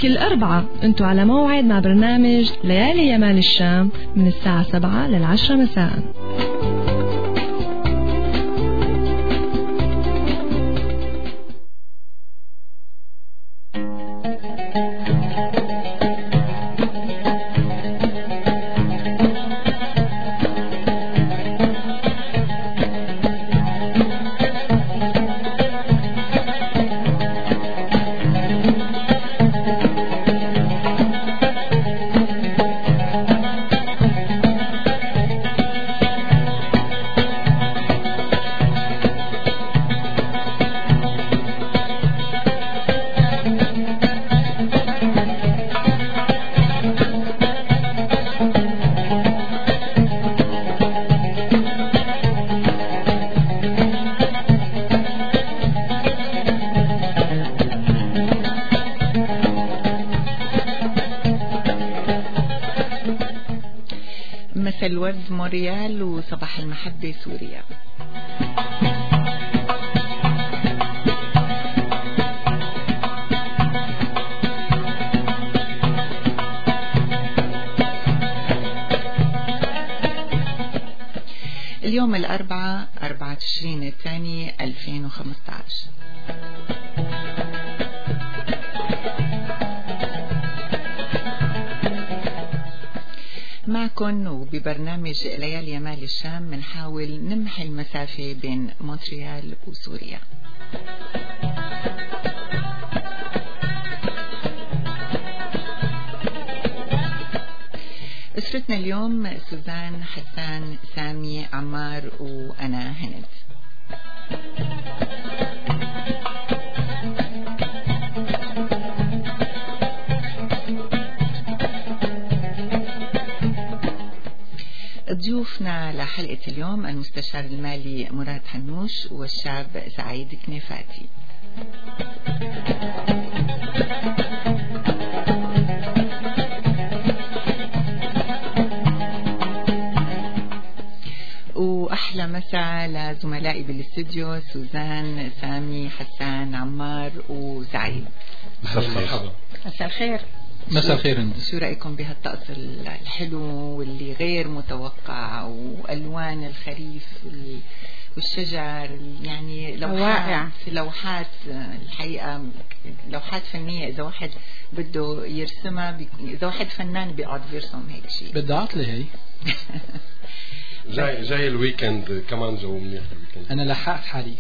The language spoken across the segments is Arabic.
كل أربعة انتوا على موعد مع برنامج ليالي يمال الشام من الساعة 7 لل10 مساء. مساء الورد مونريال وصباح المحبة سوريا. اليوم الأربعاء 4 تشرين الثاني 2015. معكم وببرنامج ليالي يمال الشام منحاول نمحي المسافة بين مونتريال وسوريا. أسرتنا اليوم سوزان، حسان، سامي، عمار وأنا هند. ضيوفنا لحلقة اليوم المستشار المالي مراد حنوش والشاب سعيد كنيفاتي. وأحلى مساء لزملائي بالاستوديو سوزان، سامي، حسان، عمار وسعيد. مساء الخير. مساء الخير. مساء الخير. شو رأيكم بهالطقس الحلو واللي غير متوقع وألوان الخريف والشجر، يعني لوحات الحقيقة لوحات فنية. إذا واحد بده يرسمها إذا واحد فنان بيقعد بيرسم هيك شيء. بدي عطلة هي. جاي الويكند كمان جو منيح الويكند. أنا لحقت حالي.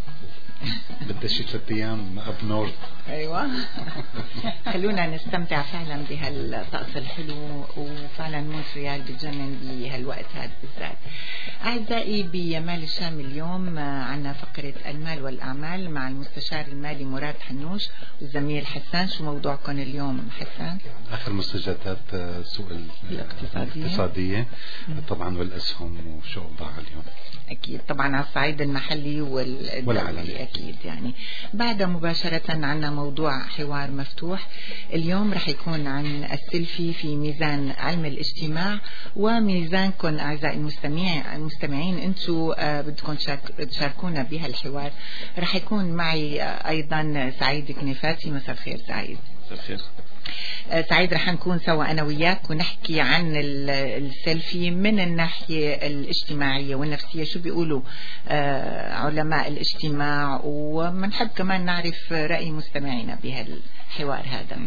بدي شي 3 أيام أب نورث. أيوة. خلونا نستمتع فعلا بهالطقس الحلو، وفعلا مونتريال بتجنن بهالوقت هذا بالذات. أعزائي بيمال الشام اليوم عنا فقرة المال والأعمال مع المستشار المالي مراد حنوش والزميل حسان. شو موضوعكم اليوم حسان؟ آخر مستجدات سوق الاقتصادية طبعا والأسهم وشو أوضاعها اليوم. أكيد طبعا على الصعيد المحلي والعالمي أكيد. يعني بعد مباشرة عنا موضوع حوار مفتوح اليوم رح يكون عن السيلفي في ميزان علم الاجتماع وميزانكم أعزائي المستمعين. أنتم بدكم تشاركونا بهالحوار. رح يكون معي أيضا سعيد كنيفاتي. مساء الخير سعيد. مساء الخير سعيد. رح نكون سوا أنا وياك ونحكي عن السيلفي من الناحية الاجتماعية والنفسية. شو بيقولوا علماء الاجتماع، ومنحب كمان نعرف رأي مستمعينا بهالحوار هذا.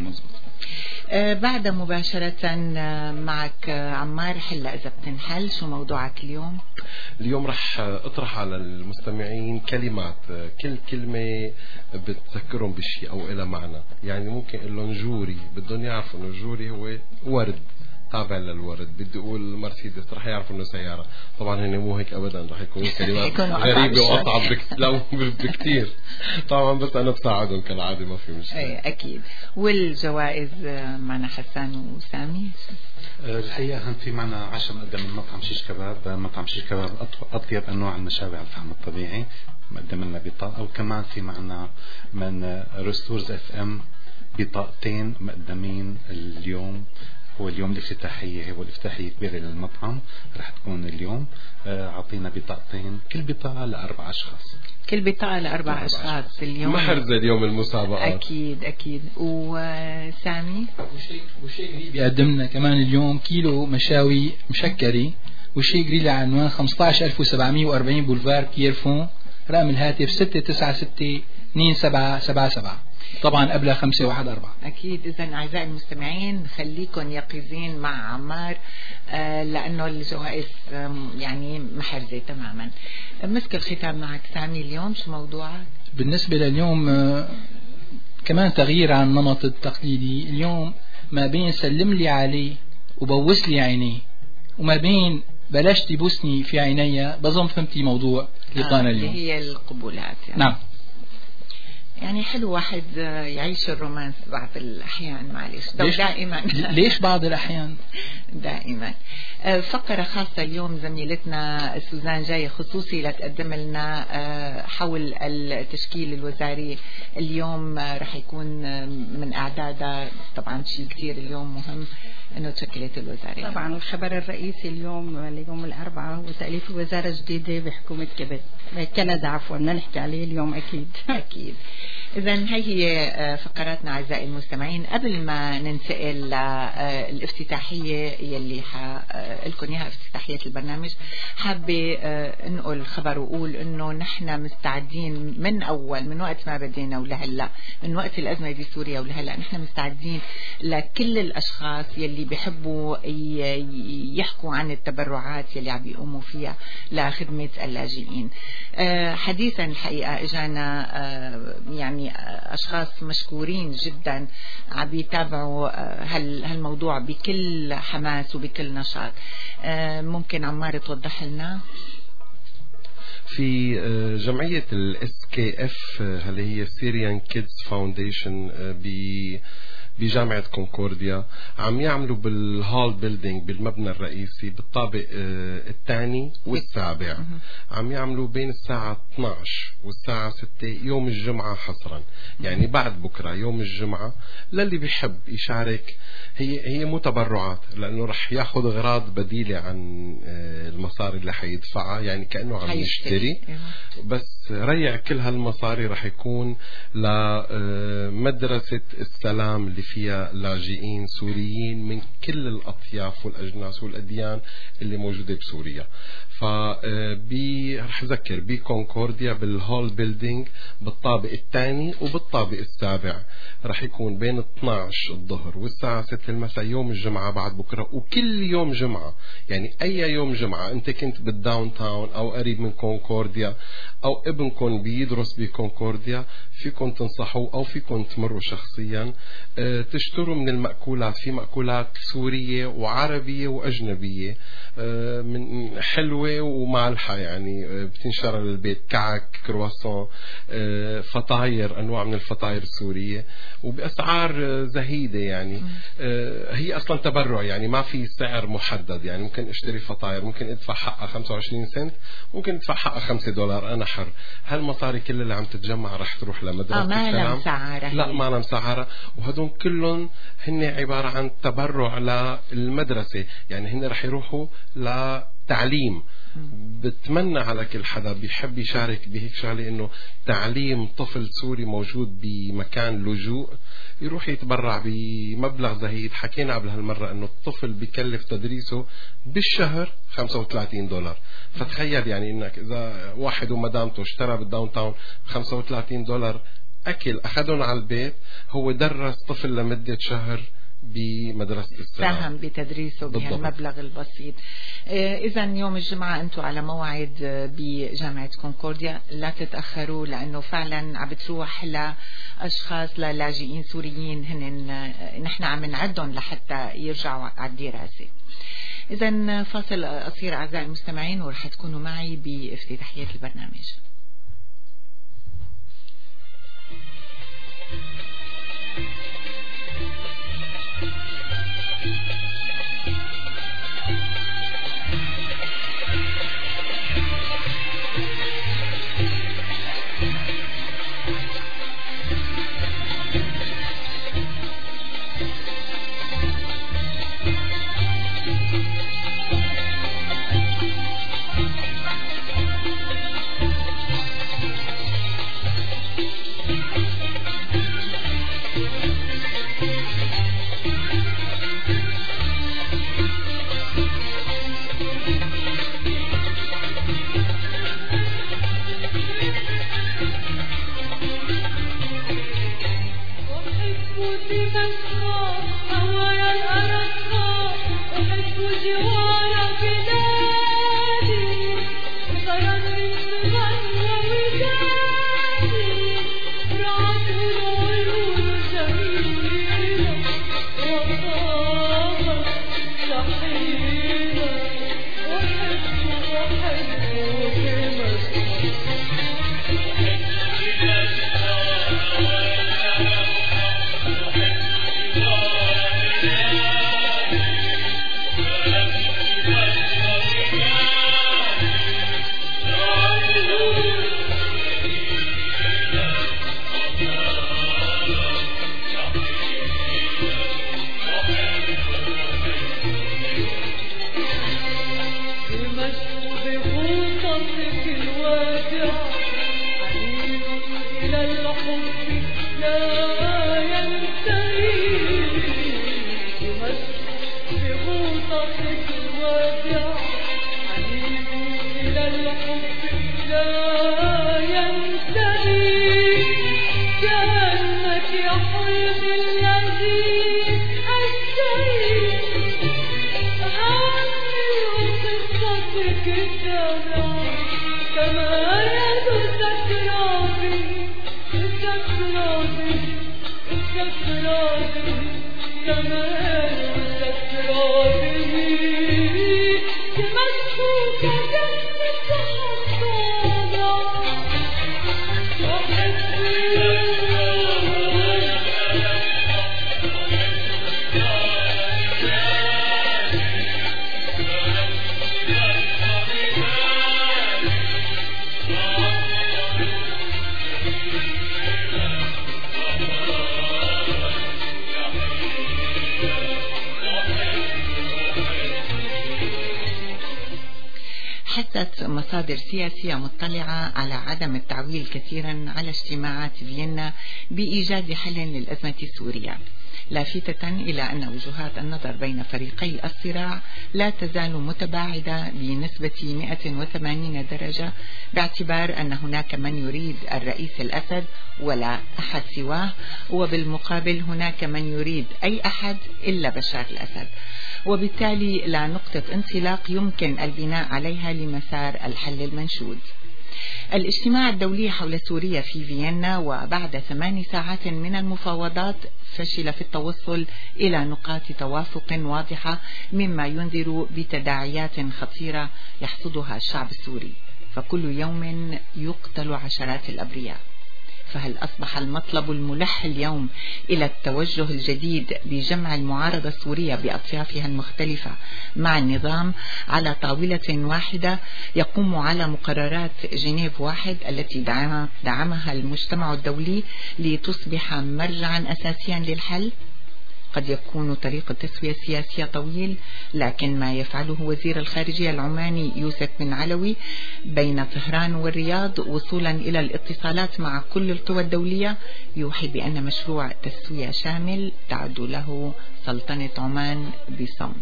بعد مباشرة معك عمار. هلا إذا بتنحل شو موضوعك اليوم؟ اليوم رح اطرح على المستمعين كلمات، كل كلمة بتذكرهم بشيء أو إلى معنى. يعني ممكن يقول لهم جوري، بدهم يعرفوا إنه جوري هو ورد تابع للورد. بدي أقول مرسيدس رح يعرفوا إنه سيارة. طبعا هن مو هيك أبدا، رح يكونوا كلمات غريبة وأصعب بكتير طبعا، بس أنا بساعدهم كالعادة ما في مشكلة. أكيد. والجوائز معنا حسان وسامي. الحقيقة في معنا عشاء مقدم من مطعم شيش كباب. مطعم شيش كباب أطيب أنواع المشاوي على الفحم الطبيعي، مقدم لنا بطاقة. وكمان في معنا من ريستورز FM بطاقتين مقدمين اليوم. هو اليوم الافتتاحية، هو الافتتاحية كبيرة للمطعم رح تكون اليوم. عطينا بطاقتين، كل بطاقة ل4 أشخاص. كل بطاقة لأربع أشخاص اليوم. محرزة اليوم المسابقات. أكيد. وسامي وشي بيقدم لنا كمان اليوم كيلو مشاوي مشكرة وشي جريل على عنوان 15740 بولفار كيرفون، رقم الهاتف 696-2777، طبعا قبل 514. أكيد. إذا أعزائي المستمعين خليكن يقظين مع عمار لأنه الجوائز يعني محرزة تماما. مسك الختام معك سامي، اليوم شو موضوعك؟ بالنسبة لليوم كمان تغيير عن النمط التقليدي. اليوم ما بين سلم لي عليه وبوس لي عينيه، وما بين بلاش تبوسني في عيني. بظن فهمتي موضوع لقانا اليوم. اللي هي القبولات يعني. نعم. يعني حلو واحد يعيش الرومانس بعض الأحيان. معلش دائما ليش بعض الأحيان؟ دائما. فقرة خاصة اليوم زميلتنا سوزان جاية خصوصي لتقدم لنا حول التشكيل الوزاري. اليوم رح يكون من أعدادها طبعا شيء كتير اليوم مهم أنه تشكلت الوزارة. طبعا الخبر الرئيسي اليوم الأربعاء هو تأليف وزارة جديدة بحكومة كندا عفوا، بدنا نحكي عليه اليوم أكيد. أكيد. إذا هي فقراتنا أعزائي المستمعين. قبل ما ننتقل للافتتاحية يلي لكم إياها افتتاحية البرنامج، حابة انقل خبر وقول إنه نحن مستعدين من وقت ما بدينا ولهلا، من وقت الأزمة دي سوريا ولهلا نحن مستعدين لكل الأشخاص يلي بيحبوا يحكوا عن التبرعات يلي عم بيقوموا فيها لخدمة اللاجئين. حديثا الحقيقة اجانا يعني أشخاص مشكورين جدا عم يتابعوا هالموضوع بكل حماس وبكل نشاط. ممكن عمار توضح لنا؟ في جمعية SKF اللي هي Syrian Kids Foundation بجامعة كونكورديا عم يعملوا بالهال بيلدينج بالمبنى الرئيسي بالطابق الثاني والسابع، عم يعملوا بين الساعة 12 والساعة 6 يوم الجمعة حصرا، يعني بعد بكرة يوم الجمعة. للي بيحب يشارك هي مو تبرعات، لأنه رح ياخذ أغراض بديلة عن المصاري اللي حيدفعها، يعني كأنه عم يشتري. بس ريع كل هالمصاري رح يكون لمدرسة السلام اللي فيها لاجئين سوريين من كل الأطياف والأجناس والأديان اللي موجودة بسوريا. رح أذكر بكونكورديا بالهول بيلدينج بالطابق الثاني وبالطابق السابع، رح يكون بين 12 الظهر والساعة 6 المساء يوم الجمعة بعد بكرة. وكل يوم جمعة، يعني أي يوم جمعة أنت كنت بالداون تاون أو قريب من كونكورديا أو ابنكم بيدرس بكونكورديا، فيكم تنصحوا أو فيكم تمروا شخصيا تشتروا من المأكولات. في مأكولات سورية وعربية وأجنبية من حلوة ومالحة، يعني بتنشر للبيت، كعك، كرواسون، فطاير، أنواع من الفطاير السورية وبأسعار زهيدة. يعني هي أصلا تبرع، يعني ما في سعر محدد، يعني ممكن اشتري فطاير ممكن ادفع حقها 25 سنت، ممكن ادفع حقها $5، أنا حر. هالمصاري كل اللي عم تتجمع رح تروح لمدرسة السلام. لا ما لها مسعرة، وهدول كلهم هن عبارة عن تبرع للمدرسة، يعني هن رح يروحوا لتعليم. بتمنى على كل حدا بيحب يشارك بهيك شغله انه تعليم طفل سوري موجود بمكان لجوء يروح يتبرع بمبلغ زهيد. حكينا قبل هالمره انه الطفل بيكلف تدريسه بالشهر $35. فتخيل يعني انك اذا واحد ومدامته اشترى بالداون تاون $35 اكل اخذهم على البيت، هو درس طفل لمده شهر بمدرسة السلام، ساهم بتدريسه بهالمبلغ البسيط. إذا يوم الجمعة أنتم على موعد بجامعة كونكورديا، لا تتأخروا لأنه فعلا عم بتروح لأشخاص للاجئين سوريين نحن عم نعدهم لحتى يرجعوا على الدراسة. إذا فاصل قصير أعزائي المستمعين ورح تكونوا معي بافتتاحية البرنامج. حثت مصادر سياسية مطلعة على عدم التعويل كثيرا على اجتماعات فيينا بإيجاد حل للأزمة السورية، لافتة إلى أن وجهات النظر بين فريقي الصراع لا تزال متباعدة بنسبة 180 درجة، باعتبار أن هناك من يريد الرئيس الأسد ولا أحد سواه، وبالمقابل هناك من يريد أي أحد إلا بشار الأسد، وبالتالي لا نقطة انطلاق يمكن البناء عليها لمسار الحل المنشود. الاجتماع الدولي حول سوريا في فيينا وبعد 8 ساعات من المفاوضات فشل في التوصل إلى نقاط توافق واضحة، مما ينذر بتداعيات خطيرة يحصدها الشعب السوري، فكل يوم يقتل عشرات الأبرياء. فهل أصبح المطلب الملح اليوم إلى التوجه الجديد بجمع المعارضة السورية بأطيافها المختلفة مع النظام على طاولة واحدة يقوم على مقررات جنيف واحد التي دعمها المجتمع الدولي لتصبح مرجعا أساسيا للحل؟ قد يكون طريق التسوية السياسية طويل، لكن ما يفعله وزير الخارجية العماني يوسف بن علوي بين طهران والرياض وصولا إلى الاتصالات مع كل القوى الدولية يوحي بأن مشروع تسوية شامل تعد له سلطنة عمان بصمت.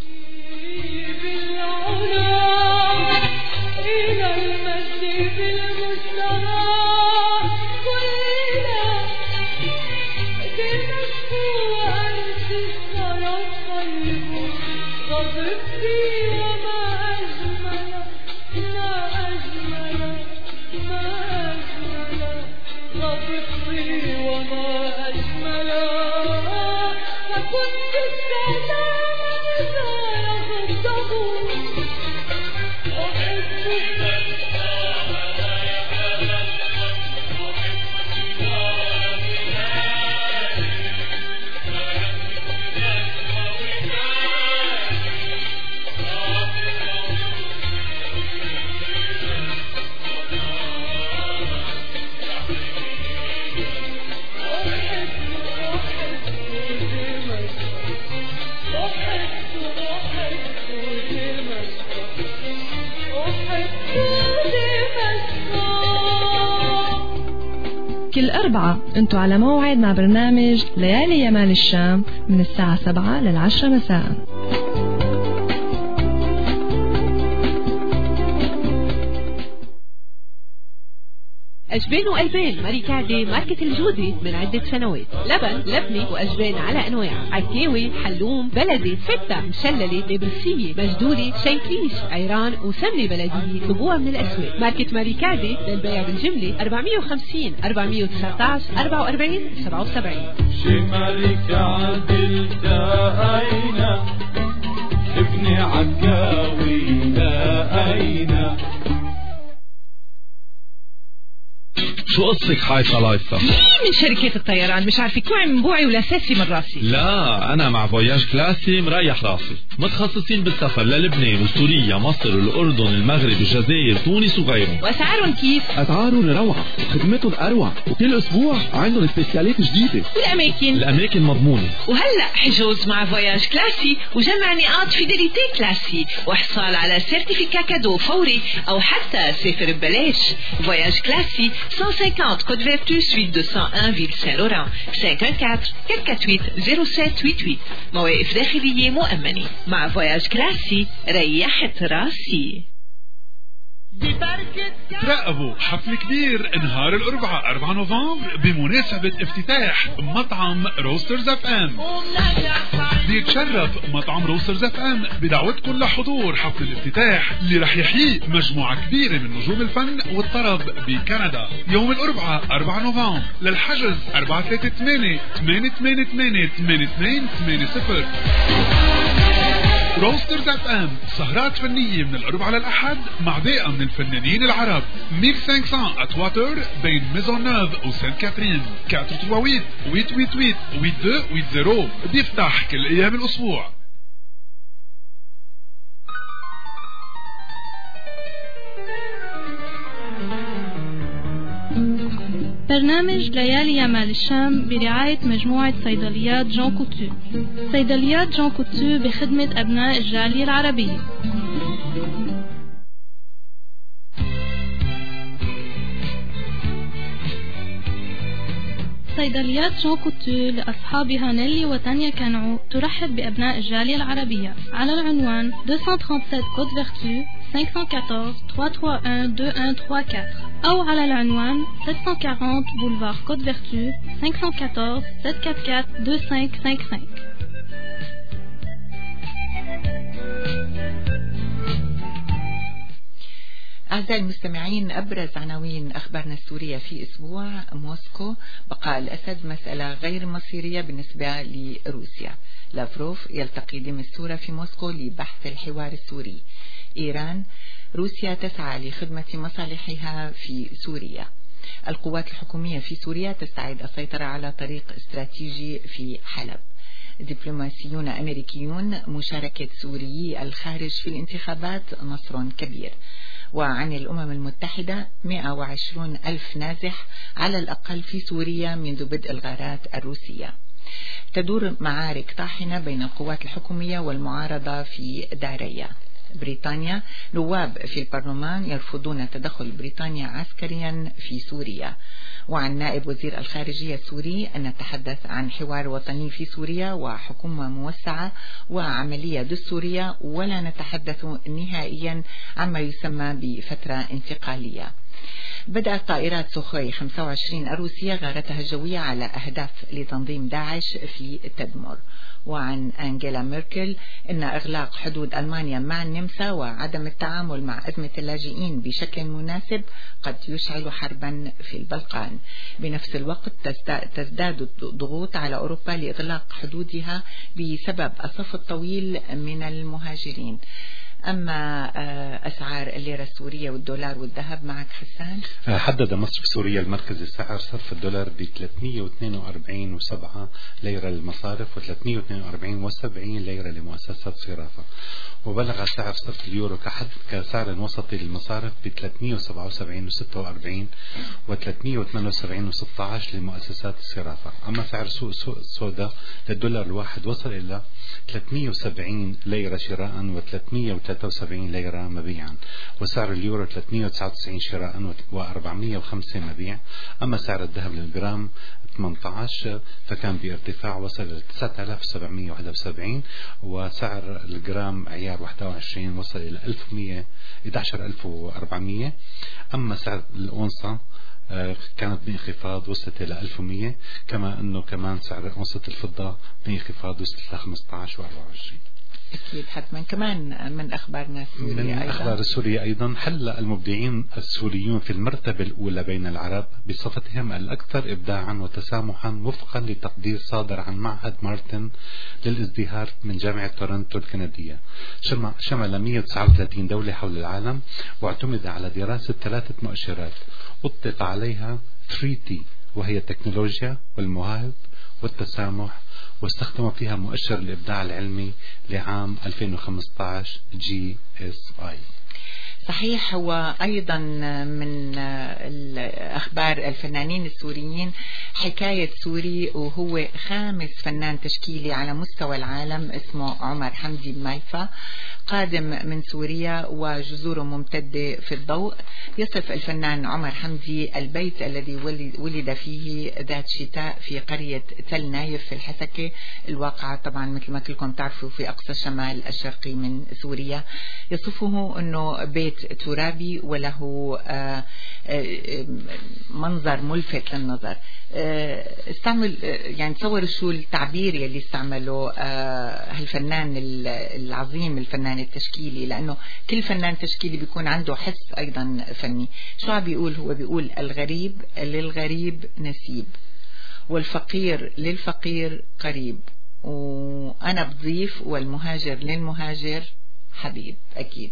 كل أربعة أنتوا على موعد مع برنامج ليالي يمال الشام من الساعة 7 لل10 مساء. أجبان وألبان ماريكاردي ماركة الجودة من عدة سنوات. لبن لبني وأجبان على أنواع، عكاوي، حلوم، بلدي، فتة، مشللة، نابلسية، مجدولة، شنكليش، عيران وسمنة بلدية. طبوها من الأسواق. ماركة ماريكاردي للبيع بالجملة 450 419 44 77. شي ماريكاردي التقينا ابني عكاوي لقينا. شو قصتك حايطة لايفة؟ مين من شركات الطيران مش عارفة كوعي من بوعي ولا ساسي من راسي. لا أنا مع فواياج كلاسي مريح راسي، متخصصين بالسفر للبنان وسوريا مصر والأردن المغرب الجزائر تونس وغيرهم. وأسعارهم كيف؟ أسعارهم روعة وخدمتهم أروع، وكل أسبوع عندهم سبيسيالات جديدة. الأماكن مضمونة. وهلأ حجوز مع فواياج كلاسي وجمع نقاط فيداليتي كلاسي وإحصال على سيرتيفيكا كادو فوري أو حتى سافر ببلاش. فواياج كلاسي 150 Côte Vertu, suite 201, Ville Saint-Laurent. 514-448-0788. مواقف داخلية مؤمنة. مع فواياج كلاسي ريحت راسي. ترقبوا حفل كبير نهار الأربعاء 4 نوفمبر بمناسبة افتتاح مطعم روسترز اف ام. بيتشرف مطعم روسترز اف ام بدعوتكم لحضور حفل الافتتاح اللي رح يحيي مجموعة كبيرة من نجوم الفن والطرب بكندا يوم الأربعاء 4 نوفمبر. للحجز 438-888-8280. روسترز اف ام سهرات فنية من الأربعاء للأحد مع باقة من الفنانين العرب. 1500 أتواتر بين ميزون نوف وسانت كاترين. 438-888-8280 بيفتح كل أيام الأسبوع. برنامج ليالي يمال الشام برعاية مجموعة صيدليات جون كوتو. صيدليات جون كوتو بخدمة أبناء الجالية العربية. صيدليات جون كوتو لأصحابها نيلي وتانيا كانعو ترحب بأبناء الجالية العربية على العنوان 237 كوت فيرتو 514 331 2134 أو على العنوان 740 بولفار كوت فيرتو 514 744 2555. أعزائي المستمعين، أبرز عناوين أخبارنا السورية في أسبوع موسكو. بقاء الأسد مسألة غير مصيرية بالنسبة لروسيا. لافروف يلتقي ديمستورا في موسكو لبحث الحوار السوري. إيران، روسيا تسعى لخدمة مصالحها في سوريا. القوات الحكومية في سوريا تستعد السيطرة على طريق استراتيجي في حلب. دبلوماسيون أمريكيون، مشاركة سوريي الخارج في الانتخابات نصر كبير. وعن الأمم المتحدة 120 ألف نازح على الأقل في سوريا منذ بدء الغارات الروسية. تدور معارك طاحنة بين القوات الحكومية والمعارضة في داريا. بريطانيا، نواب في البرلمان يرفضون تدخل بريطانيا عسكريا في سوريا. وعن نائب وزير الخارجية السوري أن نتحدث عن حوار وطني في سوريا وحكومة موسعة وعملية دستورية، ولا نتحدث نهائيا عما يسمى بفترة انتقالية. بدأت طائرات سوخوي 25 الروسية غارتها الجوية على أهداف لتنظيم داعش في تدمر. وعن أنجيلا ميركل أن إغلاق حدود ألمانيا مع النمسا وعدم التعامل مع أزمة اللاجئين بشكل مناسب قد يشعل حربا في البلقان. بنفس الوقت تزداد الضغوط على أوروبا لإغلاق حدودها بسبب الصف الطويل من المهاجرين. أما أسعار الليرة السورية والدولار والذهب معك حسان. حدد مصرف سوريا المركزي سعر صرف الدولار ب 342.7 ليرة للمصارف و342.70 ليرة لمؤسسات صرافة. وبلغ سعر صرف اليورو كسعر وسطي للمصارف ب 377.46 و378.16 لمؤسسات الصرافة. أما سعر سوق السوداء للدولار الواحد وصل إلى 370 ليرة شراء و373 ليرة مبيعا. وسعر اليورو 399 شراء و405 مبيع. أما سعر الذهب للجرام 18 فكان بارتفاع وصل إلى 9771، وسعر الجرام عيار 21 وصل إلى 111400. أما سعر الأونصة كانت بانخفاض وصلت إلى 1100، كما أنه كمان سعر أونصة الفضة بانخفاض وصلت ل 15 و24. أكيد حتما. كمان من أخبارنا السورية من أيضا. أخبار السورية أيضا حل المبدعين السوريون في المرتبة الأولى بين العرب بصفتهم الأكثر إبداعا وتسامحا وفقا لتقدير صادر عن معهد مارتن للازدهار من جامعة تورنتو الكندية. شمل 139 دولة حول العالم، واعتمد على دراسة 3 مؤشرات أطلق عليها 3T، وهي التكنولوجيا والمواهب والتسامح، واستخدموا فيها مؤشر الإبداع العلمي لعام 2015 GSI. صحيح. هو أيضا من الأخبار الفنانين السوريين حكاية سوري، وهو 5 فنان تشكيلي على مستوى العالم اسمه عمر حمدي بمايفا، قادم من سوريا وجذوره ممتدة في الضوء. يصف الفنان عمر حمدي البيت الذي ولد فيه ذات شتاء في قرية تل نايف في الحسكة، الواقعة طبعا مثل ما كلكم تعرفوا في أقصى الشمال الشرقي من سوريا. يصفه أنه بيت ترابي وله منظر ملفت للنظر. استعمل يعني تصور شو التعبير يلي استعمله هالفنان العظيم، الفنان التشكيلي، لأنه كل فنان تشكيلي بيكون عنده حس أيضا فني. شو عم بيقول؟ هو بيقول الغريب للغريب نسيب، والفقير للفقير قريب، وأنا بضيف، والمهاجر للمهاجر حبيب. أكيد.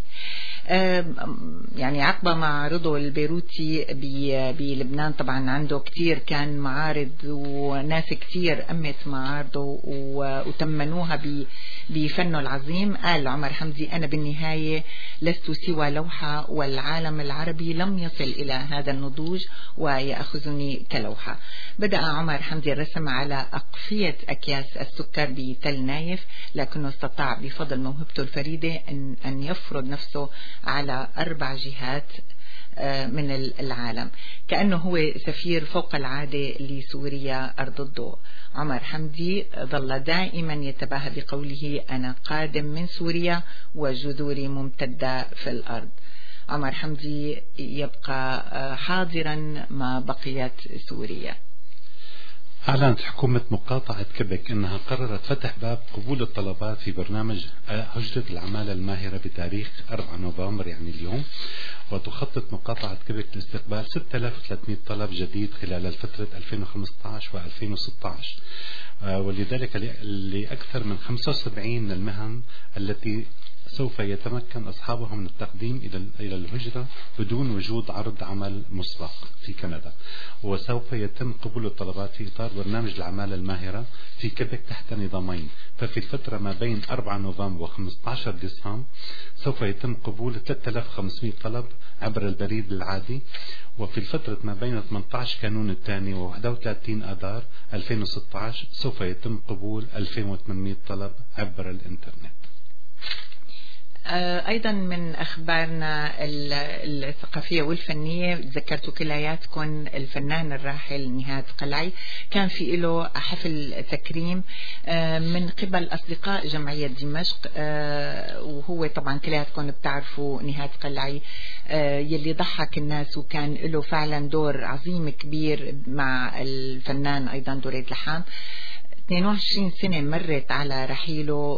يعني عقبة معرضه البيروتي بلبنان طبعا عنده كتير كان معارض، وناس كتير قمت معارضه وتمنوها بفنه العظيم. قال عمر حمدي: أنا بالنهاية لست سوى لوحة، والعالم العربي لم يصل إلى هذا النضوج ويأخذني كلوحة. بدأ عمر حمدي الرسم على أقفية أكياس السكر بتل نايف، لكنه استطاع بفضل موهبته الفريدة أن يفرض نفسه على 4 جهات من العالم، كأنه هو سفير فوق العادة لسوريا أرض الضوء. عمر حمدي ظل دائما يتباهى بقوله: أنا قادم من سوريا وجذوري ممتدة في الأرض. عمر حمدي يبقى حاضرا ما بقيت سوريا. أعلنت حكومة مقاطعة كيبك أنها قررت فتح باب قبول الطلبات في برنامج هجرة العمالة الماهرة بتاريخ 4 نوفمبر يعني اليوم، وتخطط مقاطعة كيبك لاستقبال 6300 طلب جديد خلال الفترة 2015 و2016، ولذلك لأكثر من 75 من المهن التي سوف يتمكن أصحابها من التقديم إلى الهجرة بدون وجود عرض عمل مسبق في كندا. وسوف يتم قبول الطلبات في إطار برنامج العمالة الماهرة في كيبك تحت نظامين. ففي الفترة ما بين 4 نوفمبر و15 ديسمبر سوف يتم قبول 3500 طلب عبر البريد العادي، وفي الفترة ما بين 18 كانون الثاني و31 آذار 2016 سوف يتم قبول 2800 طلب عبر الإنترنت. أيضا من أخبارنا الثقافية والفنية، ذكرتوا كلياتكم الفنان الراحل نهاد قلعي، كان في له حفل تكريم من قبل أصدقاء جمعية دمشق، وهو طبعا كلياتكم بتعرفوا نهاد قلعي يلي ضحك الناس، وكان له فعلا دور عظيم كبير مع الفنان أيضا دريد لحام. 22 سنة مرت على رحيله،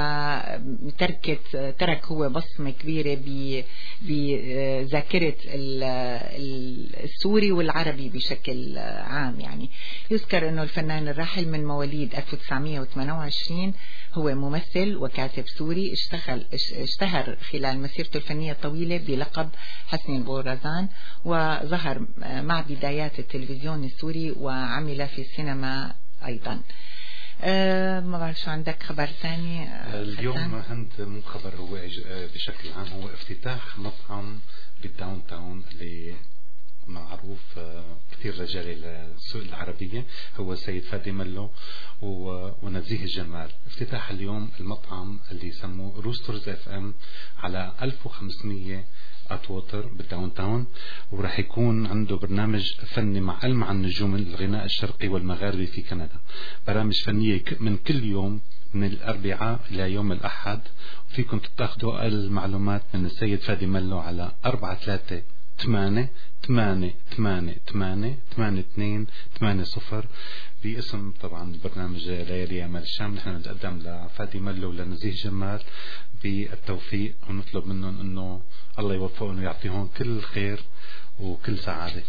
ترك هو بصمة كبيرة بذاكرة السوري والعربي بشكل عام. يعني يذكر أنه الفنان الراحل من مواليد 1928، هو ممثل وكاتب سوري، اشتهر خلال مسيرته الفنية الطويلة بلقب حسني البورزان، وظهر مع بدايات التلفزيون السوري وعمل في السينما أيضا. ما بعرف شو عندك خبر ثاني اليوم؟ هند مو خبر، هو بشكل عام هو افتتاح مطعم بالداون تاون اللي معروف كثير رجال السوق العربية، هو السيد فادي ملو ونزيه الجمال. افتتاح اليوم المطعم اللي يسموه روسترز اف ام على 1500 أتوتر بالداون تاون، وراح يكون عنده برنامج فني مع ألمع النجوم الغناء الشرقي والمغاربي في كندا. برامج فنية من كل يوم من الأربعاء إلى يوم الأحد. فيكم تاخذوا المعلومات من السيد فادي ملو على 43 888-828-82-80 باسم طبعا برنامج ليالي يمال الشام. نحن نتقدم لفادي ملو ولنزيه جمال بالتوفيق ونطلب منهم انه الله يوفقهم ويعطيهم كل خير وكل سعادة.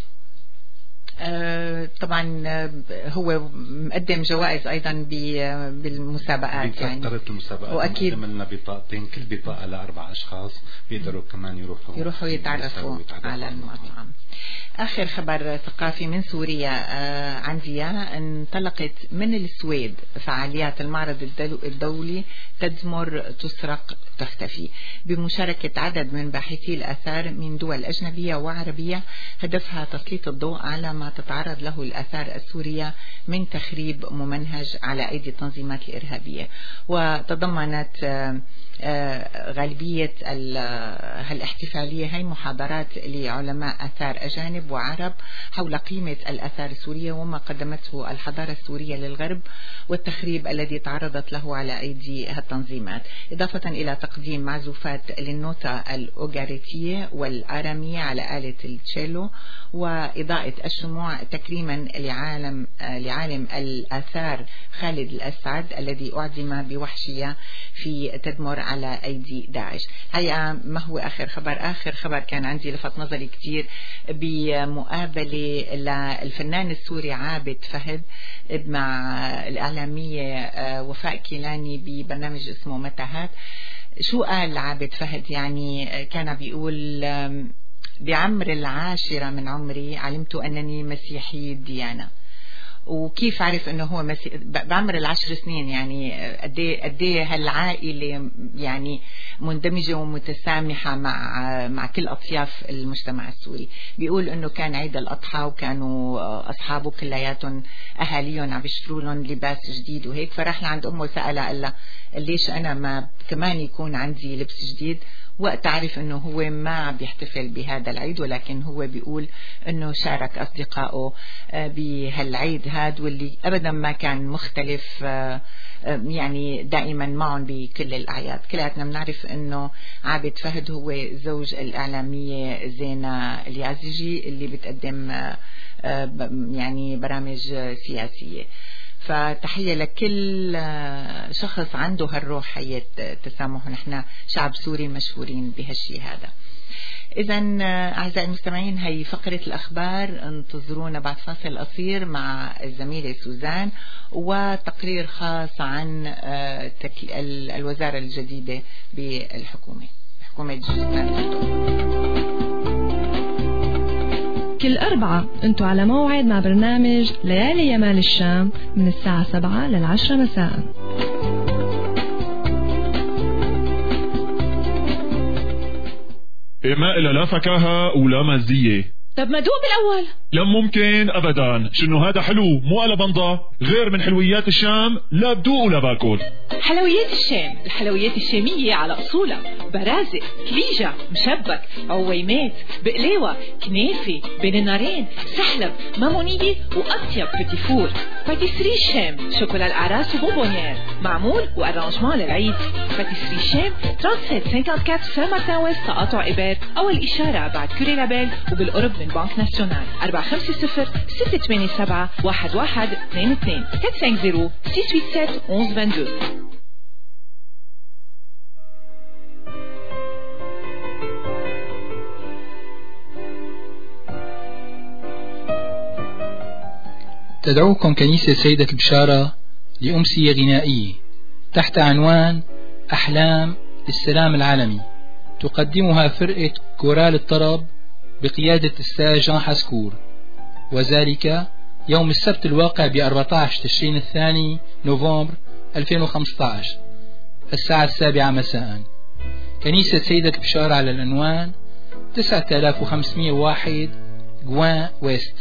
طبعا هو مقدم جوائز ايضا بالمسابقات يعني المسابقات، واكيد عملنا بطاقتين، كل بطاقه ل4 اشخاص بيقدروا كمان يروحوا يتعرفوا على المطعم. آخر خبر ثقافي من سوريا عندي انطلقت من السويد فعاليات المعرض الدولي تدمر تسرق تختفي بمشاركة عدد من باحثي الآثار من دول أجنبية وعربية، هدفها تسليط الضوء على ما تتعرض له الآثار السورية من تخريب ممنهج على أيدي التنظيمات الإرهابية. وتضمنت غالبية هالاحتفالية هي محاضرات لعلماء آثار أجانب وعرب حول قيمة الآثار السورية وما قدمته الحضارة السورية للغرب والتخريب الذي تعرضت له على أيدي التنظيمات، إضافة إلى تقديم معزوفات للنوتة الأوغاريتية والآرامية على آلة التشيلو وإضاءة الشموع تكريما لعالم الآثار خالد الأسعد الذي أعدم بوحشية في تدمر على أيدي داعش. هيا ما هو آخر خبر كان عندي لفت نظري كتير بمقابلة للفنان السوري عابد فهد مع الإعلامية وفاء كيلاني ببرنامج اسمه متاهات. شو قال عابد فهد؟ يعني كان بيقول بعمر 10 من عمري علمت أنني مسيحي الديانة. وكيف عرف انه هو بعمر 10 سنين؟ يعني قديه هالعائله يعني مندمجه ومتسامحه مع كل اطياف المجتمع السوري. بيقول انه كان عيد الاضحى وكانوا اصحابه كلياتهم اهاليهم عم بيشتروا لهم لباس جديد وهيك، فراح لعند امه سالها قال لها ليش انا ما كمان يكون عندي لبس جديد؟ وقت عرف انه هو ما بيحتفل بهذا العيد، ولكن هو بيقول انه شارك اصدقائه بهالعيد هاد واللي ابدا ما كان مختلف، يعني دائما معهم بكل الاعياد. كلياتنا بنعرف انه عابد فهد هو زوج الاعلامية زينة اليازجي اللي بتقدم يعني برامج سياسية. فتحية لكل شخص عنده هالروح هي التسامح، نحن شعب سوري مشهورين بهالشي هذا. إذن أعزائي المستمعين هي فقرة الأخبار، انتظرونا بعد فاصل قصير مع الزميلة سوزان وتقرير خاص عن الوزارة الجديدة بالحكومة، حكومة كل 4 انتوا على موعد مع برنامج ليالي يمال الشام من الساعة 7 لل10 مساء. ما إلا لا فكاهة ولا مزية. طب ما دوق بالأول. لا ممكن أبدا، شنو هذا حلو مو على بنضة غير من حلويات الشام، لا بدوق ولا باكل. حلويات الشام، الحلويات الشامية على أصولها، برازق، كليجة، مشبك، عويمات، بقلاوة، كنافة، بين النارين، سحلب، مامونية وأطيب بتيفور. باتيسري الشام، شوكولا الأعراس وبونبونيير، معمول وأرانجمان للعيد. باتيسري الشام 3754 سان مارتن ويست تقاطع إباد، أول إشارة بعد كوري لابيل وبالقرب من بنك ناسيونال. 450-687-1122 450-687-1122. تدعوكم كنيسة سيدة البشارة لأمسية غنائية تحت عنوان أحلام للسلام العالمي، تقدمها فرقة كورال الطرب بقيادة الأستاذ جان حسكور، وذلك يوم السبت الواقع ب14 تشرين الثاني نوفمبر 2015 الساعة 7 مساء. كنيسة سيدة البشارة على العنوان 9501 جوان ويست.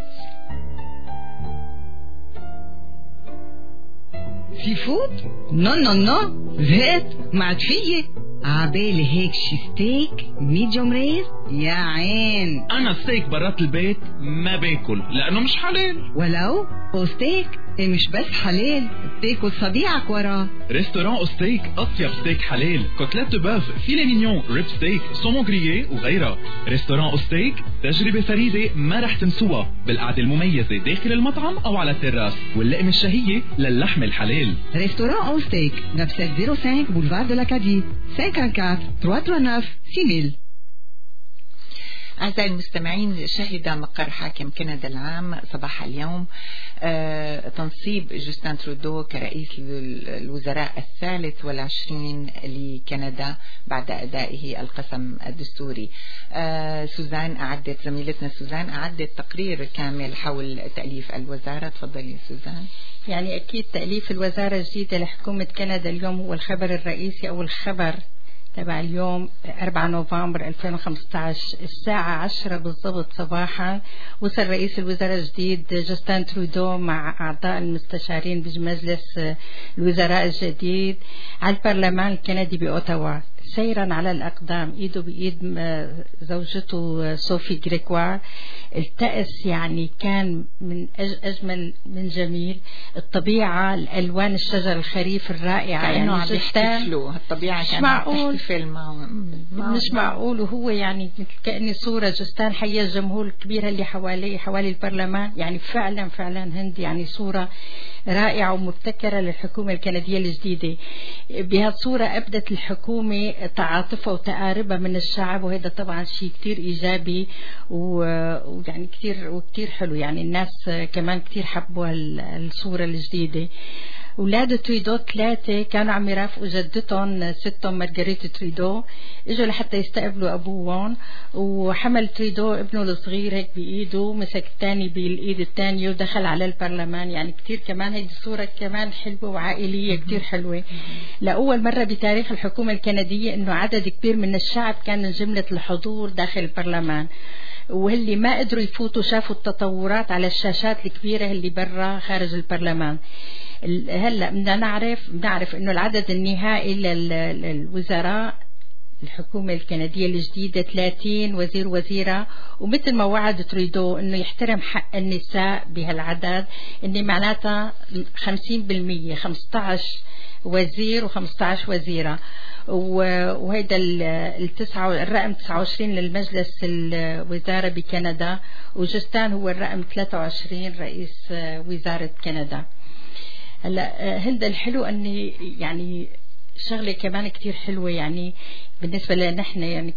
سي فود؟ نو زهقت ما عاد فيي. عبالي هيك شي ستيك ميديوم رير. يا عين، انا ستيك برات البيت ما باكل لانه مش حلال. ولو وستيك مش بس حلال، بتاكل صبيعك وراه. ريستوران أوستيك، أطيب ستيك حلال، كوتلات بوف، فيلي مينيون، ريب ستيك، سومون غريي وغيرها. ريستوران أوستيك تجربة فريدة ما رح تنسوها، بالقعدة المميزة داخل المطعم أو على التراس، واللقمة الشهية للحم الحلال. ريستوران أوستيك 9705 بولفار دو لاكادي 54 339 6000. أعزائي المستمعين، شهد مقر حاكم كندا العام صباح اليوم تنصيب جوستين ترودو كرئيس الوزراء الثالث والعشرين لكندا بعد أدائه القسم الدستوري. زميلتنا سوزان أعدت تقرير كامل حول تأليف الوزارة. تفضلي سوزان. يعني أكيد تأليف الوزارة الجديدة لحكومة كندا اليوم هو الخبر الرئيسي أو الخبر تبع اليوم 4 نوفمبر 2015 الساعة 10 بالضبط صباحا. وصل رئيس الوزراء الجديد جوستين ترودو مع أعضاء المستشارين بمجلس الوزراء الجديد على البرلمان الكندي بأوتاوا سيرا على الأقدام، إيده بإيد زوجته صوفي غريغوار. التأس يعني كان من أجمل من جميل، الطبيعة، الألوان، الشجر الخريف الرائعة، يعني عم يحتفلوا الطبيعة كانت عم تحتفل مش معقول. وهو يعني كأني صورة جوستين حيا الجمهور الكبير اللي حوالي البرلمان. يعني فعلا هند يعني صورة رائعة ومبتكرة للحكومة الكندية الجديدة. بهالصورة أبدت الحكومة تعاطفها وتقاربها من الشعب، وهذا طبعا شيء كتير إيجابي ويعني كتير حلو. يعني الناس كمان كتير حبوا الصورة الجديدة. أولاد تريدو 3 كانوا عم يرافقوا جدتهم ستهم مارغريت تريدو، اجوا لحتى يستقبلوا أبوهم، وحمل تريدو ابنه الصغير هيك بإيده، مسك الثاني بالإيد الثانية ودخل على البرلمان. يعني كتير كمان هيدي الصورة كمان حلوة وعائلية كتير حلوة. لأول مرة بتاريخ الحكومة الكندية إنه عدد كبير من الشعب كان من جملة الحضور داخل البرلمان، واللي ما قدروا يفوتوا شافوا التطورات على الشاشات الكبيرة اللي برا خارج البرلمان. هلا بدنا نعرف انه العدد النهائي للوزراء الحكومة الكندية الجديدة 30 وزير وزيرة، ومثل ما وعد تريدو انه يحترم حق النساء بهالعدد، انه معناتها 50% 15 وزير و15 وزيرة. وهيدا الرقم 29 للمجلس الوزارة بكندا، وجوستين هو الرقم 23 رئيس وزارة كندا. هلا هند الحلو اني يعني شغلة كمان كتير حلوة يعني بالنسبة لنا نحن يعني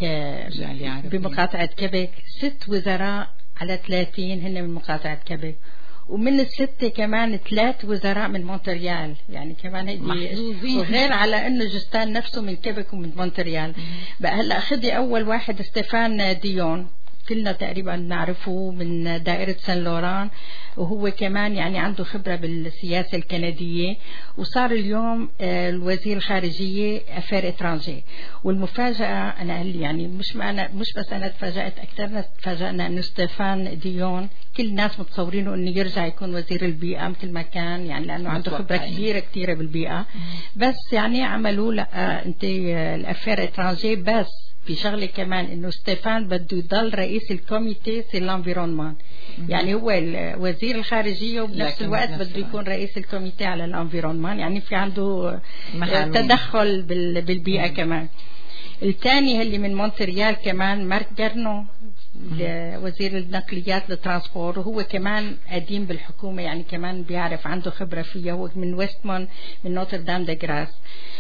بمقاطعة كيبك 6 وزراء على 30 هن من مقاطعة كيبك، ومن الستة كمان 3 وزراء من مونتريال. يعني كمان هيدي وغير على انه جوستين نفسه من كيبك ومن مونتريال. بقى هلا اخذي اول واحد ستيفان ديون، كلنا تقريبا نعرفه من دائرة سان لوران، وهو كمان يعني عنده خبرة بالسياسة الكندية، وصار اليوم الوزير الخارجية أفير إترانجي. والمفاجأة أنا يعني مش بس أنا تفاجأت، أكثر تفاجأنا إنه ستيفان ديون كل الناس متصورينه إنه يرجع يكون وزير البيئة مثل ما كان، يعني لأنه عنده خبرة كثيرة بالبيئة. بس يعني عملوا لا أنت الأفير إترانجي، بس في شغلة كمان إنه ستيفان بده يضل رئيس الكوميتي سي l'environnement. يعني هو وزير الخارجية وبنفس الوقت بده يكون رئيس الكوميتي على الانفيرونمان، يعني في عنده تدخل بالبيئة كمان. الثاني اللي من مونتريال كمان مارك جارنو، وزير النقليات للترانسبور، وهو كمان قديم بالحكومة، يعني كمان بيعرف عنده خبرة فيها، هو من ويستمون من نوتردام دي غراس.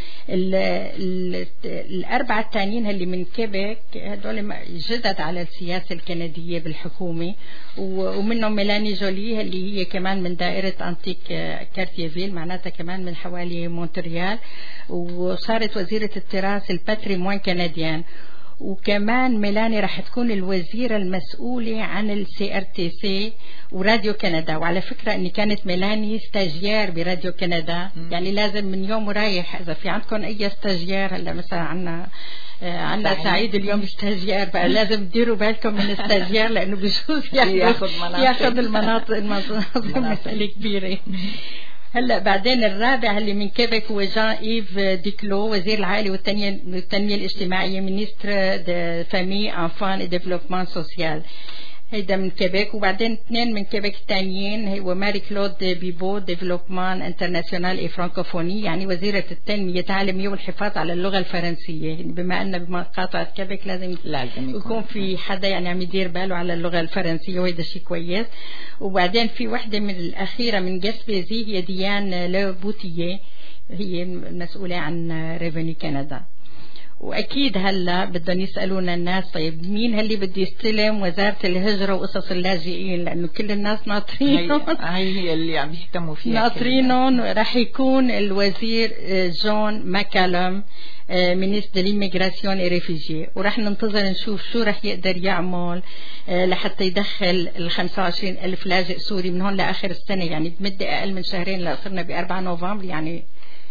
الأربعة التانيين اللي من كيبك هدول جدد على السياسة الكندية بالحكومة، ومنهم ميلاني جولي اللي هي كمان من دائرة أنتيك كارتيفيل، معناتها كمان من حوالي مونتريال، وصارت وزيرة التراث الباتريموان كنديان. وكمان ميلاني راح تكون الوزيرة المسؤولة عن السي ار تي سي وراديو كندا. وعلى فكرة اني كانت ميلاني ستاجير براديو كندا، يعني لازم من يوم ورايح اذا في عندكم اي ستاجير، هلا مثلا عنا سعيد اليوم ستاجير، بقى لازم تديروا بالكم من الستاجير لانه بجوز ياخذ المناطق مسألة كبيرة. هلا بعدين الرابع اللي من كيبك هو جان إيف ديكلو، وزير العائلة والتنمية الاجتماعية، مينستر دو فامي انفان اي ديفلوبمون سوسيال. هيدا من كيبيك. وبعدين 2 من كيبيك الثانيين هو ماري كلود بيبو ديفلوبمان انترناسيونال اي فرانكوفوني، يعني وزيرة التنمية العالمية والحفاظ على اللغة الفرنسية. يعني بما أن بمقاطعة كيبيك لازم يكون في حدا يعني عم يدير باله على اللغة الفرنسية، وهيدا شيء كويس. وبعدين في وحدة من الأخيرة من جاسبيزي هي ديان لوبوتييه، هي المسؤولة عن ريفيني كندا. واكيد هلا بدهم يسالونا الناس طيب مين هاللي بده يستلم وزاره الهجره وقصص اللاجئين، لانه كل الناس ناطرينهم. هي اللي عم يهتموا فيها، ناطرينهم. راح يكون الوزير جون ماكالوم مينيستر دي ليميغراسيون اي ريفوجي، وراح ننتظر نشوف شو راح يقدر يعمل لحتى يدخل ال 25,000 لاجئ سوري من هون لاخر السنه، يعني بمده اقل من شهرين. لو صرنا ب 4 نوفمبر يعني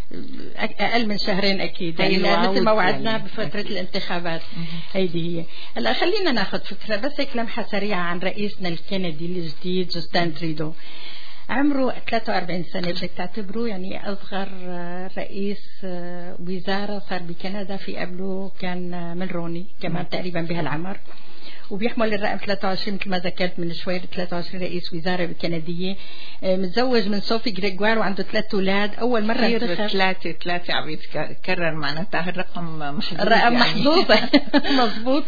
أقل من شهرين أكيد، يعني مثل ما وعدنا يعني بفترة الانتخابات. هيدي هي. هلا خلينا ناخذ فكرة بس هيك لمحة سريعة عن رئيسنا الكندي الجديد جوستين تريدو. عمره 43 سنة، بدك تعتبروه يعني أصغر رئيس وزارة صار بكندا. في قبله كان ملروني كمان تقريبا بهالعمر، وبيحمل الرقم 23 مثل ما ذكرت من شوي، 23 رئيس وزارة بالكندية. متزوج من صوفي غريغوار وعنده 3 أولاد. أول مرة انتخب 3 عم يتكرر معناتها الرقم محظوظ، الرقم محظوظ. مضبوط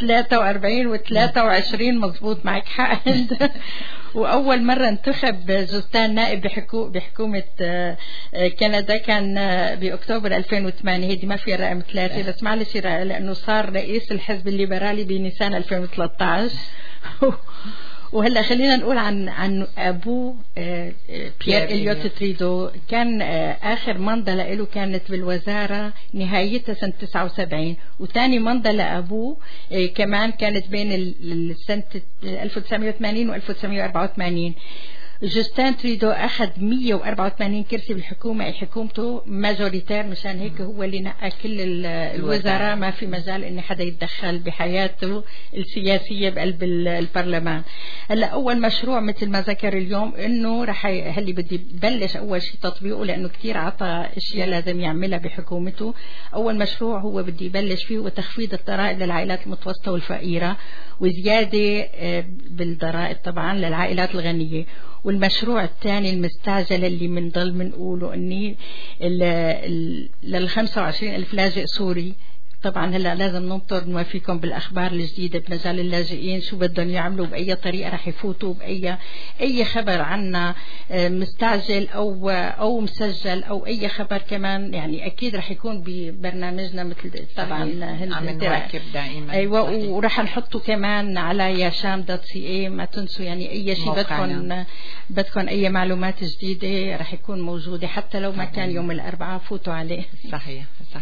43 و23 مضبوط، معك حق. وأول مرة انتخب جوستين نائب بحكومة كندا كان بأكتوبر 2008. هيدي ما فيها الرقم 3 بس معلش لأنه صار رئيس الحزب الليبرالي بنيسان 2013. وهلا خلينا نقول عن ابوه بيير إليوت تريدو. كان اخر منضه له كانت بالوزاره نهايتها سنه 79، وثاني منضه لابوه كمان كانت بين السنه 1980 و 1984. جوستين تريدو أخذ 184 كرسي بالحكومة، حكومته ماجوريتير، مشان هيك هو اللي نقى كل الوزراء، ما في مجال إن حدا يتدخل بحياته السياسية بقلب البرلمان. هلا أول مشروع مثل ما ذكر اليوم إنه رح هاللي بدي بلش أول شيء تطبيقه، لأنه كتير عطى أشياء لازم يعملها بحكومته. أول مشروع هو بدي يبلش فيه وتخفيض الضرائب للعائلات المتوسطة والفقيرة، وزيادة بالضرائب طبعا للعائلات الغنية. والمشروع الثاني المستعجل اللي بنضل بنقوله اني لل 25,000 لاجئ سوري. طبعا هلا لازم ننطر نوافيكم بالاخبار الجديده بمجال اللاجئين، شو بدهم يعملوا، باي طريقه رح يفوتوا، اي خبر عنا مستعجل او مسجل او اي خبر كمان، يعني اكيد رح يكون ببرنامجنا مثل طبعا عم نواكب دائما. ايوه، ورح نحطه كمان على yasham.ca. ما تنسوا يعني اي شيء بدكم اي معلومات جديده رح يكون موجوده، حتى لو ما كان يوم الاربعاء فوتوا عليه. صحيح.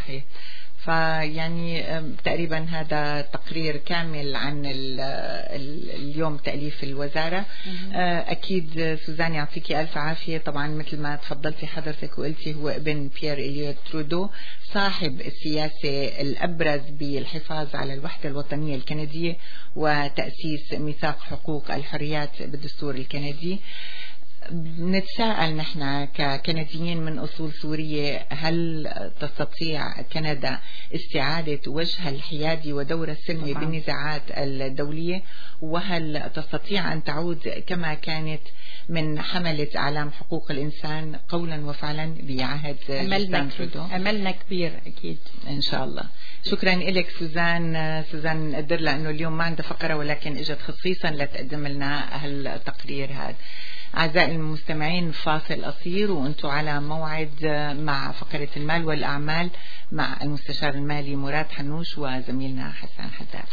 فيعني تقريبا هذا تقرير كامل عن اليوم تأليف الوزارة. أكيد سوزان يعطيكي ألف عافية. طبعا مثل ما تفضلتي حضرتك وقلتي هو ابن بيير إليوت ترودو، صاحب السياسة الأبرز بالحفاظ على الوحدة الوطنية الكندية وتأسيس ميثاق حقوق الحريات بالدستور الكندي. نتساءل نحن ككنديين من أصول سورية، هل تستطيع كندا استعادة وجهها الحيادي ودورها السلمي بالنزاعات الدولية؟ وهل تستطيع أن تعود كما كانت من حملة أعلام حقوق الإنسان قولا وفعلا بعهد جوستين ترودو؟ أملنا كبير أكيد إن شاء الله. شكرا لك سوزان قدر لأنه اليوم ما عندها فقرة ولكن اجت خصيصا لتقدم لنا هالتقرير هذا. أعزائي المستمعين فاصل قصير وأنتم على موعد مع فقرة المال والأعمال مع المستشار المالي مراد حنوش وزميلنا حسن حداد.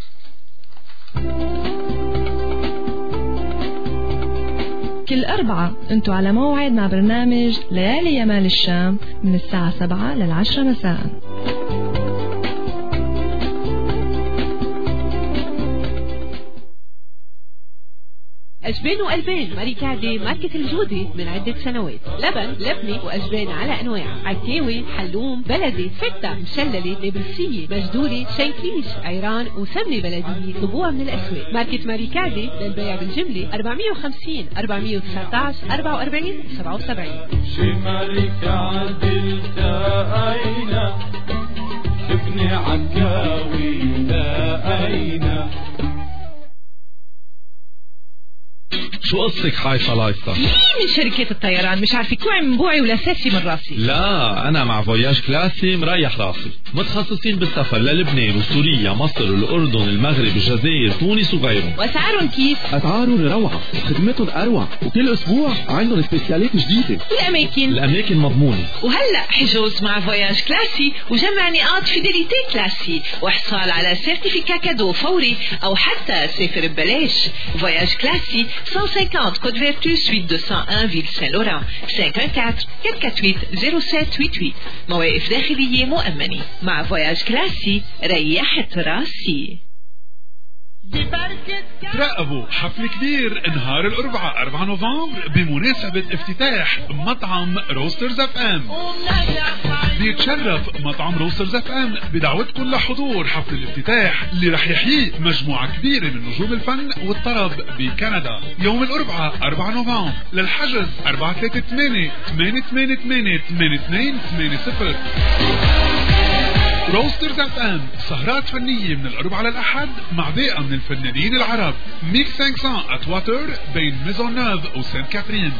كل أربعة أنتم على موعد مع برنامج ليالي يمال الشام من الساعة 7 لل10 مساء. أجبان وألبان ماريكادي ماركة الجودة من عدة سنوات. لبن، لبنة وأجبان على أنواع، عكاوي، حلوم، بلدي، فتة، مشللة، نابلسية، مجدولة، شنكليش، عيران وسمنة بلدية. طبوها من الأسواق. ماركة ماريكادي للبيع بالجملة 450 419 44 77. شي ماريكادي التقينا، شفني عكاوي لقينا. شو قصتك حايفة لايفتا؟ مين من شركة الطيران مش عارفة كوعي من بوعي ولا ساسي من راسي؟ لا أنا مع فواياج كلاسي مريح راسي، متخصصين بالسفر للبنان وسوريا مصر والأردن المغرب الجزائر تونس وغيرهم. وأسعارهم كيف؟ أسعارهم روعة وخدمتهم أروع، وكل أسبوع عندهم سبيسيالات جديدة. الأماكن مضمونة. وهلأ حجوز مع فواياج كلاسي وجمع نقاط فيديليتي كلاسي واحصال على سيرتيفيكا كادو فوري أو حتى سافر ببلاش. فواياج كلاسي 150 Côte Vertu suite 201 Ville Saint-Laurent 514-448-0788. مواقف داخلية مؤمنة. مع فواياج كلاسي ريحت راسي. تراقبوا حفل كبير نهار الأربعاء 4 نوفمبر بمناسبة افتتاح مطعم روسترز اف ام. بيتشرف مطعم روسترز اف ام بدعوتكم لحضور حفل الافتتاح اللي رح يحييه مجموعة كبيرة من نجوم الفن والطرب بكندا يوم الأربعاء 4 نوفمبر. للحجز 438-888-8280. روسترز اف ام سهرات فنية من الأربعاء للأحد مع باقة من الفنانين العرب. ميك 500 اتواتر بين ميزون نوف وسانت كاترين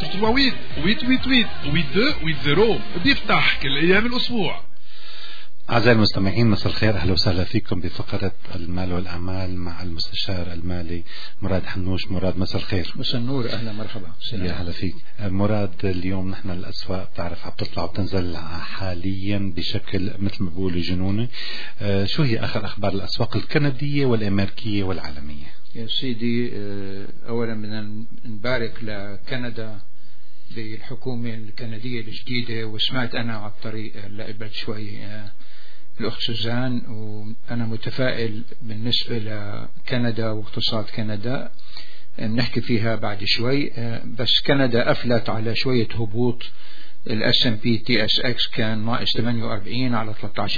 438-888-8280 بيفتح كل أيام الأسبوع. أعزائي المستمعين مساء الخير، أهلا وسهلا فيكم بفقرة المال والأعمال مع المستشار المالي مراد حنوش. مراد مساء الخير. مساء النور، أهلا مرحبا. يا هلا فيك مراد. اليوم نحن الأسواق بتعرف عم تطلع وتنزل حاليا بشكل مثل ما بقولوا جنوني. شو هي آخر أخبار الأسواق الكندية والأمريكية والعالمية؟ يا سيدي، أولا بدنا نبارك لكندا بالحكومة الكندية الجديدة، وسمعت أنا على الطريق قبل شوي الأخت سوزان، وأنا متفائل بالنسبة لكندا واقتصاد كندا نحكي فيها بعد شوي. بس كندا أفلت على شوية هبوط. الS&P TSX كان ناقص 48 على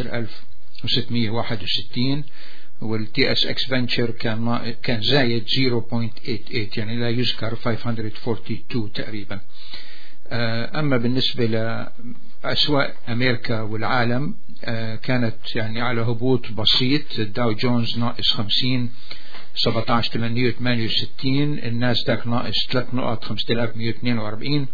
13661، والTSX Venture كان زايد 0.88 يعني لا يذكر 542 تقريبا. أما بالنسبة لأسواق أمريكا والعالم كانت يعني على هبوط بسيط. الداو جونز ناقص 50 17868، الناسداك ناقص 3 نقط 5142،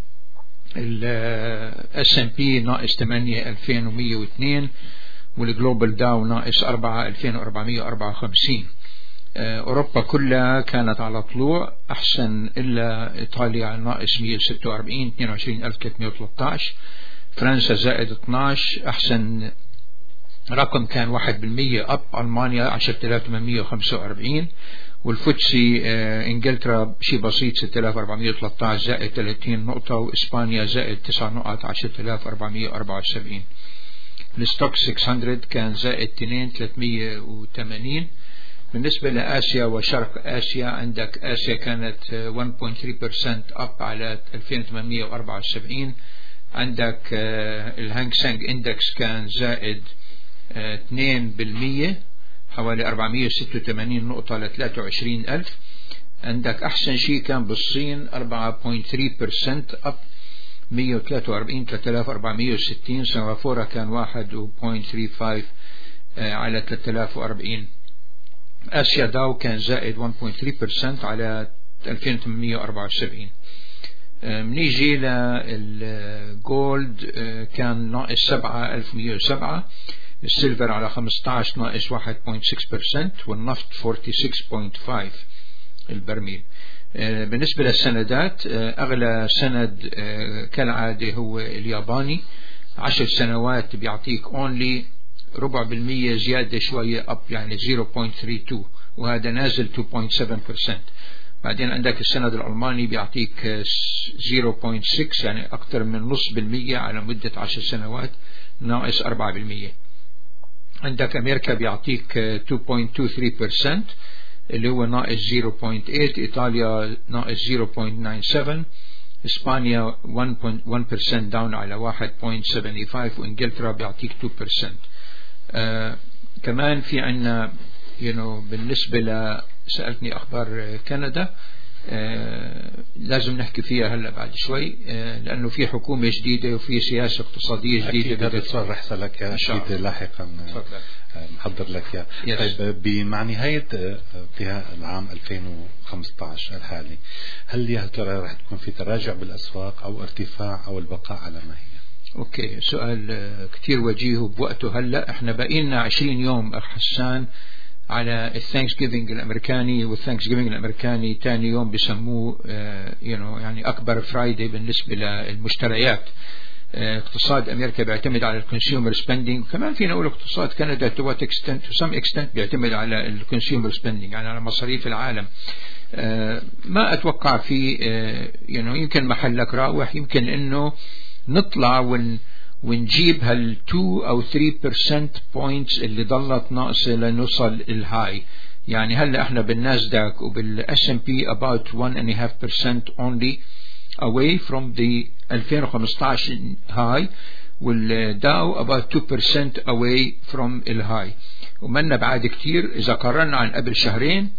الS&P ناقص 8 2102، والجلوبال داو ناقص 4 2454. أوروبا كلها كانت على طلوع أحسن إلا إيطاليا ناقص 146 22313. فرنسا زائد 12 أحسن رقم كان 1% أب. ألمانيا 10845، والفوتسي إنجلترا شيء بسيط 6413 زائد 30 نقطة، وإسبانيا زائد 9 نقط 10474. الستوك 600 كان زائد 2380. بالنسبة لآسيا وشرق آسيا عندك آسيا كانت 1.3% أب على 2874. عندك الهانغ سانغ إندكس كان زائد 2% حوالي 486 نقطة ل 23,000. عندك أحسن شيء كان بالصين 4.3% أب 143 3460. سنغافورة كان 1.35 على 3040. آسيا داو كان زائد 1.3% على 2874. منيجي للجولد كان ناقص 7107. السيلفر على 15 ناقص 1.6%، والنفط 46.5 البرميل. بالنسبة للسندات أغلى سند كالعادة هو الياباني، 10 سنوات بيعطيك only 4% زيادة شوية أب يعني 0.32، وهذا نازل 2.7%. بعدين عندك السند الألماني بيعطيك 0.6 يعني أكثر من نص بالمية على مدة 10 سنوات ناقص 4%. عندك أمريكا بيعطيك 2.23% اللي هو ناقص 0.8. إيطاليا ناقص 0.97. إسبانيا 1% داون على 1.75، وإنجلترا بيعطيك 2%. كمان في عنا بالنسبة سألتني أخبار كندا. لازم نحكي فيها هلا بعد شوي، لأنه في حكومة جديدة وفي سياسة اقتصادية جديدة. هذا السؤال رح أسألك أكيد لاحقا، محضر لك إياه. طيب مع نهاية فيها العام 2015 الحالي، هل يا ترى رح تكون في تراجع بالأسواق أو ارتفاع أو البقاء على ما هي؟ اوكي، سؤال كتير وجيه بوقته. هلا احنا بقينا 20 يوم أخ حسان على الثانكس جيفينج الامريكاني، والثانكس جيفينج الامريكاني ثاني يوم بسموه يعني اكبر فرايدي بالنسبه للمشتريات. اقتصاد امريكا بيعتمد على الكونسيومر سبيندينج، وكمان فينا نقول اقتصاد كندا تو سم اكستنت بيعتمد على الكونسيومر سبيندينج، يعني على مصاريف العالم. ما اتوقع في يمكن محلك راوح، يمكن انه نطلع ونجيب هال 2 أو 3% points اللي ضلت ناقصة لنوصل الهاي. يعني هلا احنا بالناسداك وبال S&P about 1.5% only away from the 2015 high، والداو about 2% away from الهاي، ومنا بعد كتير. إذا قارنا عن قبل شهرين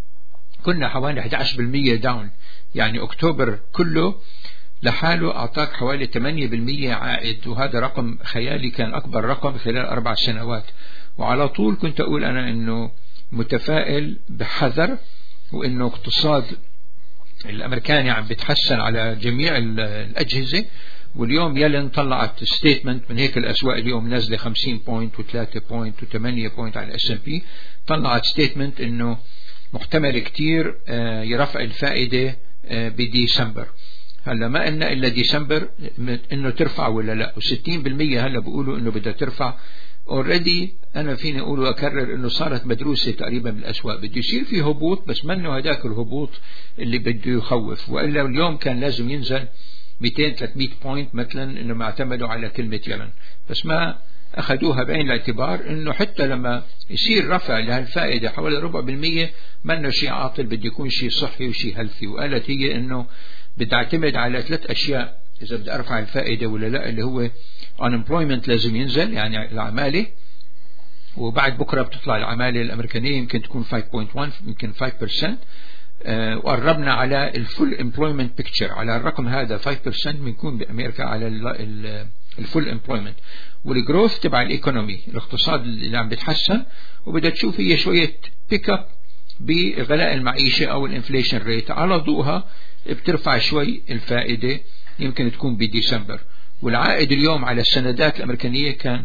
كنا حوالي 11% داون، يعني أكتوبر كله لحاله أعطاك حوالي 8% عائد، وهذا رقم خيالي، كان أكبر رقم خلال 4 سنوات. وعلى طول كنت أقول أنا أنه متفائل بحذر، وأنه اقتصاد الأمريكاني عم بيتحسن على جميع الأجهزة. واليوم يلن طلعت ستيتمنت من هيك الأسواق اليوم نازلة 50 بوينت و3 بوينت و8 بوينت على S&P، طلعت ستيتمنت أنه محتمل كتير يرفع الفائدة بديسمبر. هلا ما قلنا إلا ديسمبر إنه ترفع ولا لا، و60% هلا بيقولوا إنه بدها ترفع. already أنا فيني أقول وأكرر إنه صارت مدروسة تقريبا بالأسواق، بده يصير في هبوط، بس منه هداك الهبوط اللي بده يخوف. وإلا اليوم كان لازم ينزل 200-300 بوينت مثلا، إنه ما اعتمدوا على كلمة يلن، بس ما أخذوها بعين الاعتبار إنه حتى لما يصير رفع لهالفائدة حوالي 4%، منه شيء عاطل، بده يكون شيء صحي وشيء هيلثي. وقالت هي إنه بتعتمد على 3 أشياء إذا بدي أرفع الفائدة ولا لا، اللي هو unemployment لازم ينزل، يعني العمالة، وبعد بكرة بتطلع العمالة الأمريكانية يمكن تكون 5.1 يمكن 5%. وقربنا على الفول employment picture، على الرقم هذا 5% بنكون بأمريكا على الفول employment. والجروث تبع الإيكونومي، الاقتصاد اللي عم بيتحسن، وبدها تشوف هي شوية بيك اب بغلاء المعيشة أو الانفليشن ريت، على ضوءها بترفع شوي الفائدة، يمكن تكون بديسمبر. والعائد اليوم على السندات الأمريكانية كان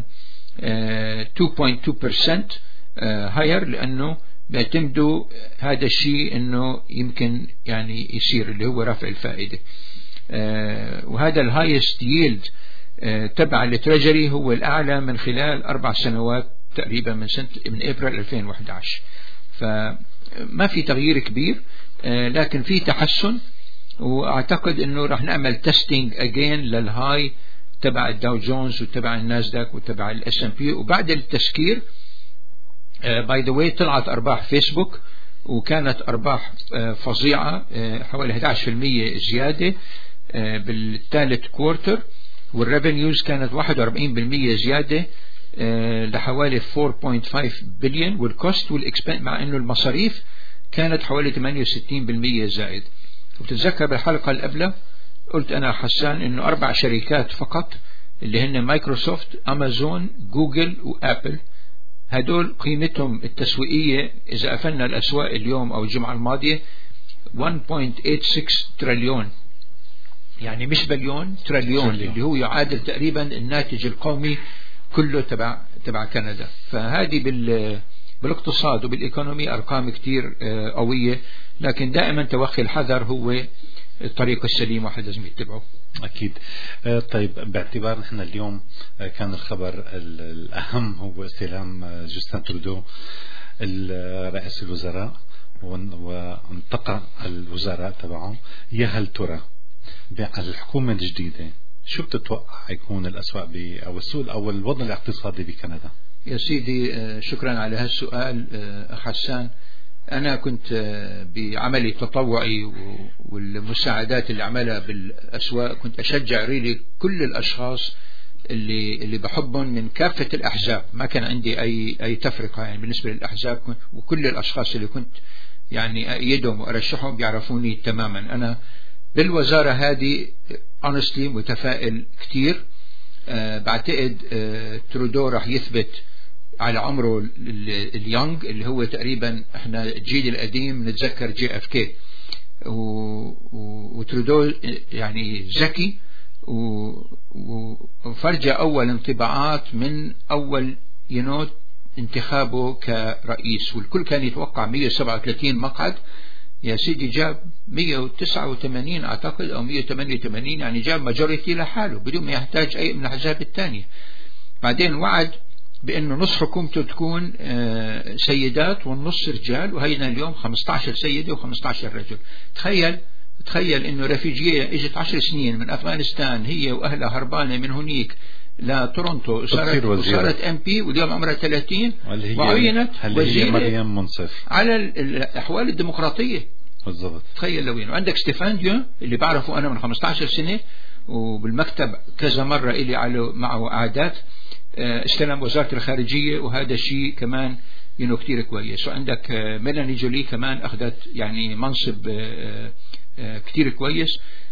2.2% هاير، لأنه بيعتمدوا هذا الشيء انه يمكن يعني يصير اللي هو رفع الفائدة. وهذا الهايست ييلد تبع التريجري هو الأعلى من خلال 4 سنوات تقريبا من أبريل 2011. فما في تغيير كبير، لكن في تحسن. واعتقد انه راح نعمل تيستينج اجين للهاي تبع الداو جونز وتبع الناسداك وتبع الS&P. وبعد التسكير باي ذا واي طلعت ارباح فيسبوك، وكانت ارباح فظيعة، حوالي 11% زيادة بالثالث كوارتر. والريفينيوز كانت 41% زيادة لحوالي 4.5 بليون. والكوست والاكسبنس مع انه المصاريف كانت حوالي 68% زائد. وتتذكر بالحلقة اللي قبلها قلت أنا حسان إنه 4 شركات فقط اللي هن مايكروسوفت، أمازون، جوجل وآبل، هدول قيمتهم التسويقية إذا قفلنا الأسواق اليوم أو الجمعة الماضية 1.86 تريليون، يعني مش بليون، تريليون، اللي هو يعادل تقريبا الناتج القومي كله تبع كندا. فهذه بالاقتصاد وبالإيكونومي أرقام كتير قوية، لكن دائما توخي الحذر هو الطريق السليم واحد لازم يتبعه. أكيد. طيب، باعتبار نحن اليوم كان الخبر الأهم هو استلام جوستن ترودو رئيس الوزراء وانتقى الوزراء تبعه، يا هل ترى الحكومة الجديدة شو بتتوقع يكون الأسواق أو السوق أو الوضع الاقتصادي بكندا؟ يا سيدي شكرا على هالسؤال حسان. أنا كنت بعملي التطوعي والمساعدات اللي عملها بالأسواق كنت أشجع ريلي كل الأشخاص اللي بحبهم من كافة الأحزاب، ما كان عندي أي تفرقة يعني بالنسبة للأحزاب، وكل الأشخاص اللي كنت يعني أيدهم وأرشحهم بيعرفوني تماما. أنا بالوزارة هذه honestly متفائل كتير. بعتقد ترودو راح يثبت على عمره اليونغ اللي هو تقريبا احنا الجيل القديم نتذكر JFK، وترودو يعني ذكي وفرجة أول انطباعات من أول انتخابه كرئيس، والكل كان يتوقع 137 مقعد. يا سيدي جاب 189 أعتقد أو 188، يعني جاب ماجوريتي لحاله بدون ما يحتاج أي من الأحزاب الثانية. بعدين وعد بأنه نص حكومته تكون سيدات والنص رجال، وهينا اليوم 15 سيدة و15 رجل. تخيل انه رفيجية اجت 10 سنين من افغانستان هي واهلها هربانة من هنيك لتورونتو وصارت MP، واليوم عمرها 30 وعينت وزيرة مريم منصف على الاحوال الديمقراطية. بالضبط. تخيل لوين. وعندك ستيفان اللي بعرفه انا من 15 سنة وبالمكتب كذا مرة إلي معه عادات، استلم وزارة الخارجية، وهذا شيء كمان كتير كويس. وعندك ميلاني جولي كمان أخذت يعني منصب كتير كويس.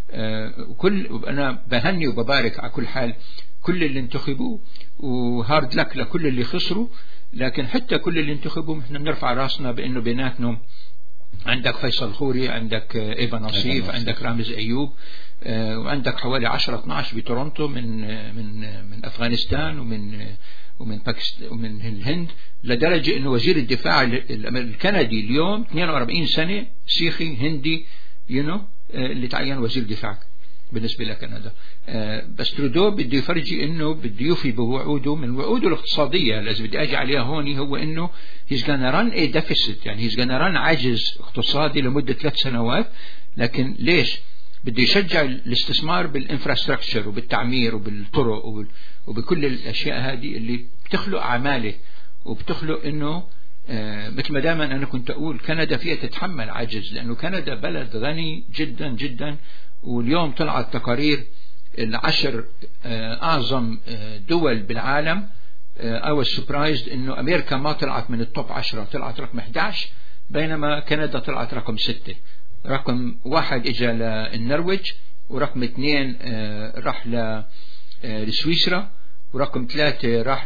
أنا بهني وببارك على كل حال كل اللي انتخبوا، وهارد لك لكل اللي خسروا. لكن حتى كل اللي انتخبوا احنا بنرفع راسنا بأنه بيناتهم عندك فيصل خوري، عندك إيفا نصيف، عندك رامز أيوب، وعندك حوالي 10-12 بتورونتو من أفغانستان ومن باكستان ومن الهند، لدرجة أنه وزير الدفاع الكندي اليوم 42 سنة سيخي هندي اللي تعين وزير دفاع بالنسبة لكندا. بس ترودو بده يفرجي أنه بده يوفي بوعوده، من وعوده الاقتصادية لازم بدي أجي عليها هون، هو أنه he's gonna run a deficit، يعني he's gonna run عجز اقتصادي لمدة 3 سنوات. لكن ليش؟ بده يشجع الاستثمار بالانفراستراكشر وبالتعمير وبالطرق وبكل الأشياء هذه اللي بتخلق عمالة وبتخلق أنه مثل ما دائما أنا كنت أقول كندا فيها تتحمل عجز، لأنه كندا بلد غني جدا جدا. واليوم طلعت تقارير 10 أعظم دول بالعالم. I was surprised إنه أمريكا ما طلعت من التوب 10، طلعت رقم 11، بينما كندا طلعت رقم 6. رقم 1 إجا للنرويج، ورقم 2 راح لسويسرا، ورقم 3 راح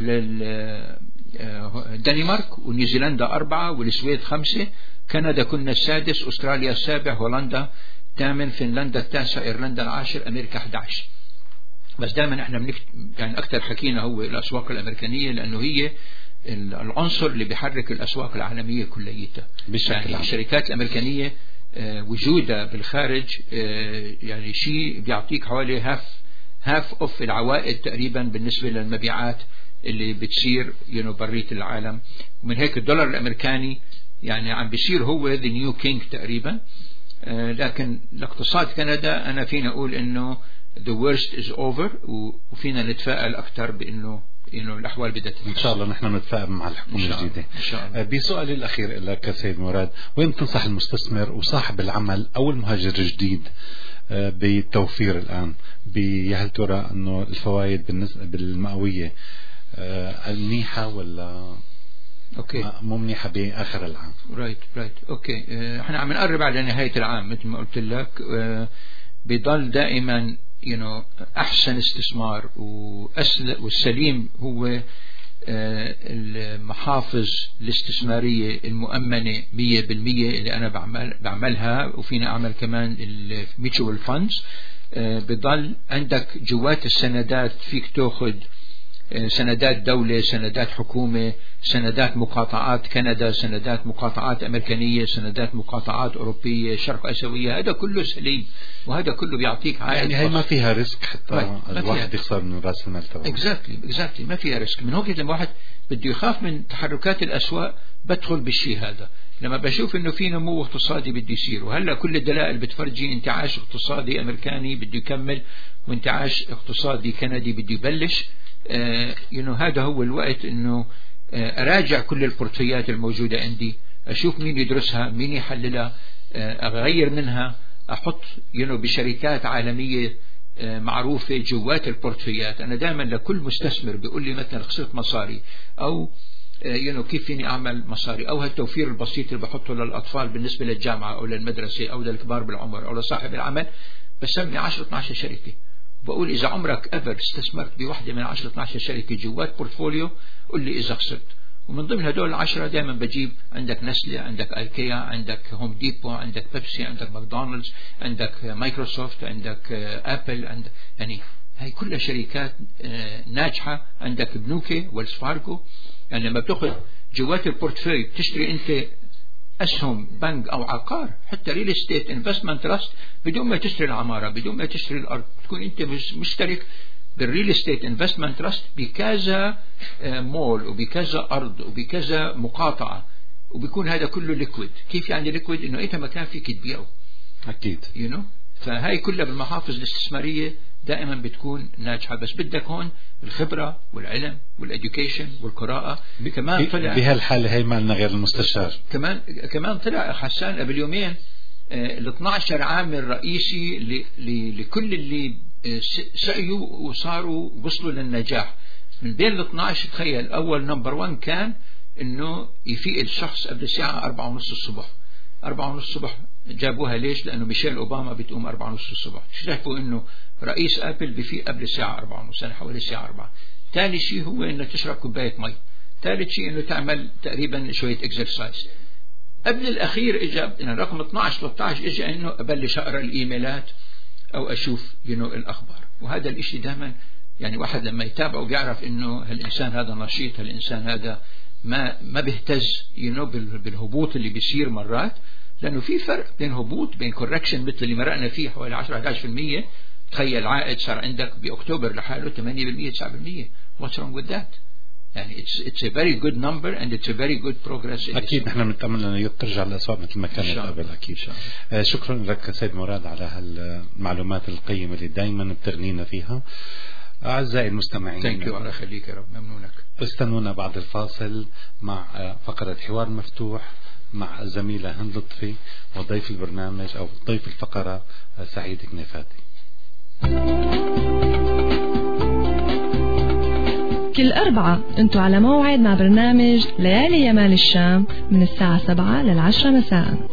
للدنمارك، ونيوزيلندا 4، والسويد 5. كندا كنا السادس، أستراليا السابع، هولندا 8، فنلندا 9، إيرلندا 10، أمريكا 11. بس دائما احنا يعني أكثر حكينا هو الأسواق الأمريكانية، لأنه هي العنصر اللي بيحرك الأسواق العالمية كليتها. يعني الشركات الأمريكانية وجودها بالخارج يعني شيء بيعطيك حوالي هاف اوف العوائد تقريبا بالنسبة للمبيعات اللي بتصير برية العالم. ومن هيك الدولار الأمريكاني يعني عم بيصير هو the new king تقريبا. لكن الاقتصاد كندا أنا فينا أقول إنه the worst is over، وفينا نتفائل أكثر بإنه الأحوال بدأت تتحسن. إن شاء الله نحن نتفائل مع الحكومة الجديدة. بسؤالي الأخير لك سيد مراد، وين تنصح المستثمر وصاحب العمل أو المهاجر الجديد بالتوفير الآن؟ هل ترى أنه الفوائد بالنسبة بالمئوية منيحة ولا مو منيحة بآخر العام؟ رايت أوكي. احنا عم نقرب على نهاية العام مثل ما قلت لك. بيضل دائما أحسن استثمار والسليم هو المحافظ الاستثمارية المؤمنة 100% اللي أنا بعملها، وفينا أعمل كمان الميتشوال فاندز. بيضل عندك جوات السندات فيك تأخذ سندات دولة، سندات حكومة، سندات مقاطعات كندا، سندات مقاطعات أمريكانية، سندات مقاطعات أوروبية، شرق آسيوية. هذا كله سليم، وهذا كله بيعطيك عائد. يعني هي ما فيها ريسك حتى الواحد يخسر من رأس المال تبعه. exactly ما فيها ريسك. من وقت لما واحد بده يخاف من تحركات الأسواق بدخل بالشيء هذا. لما بشوف إنه في نمو اقتصادي بده يصير، وهلا كل الدلائل بتفرجي انتعاش اقتصادي أمريكاني بده يكمل، وانتعاش اقتصادي كندي بده يبلش. هذا هو الوقت إنه أراجع كل البورتفوليات الموجودة عندي، أشوف مين يدرسها، مين يحللها، أغير منها، أحط بشركات عالمية معروفة جوات البورتفوليات. أنا دائما لكل مستثمر بيقول لي مثلا خسرت مصاري أو كيف فيني أعمل مصاري، أو هالتوفير البسيط اللي بحطه للأطفال بالنسبة للجامعة أو للمدرسة أو للكبار بالعمر أو لصاحب العمل. بسمي 10-12 شركة، بقول إذا عمرك أبر استثمرت بواحدة من 10-12 شركة جوات بورتفوليو قل لي إذا خسرت. ومن ضمن هدول 10 دائما بجيب عندك نسلة، عندك ايكيا، عندك هوم ديبو، عندك بيبسي، عندك ماكدونالدز، عندك مايكروسوفت، عندك ابل، عندك يعني هاي كلها شركات ناجحة. عندك بنوكي، ويلز فارغو. يعني لما بتاخذ جوات البورتفوليو بتشتري انت اسهم بنك او عقار، حتى ريل استيت انفستمنت تراست، بدون ما تشتري العمارة، بدون ما تشتري الارض، تكون انت مشترك بالريل استيت انفستمنت تراست بكذا مول وبكذا ارض وبكذا مقاطعة، وبيكون هذا كله ليكويد. كيف يعني ليكويد؟ انه انت مكان فيك تبيعه اكيد فهاي كلها بالمحافظ الاستثمارية دائما بتكون ناجحة. بس بدك هون الخبرة والعلم والاديوكيشن والقراءة. كمان طلع بهالحالة هي ما لنا غير المستشار. كمان طلع حسان قبل يومين ال 12 عامل رئيسي لكل اللي سعيوا وصاروا وصلوا للنجاح. من بين ال 12 تخيل أول نمبر 1 كان إنه يفيق الشخص قبل الساعة 4:30 الصبح. 4:30 الصبح جابوها ليش؟ لأنه ميشيل أوباما بتقوم 4:30 الصبح. شايفوا إنه رئيس أبل بفيق قبل الساعة 4:30، حوالي الساعة 4. ثاني شيء هو إنه تشرب كوباية مي. ثالث شيء إنه تعمل تقريبا شوية إكسرسايز. قبل الأخير إجا رقم 12-13 إجا إنه أبلش أقرأ الإيميلات أو أشوف الأخبار. وهذا الإشي دائما يعني واحد لما يتابعه بيعرف إنه هالإنسان هذا نشيط، هالإنسان هذا ما بيهتز بالهبوط اللي بيصير مرات، لأنه في فرق بين هبوط بين كوركشن مثل اللي مرقنا فيه حوالي 10-11%. تخيل عائد صار عندك بأكتوبر لحاله 8% 9%. What's wrong with that؟ يعني it's a very good number and it's a very good progress. أكيد نحن بنتأمل أنه ترجع الأسواق مثل ما كانت قبل. أكيد. شكرا لك سيد مراد على هالمعلومات القيمة اللي دايما بتغنينا فيها. أعزائي المستمعين، Thank you. الله يخليك يا رب. ممنونك. استنونا بعد الفاصل مع فقرة حوار مفتوح مع الزميلة هند لطفي وضيف البرنامج أو ضيف الفقرة سعيد كنيفاتي. كل أربعة أنتوا على موعد مع برنامج ليالي يمال الشام من الساعة 7 لل10 مساء.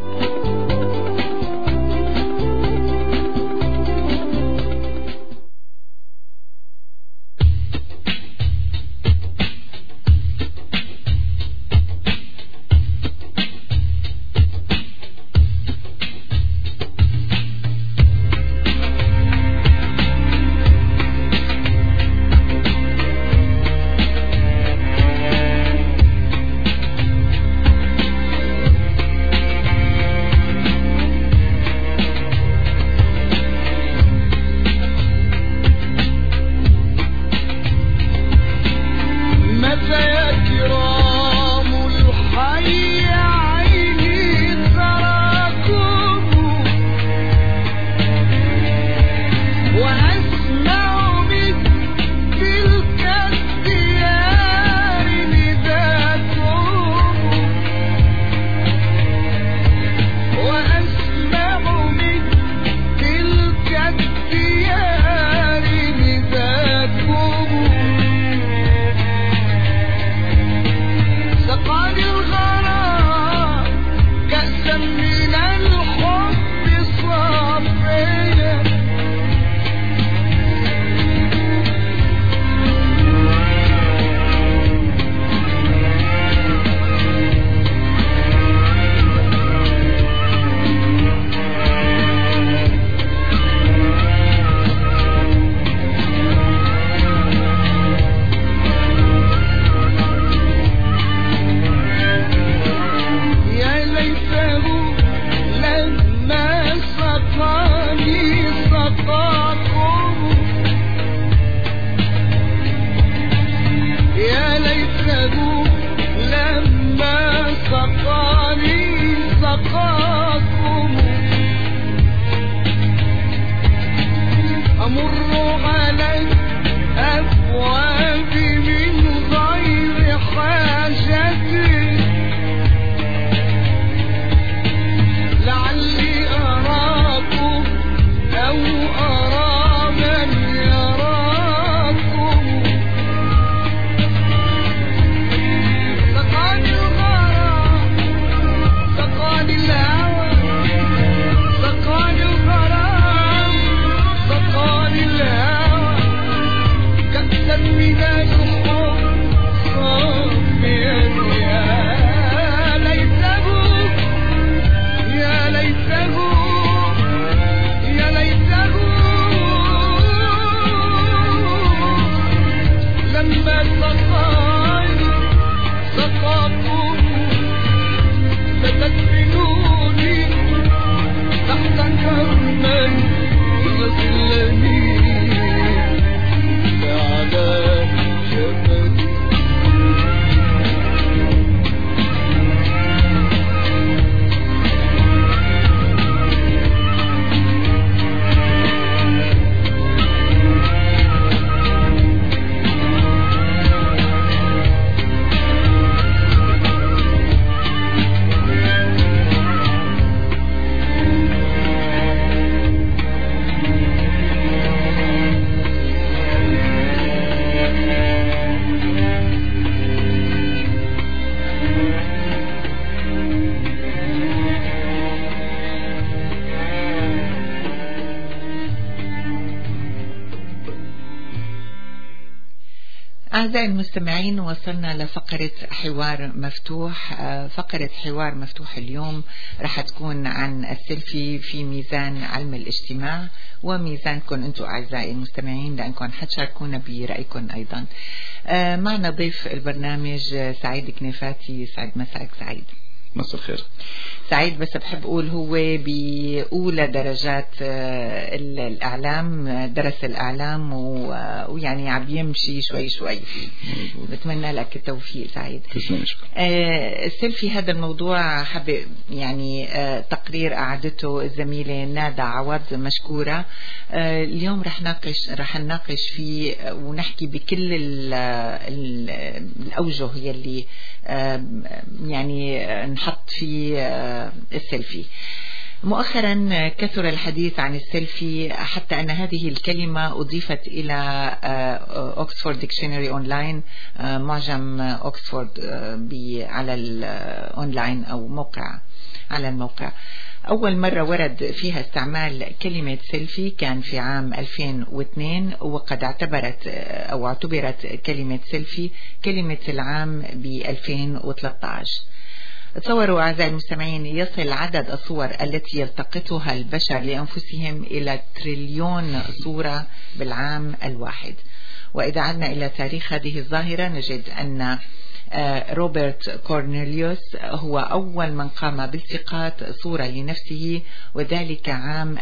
أعزائي المستمعين، وصلنا لفقرة حوار مفتوح. فقرة حوار مفتوح اليوم رح تكون عن السيلفي في ميزان علم الاجتماع وميزانكم أنتم أعزائي المستمعين، لأنكم حتشاركونا برأيكم أيضا. معنا ضيف البرنامج سعيد كنيفاتي. سعيد مساك. سعيد مساء الخير. سعيد بس بحب أقول هو بأولى درجات الإعلام، درس الإعلام ويعني عم يمشي شوي شوي فيه. بتمنى لك التوفيق سعيد. السيلفي هذا الموضوع حب يعني تقرير أعدته الزميلة نادى عوض مشكورة. اليوم رح نناقش فيه ونحكي بكل الأوجه يلي يعني نحط في السيلفي. مؤخرا كثر الحديث عن السيلفي حتى أن هذه الكلمة أضيفت إلى أوكسفورد ديكشنري أونلاين، معجم أوكسفورد على الأونلاين أو موقع على الموقع. أول مرة ورد فيها استعمال كلمة سيلفي كان في عام 2002، وقد اعتبرت كلمة سيلفي كلمة العام ب 2013. تصوروا أعزائي المستمعين، يصل عدد الصور التي يلتقطها البشر لأنفسهم إلى 1 تريليون صورة بالعام الواحد. وإذا عدنا إلى تاريخ هذه الظاهرة نجد أن روبرت كورنيليوس هو أول من قام بالتقاط صورة لنفسه، وذلك عام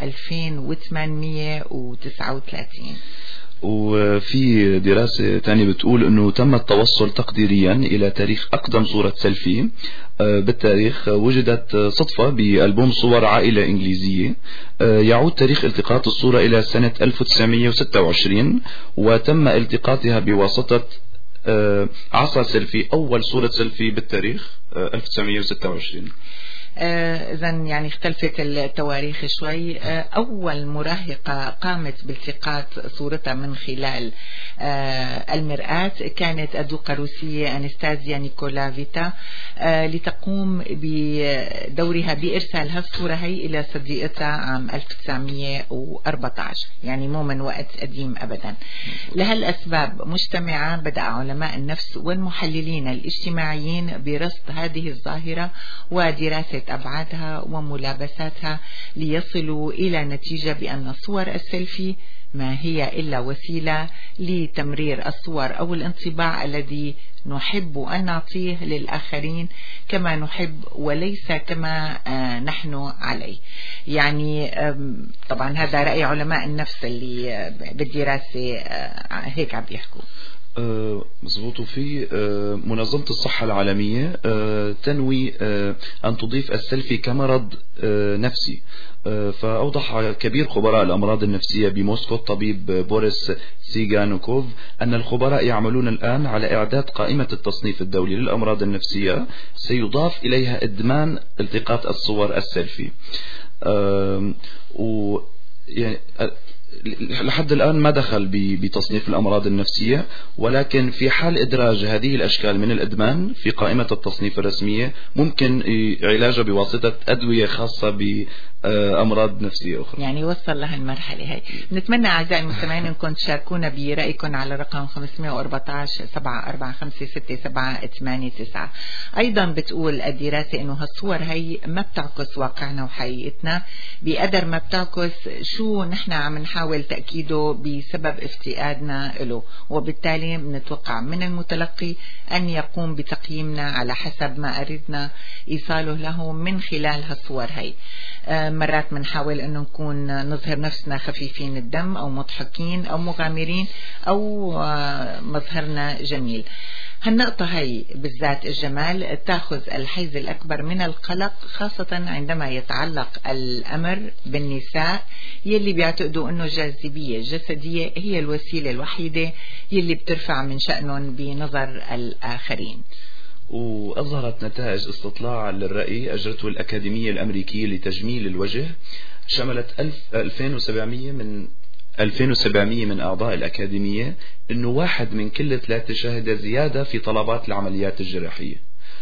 2839. وفي دراسة تانية بتقول أنه تم التوصل تقديريا إلى تاريخ أقدم صورة سيلفي بالتاريخ. وجدت صدفة بألبوم صور عائلة إنجليزية يعود تاريخ التقاط الصورة إلى سنة 1926، وتم التقاطها بواسطة عصا سيلفي، أول صورة سيلفي بالتاريخ 1926. إذن يعني اختلفت التواريخ شوي. أول مراهقة قامت بالتقاط صورتها من خلال المرآة كانت الدوقة الروسية أنستازيا نيكولافيتا، لتقوم بدورها بإرسال هالصورة هي إلى صديقتها عام 1914، يعني مو من وقت قديم أبدا. لهالأسباب مجتمعة بدأ علماء النفس والمحللين الاجتماعيين برصد هذه الظاهرة ودراسة أبعادها وملابساتها، ليصلوا إلى نتيجة بأن صور السيلفي ما هي إلا وسيلة لتمرير الصور أو الانطباع الذي نحب أن نعطيه للآخرين كما نحب وليس كما نحن عليه. يعني طبعا هذا رأي علماء النفس اللي بالدراسة هيك عم بيحكوا. مظبوط. في منظمة الصحة العالمية تنوي أن تضيف السيلفي كمرض نفسي. فأوضح كبير خبراء الأمراض النفسية بموسكو الطبيب بوريس سيغانوكوف أن الخبراء يعملون الآن على إعداد قائمة التصنيف الدولي للأمراض النفسية سيضاف إليها إدمان التقاط الصور السيلفي. يعني لحد الآن ما دخل بتصنيف الأمراض النفسية، ولكن في حال إدراج هذه الأشكال من الإدمان في قائمة التصنيف الرسمية ممكن علاجها بواسطة أدوية خاصة بأمراض نفسية أخرى. يعني وصل لها المرحلة هاي. نتمنى أعزائي المستمعين أنكم تشاركونا برأيكم على رقم 514-745-6789. أيضا بتقول الدراسة أنه هالصور هي ما بتعكس واقعنا وحقيقتنا بقدر ما بتعكس شو نحن عم نحاول تأكيده بسبب افتقادنا له، وبالتالي بنتوقع من المتلقي أن يقوم بتقييمنا على حسب ما أردنا إيصاله له من خلال هالصور هي. مرات بنحاول أنه نكون نظهر نفسنا خفيفين الدم أو مضحكين أو مغامرين أو مظهرنا جميل. هالنقطة هي بالذات الجمال تأخذ الحيز الأكبر من القلق، خاصة عندما يتعلق الأمر بالنساء يلي بيعتقدوا أنه الجاذبية الجسدية هي الوسيلة الوحيدة يلي بترفع من شأنهم بنظر الآخرين. وأظهرت نتائج استطلاع للرأي أجرته الأكاديمية الأمريكية لتجميل الوجه، شملت 2700 من أعضاء الأكاديمية، أنه 1 من كل 3 شهد زيادة في طلبات العمليات الجراحية،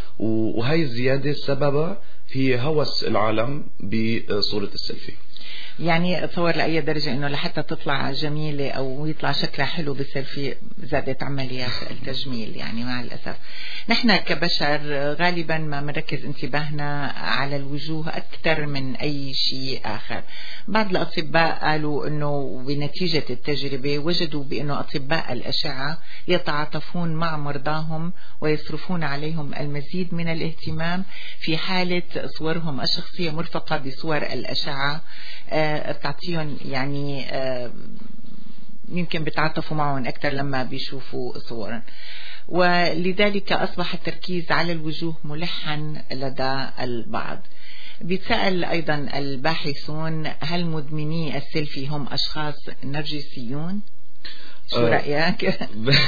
وهي الزيادة سببها هي هوس العالم بصورة السيلفي. يعني اتصور لأي درجة انه لحتى تطلع جميلة او يطلع شكلها حلو بالسيلفي زادت عمليات التجميل. يعني مع الأسف نحن كبشر غالبا ما بنركز انتباهنا على الوجوه أكثر من أي شيء آخر. بعض الأطباء قالوا انه بنتيجة التجربة وجدوا بانه أطباء الأشعة يتعاطفون مع مرضاهم ويصرفون عليهم المزيد من الاهتمام في حالة صورهم الشخصية مرفقة بصور الأشعة، بتعطيهم يعني يمكن بتعاطفوا معهم أكثر لما بيشوفوا صورا. ولذلك أصبح التركيز على الوجوه ملحا لدى البعض. بيتسأل أيضا الباحثون هل مدمني السيلفي هم أشخاص نرجسيون؟ شو رأيك؟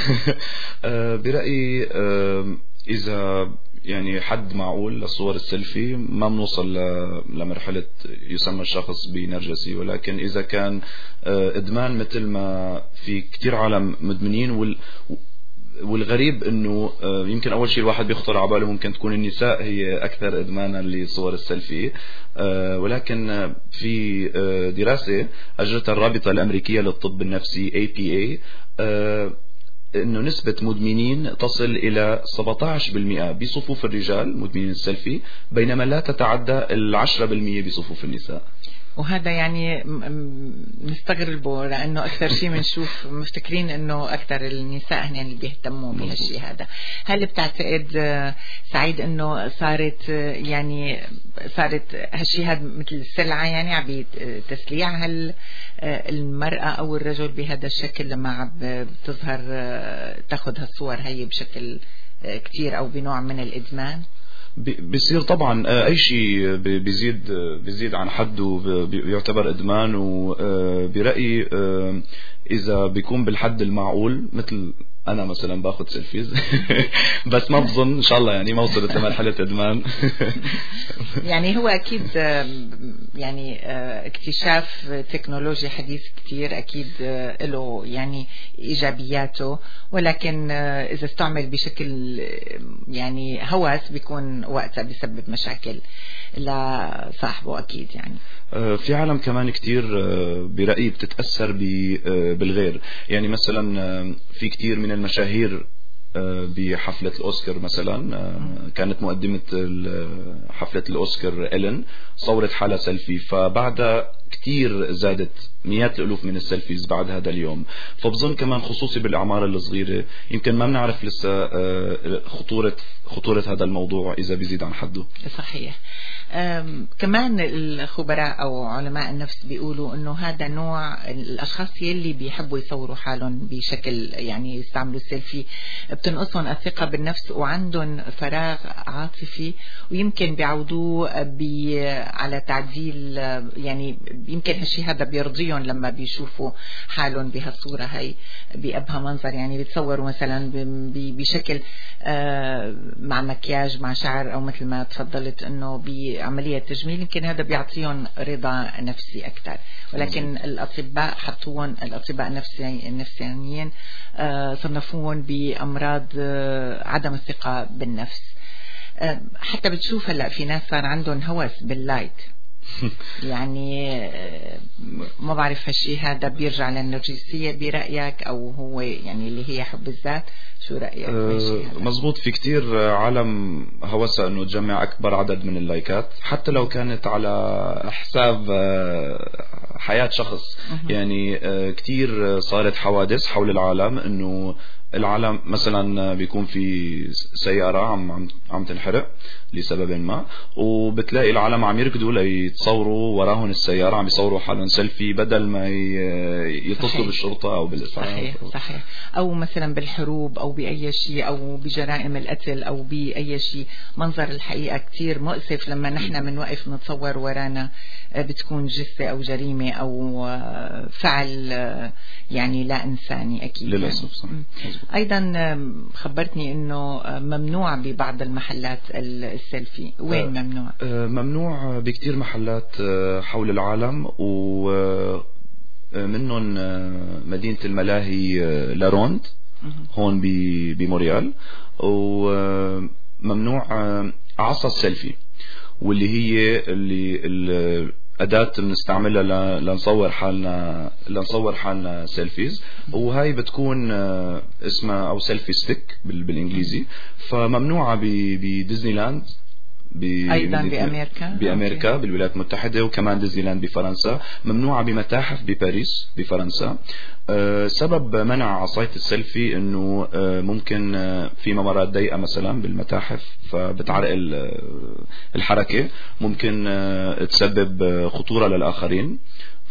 برأيي إذا يعني حد معقول لصور السيلفي ما بنوصل لمرحلة يسمى الشخص بنرجسي، ولكن إذا كان إدمان مثل ما في كتير عالم مدمنين والغريب انه يمكن اول شيء الواحد بيخطر على باله ممكن تكون النساء هي اكثر ادمانا لصور السيلفي، ولكن في دراسة اجرتها الرابطة الامريكية للطب النفسي APA انه نسبة مدمنين تصل الى 17% بصفوف الرجال مدمنين السيلفي، بينما لا تتعدى 10% بصفوف النساء. وهذا يعني نستغربه لأنه أكثر شيء بنشوف مفتكرين أنه أكثر النساء هن اللي بيهتموا بهالشيء هذا. هل بتعتقد سعيد أنه صارت هالشيء هذا مثل سلعة يعني عم تسليع هل المرأة أو الرجل بهذا الشكل لما عم بتظهر تاخذ هالصور هي بشكل كتير أو بنوع من الإدمان؟ بيصير طبعا اي شيء بيزيد عن حده بيعتبر ادمان، وبرأيي اذا بيكون بالحد المعقول مثل انا مثلا باخذ سيلفيز بس ما بظن ان شاء الله يعني ما وصلت لمرحله ادمان. يعني هو اكيد يعني اكتشاف تكنولوجيا حديث كتير اكيد له يعني ايجابياته، ولكن اذا استعمل بشكل يعني هوس بيكون وقتها بيسبب مشاكل لصاحبه اكيد. يعني في عالم كمان كتير برأيي بتتأثر بالغير، يعني مثلا في كتير من المشاهير بحفلة الأوسكار مثلا كانت مقدمة حفلة الأوسكار إلين صورت حالة سيلفي، فبعدها كتير زادت مئات الألوف من السيلفيز بعد هذا اليوم. فبظن كمان خصوصي بالأعمار الصغيرة يمكن ما بنعرف لسه خطورة هذا الموضوع إذا بيزيد عن حده. صحيح. كمان الخبراء أو علماء النفس بيقولوا إنه هذا نوع الأشخاص يلي بيحبوا يصوروا حالهم بشكل يعني يستعملوا السيلفي بتنقصهم الثقة بالنفس وعندهم فراغ عاطفي، ويمكن بيعودوه على تعديل يعني يمكن هالشي هذا بيرضيهم لما بيشوفوا حالهم بهالصورة هاي بأبهى منظر. يعني بيتصوروا مثلا بشكل مع مكياج مع شعر أو مثل ما تفضلت إنه بعملية تجميل، يمكن هذا بيعطيهم رضا نفسي أكثر. ولكن الأطباء حطوهم الأطباء النفسيين صنفوهم بأمراض عدم الثقة بالنفس. حتى بتشوف هلا في ناس صار عندهم هوس باللايك يعني ما بعرف هالشي هذا بيرجع للنرجسية برأيك أو هو يعني اللي هي حب الذات؟ شو رأيك؟ مزبوط، في كتير عالم هوسة انه تجمع اكبر عدد من اللايكات حتى لو كانت على حساب حياة شخص. يعني كتير صارت حوادث حول العالم انه العالم مثلا بيكون في سيارة عم تنحرق لسبب ما، وبتلاقي العالم عم يركضوا ليتصوروا وراهن السيارة، عم يصوروا حالهم سيلفي بدل ما يتصلوا بالشرطة أو بالإسعاف. صحيح. أو مثلا بالحروب أو بأي شيء أو بجرائم القتل أو بأي شيء. منظر الحقيقة كتير مؤسف لما نحن من وقف نتصور ورانا بتكون جثة أو جريمة أو فعل يعني لا إنساني أكيد للأسف. صح. أيضا خبرتني أنه ممنوع ببعض المحلات السيلفي. وين ممنوع؟ ممنوع بكتير محلات حول العالم، ومنهم مدينة الملاهي لاروند هون بموريال، وممنوع عصا السيلفي واللي هي اللي أداة بنستعملها لنصور حالنا سيلفيز، وهي بتكون اسمها أو سيلفي ستيك بالإنجليزي. فممنوعة بديزني لاند أيضا بأمريكا بالولايات المتحدة، وكمان ديزني لاند بفرنسا. ممنوعة بمتاحف بباريس بفرنسا. سبب منع عصاية السيلفي انه ممكن في ممرات ضيقة مثلا بالمتاحف فبتعرق الحركة، ممكن تسبب خطورة للآخرين.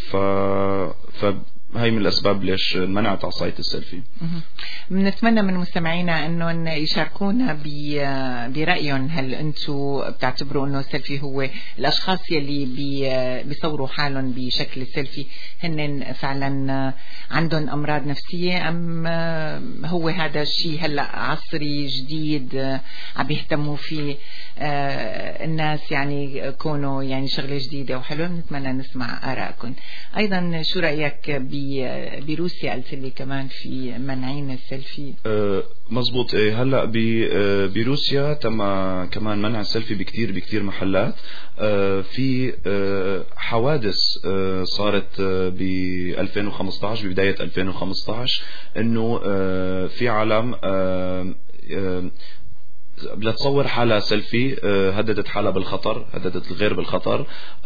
هاي من الأسباب ليش منعت عصاية السيلفي. بنتمنى من مستمعينا أنه يشاركونا برأيهم. هل أنتوا بتعتبروا أنه السيلفي هو الأشخاص يلي بيصوروا حالهم بشكل السيلفي هن فعلا عندهم أمراض نفسية، أم هو هذا الشيء هلأ عصري جديد عم بيهتموا فيه الناس، يعني كونه يعني شغلة جديدة وحلوة؟ بنتمنى نسمع آرائكم. أيضا شو رأيك بروسيا؟ قلت لي كمان في منعين السيلفي. مزبوط. هلا بروسيا تم كمان منع السيلفي بكتير محلات. في حوادث صارت ب 2015 ببداية 2015 انه في عالم بتصور حالها سيلفي هددت حالها بالخطر، هددت الغير بالخطر.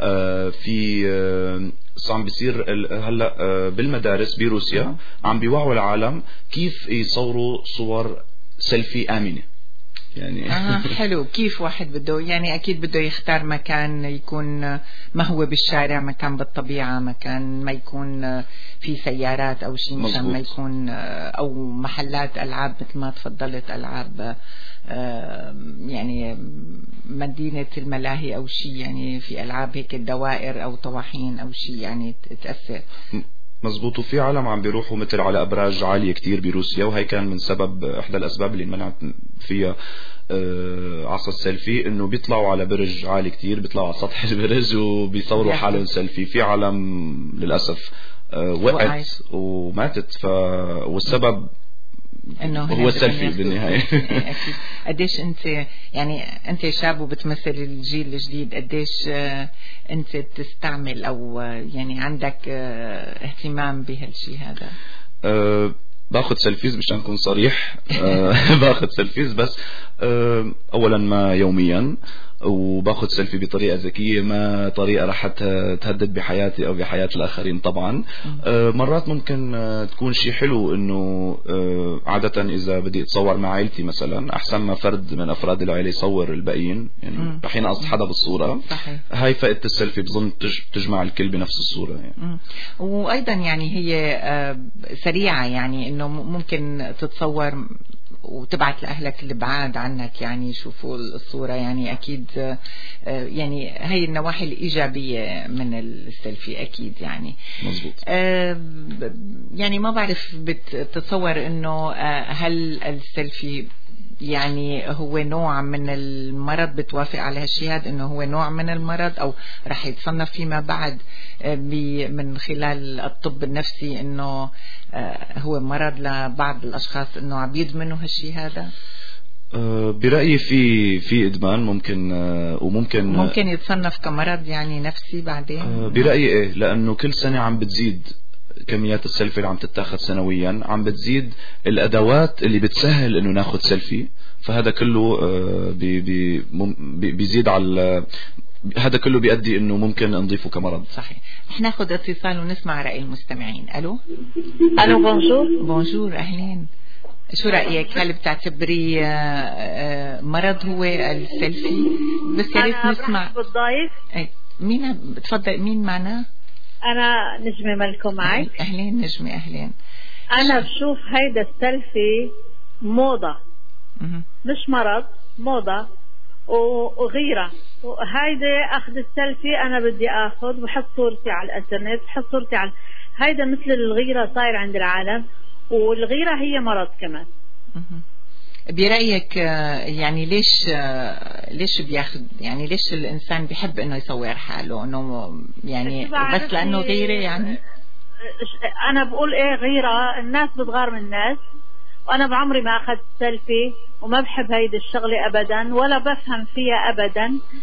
في عم بيصير هلا بالمدارس بروسيا عم بيوعوا العالم كيف يصوروا صور سيلفي آمنة. يعني حلو. كيف واحد بده يعني أكيد بده يختار مكان يكون ما هو بالشارع، مكان بالطبيعة، مكان ما يكون في سيارات أو شيء، مشان ما يكون أو محلات ألعاب مثل ما تفضلت، ألعاب يعني مدينة الملاهي أو شيء، يعني في ألعاب هيك الدوائر أو طواحين أو شيء يعني تأثر. مزبوط. وفي عالم عم بيروحوا مثل على أبراج عالية كتير بروسيا، وهي كان من سبب إحدى الأسباب اللي منعت فيها عصا السيلفي، إنه بيطلعوا على برج عالي كتير، بيطلعوا على سطح البرج وبيصوروا حالهم سيلفي. في عالم للأسف وقعت وماتت، والسبب هو السيلفي بالنهاية. أكيد. قديش أنت يعني أنت شاب وبتمثل الجيل الجديد، قديش أنت تستعمل أو يعني عندك اهتمام بهالشيء هذا؟ باخد سيلفيز مشان نكون صريح. باخد سيلفيز بس أولا ما يوميا، وباخد سيلفي بطريقة ذكية، ما طريقة رح تهدد بحياتي أو بحياة الآخرين طبعا. مرات ممكن تكون شيء حلو، إنه عادة إذا بدي أتصور مع عائلتي مثلا أحسن ما فرد من أفراد العائلة يصور الباقيين، يعني رح ينقص حدا بالصورة. صحيح. هاي فائدة السيلفي، بظن تجمع الكل بنفس الصورة يعني. وأيضا يعني هي سريعة، يعني إنه ممكن تتصور وتبعت لأهلك اللي بعاد عنك يعني يشوفوا الصورة، يعني أكيد يعني هي النواحي الإيجابية من السيلفي أكيد يعني. مزبوط. يعني ما بعرف بتتصور إنه هل السيلفي يعني هو نوع من المرض؟ بتوافق على هالشيء هذا انه هو نوع من المرض، او رح يتصنف فيما بعد من خلال الطب النفسي انه هو مرض لبعض الاشخاص انه عم يدمنوا هالشيء هذا؟ برأيي في إدمان ممكن، وممكن يتصنف كمرض يعني نفسي بعدين. برأيي إيه، لأنه كل سنة عم بتزيد كميات السيلفي اللي عم تتاخد سنويا، عم بتزيد الأدوات اللي بتسهل إنه ناخد سيلفي، فهذا كله بيزيد على هذا كله بيؤدي إنه ممكن نضيفه كمرض. صحيح. رح ناخد اتصال ونسمع رأي المستمعين. ألو بونجور. بونجور، أهلين. شو رأيك؟ هل بتعتبري مرض هو السيلفي؟ بس يا ريت نسمع بالضيف. مين تفضل، مين معنا؟ أنا نجمة ملكو معك. أهلين نجمة، أهلين. أنا بشوف هيدا السيلفي موضة، مش مرض، موضة وغيرة. وهيدا أخذ السيلفي أنا بدي أخذ بحط صورتي على الإنترنت، بحط صورتي على هيدا مثل الغيرة صاير عند العالم، والغيرة هي مرض كمان. برأيك يعني ليش بياخذ، يعني ليش الإنسان بيحب إنه يصور حاله؟ إنه يعني بس لأنه غيرة؟ يعني أنا بقول إيه غيرة، الناس بتغار من الناس، وأنا بعمري ما أخذت سيلفي وما بحب هيدي الشغلة أبدا ولا بفهم فيها أبدا.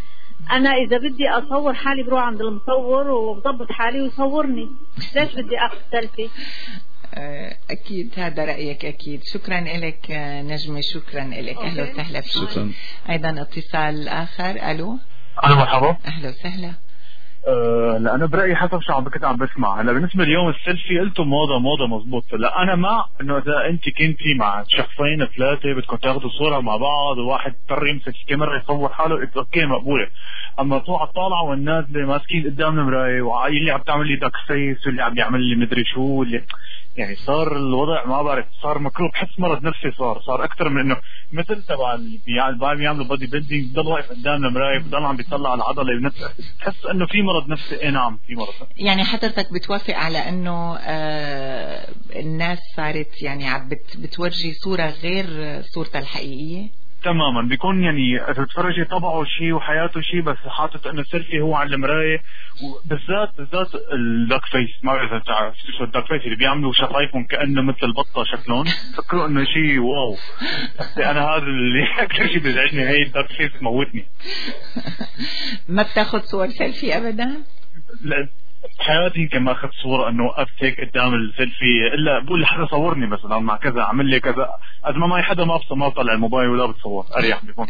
أنا إذا بدي أصور حالي بروح عند المصور وبضبط حالي ويصورني، ليش بدي أخذ سيلفي؟ أكيد هذا رأيك أكيد. شكرا لك نجمة، شكرا لك. أهلا وسهلا فيك. شكرا. أيضا اتصال آخر. ألو مرحبا. أهلا وسهلا. لا انا برايي حسب شو كنت عم بسمع. هلا بالنسبه اليوم السيلفي قلتوا موضه مزبوط. لا انا مع انه اذا انت كنتي مع شخصين ثلاثه بدكم تاخذوا صوره مع بعض وواحد اضطر يمسك الكاميرا يصور حاله، اوكي مقبوله. اما طلع الطالعه والنازله ماسكين قدام المرايه واللي عم تعمل لي داك فيس واللي عم يعمل لي مدري شو اللي يعني صار الوضع ما بعرف، صار مكروه. بحس مرض نفسي صار اكثر من انه مثل تبع اللي بيعملوا بودي بيلدينج، بضل واقف قدام المرايه بضل عم بيطلع على العضله بنفسه. بحس انه في مرض نفسي. اي نعم في مرض. يعني حضرتك بتوافق على انه الناس صارت يعني عم بتورجي صوره غير صورتها الحقيقيه؟ تماما. بيكون يعني اذا تفرجي طبعه شيء وحياته شيء، بس حاطط انه سيلفي هو على المرايه. وبالذات الداك فيس، ما بعرف اذا بتعرف شو الداك فيس اللي بيعملوا شفايفهم كانه مثل البطه شكلهم، فكروا انه شيء واو. انا هذا اللي اكثر شيء بيزعجني، هي الداك فيس موتني. ما بتاخذ صور سيلفي ابدا؟ لا بحياتي يمكن ما اخذت صوره انه وقفت هيك قدام السيلفي، الا بقول لحدا صورني مثلا مع كذا، عمل لي كذا. قد ما معي حدا ما بطلع الموبايل ولا بتصور، اريح بيكون.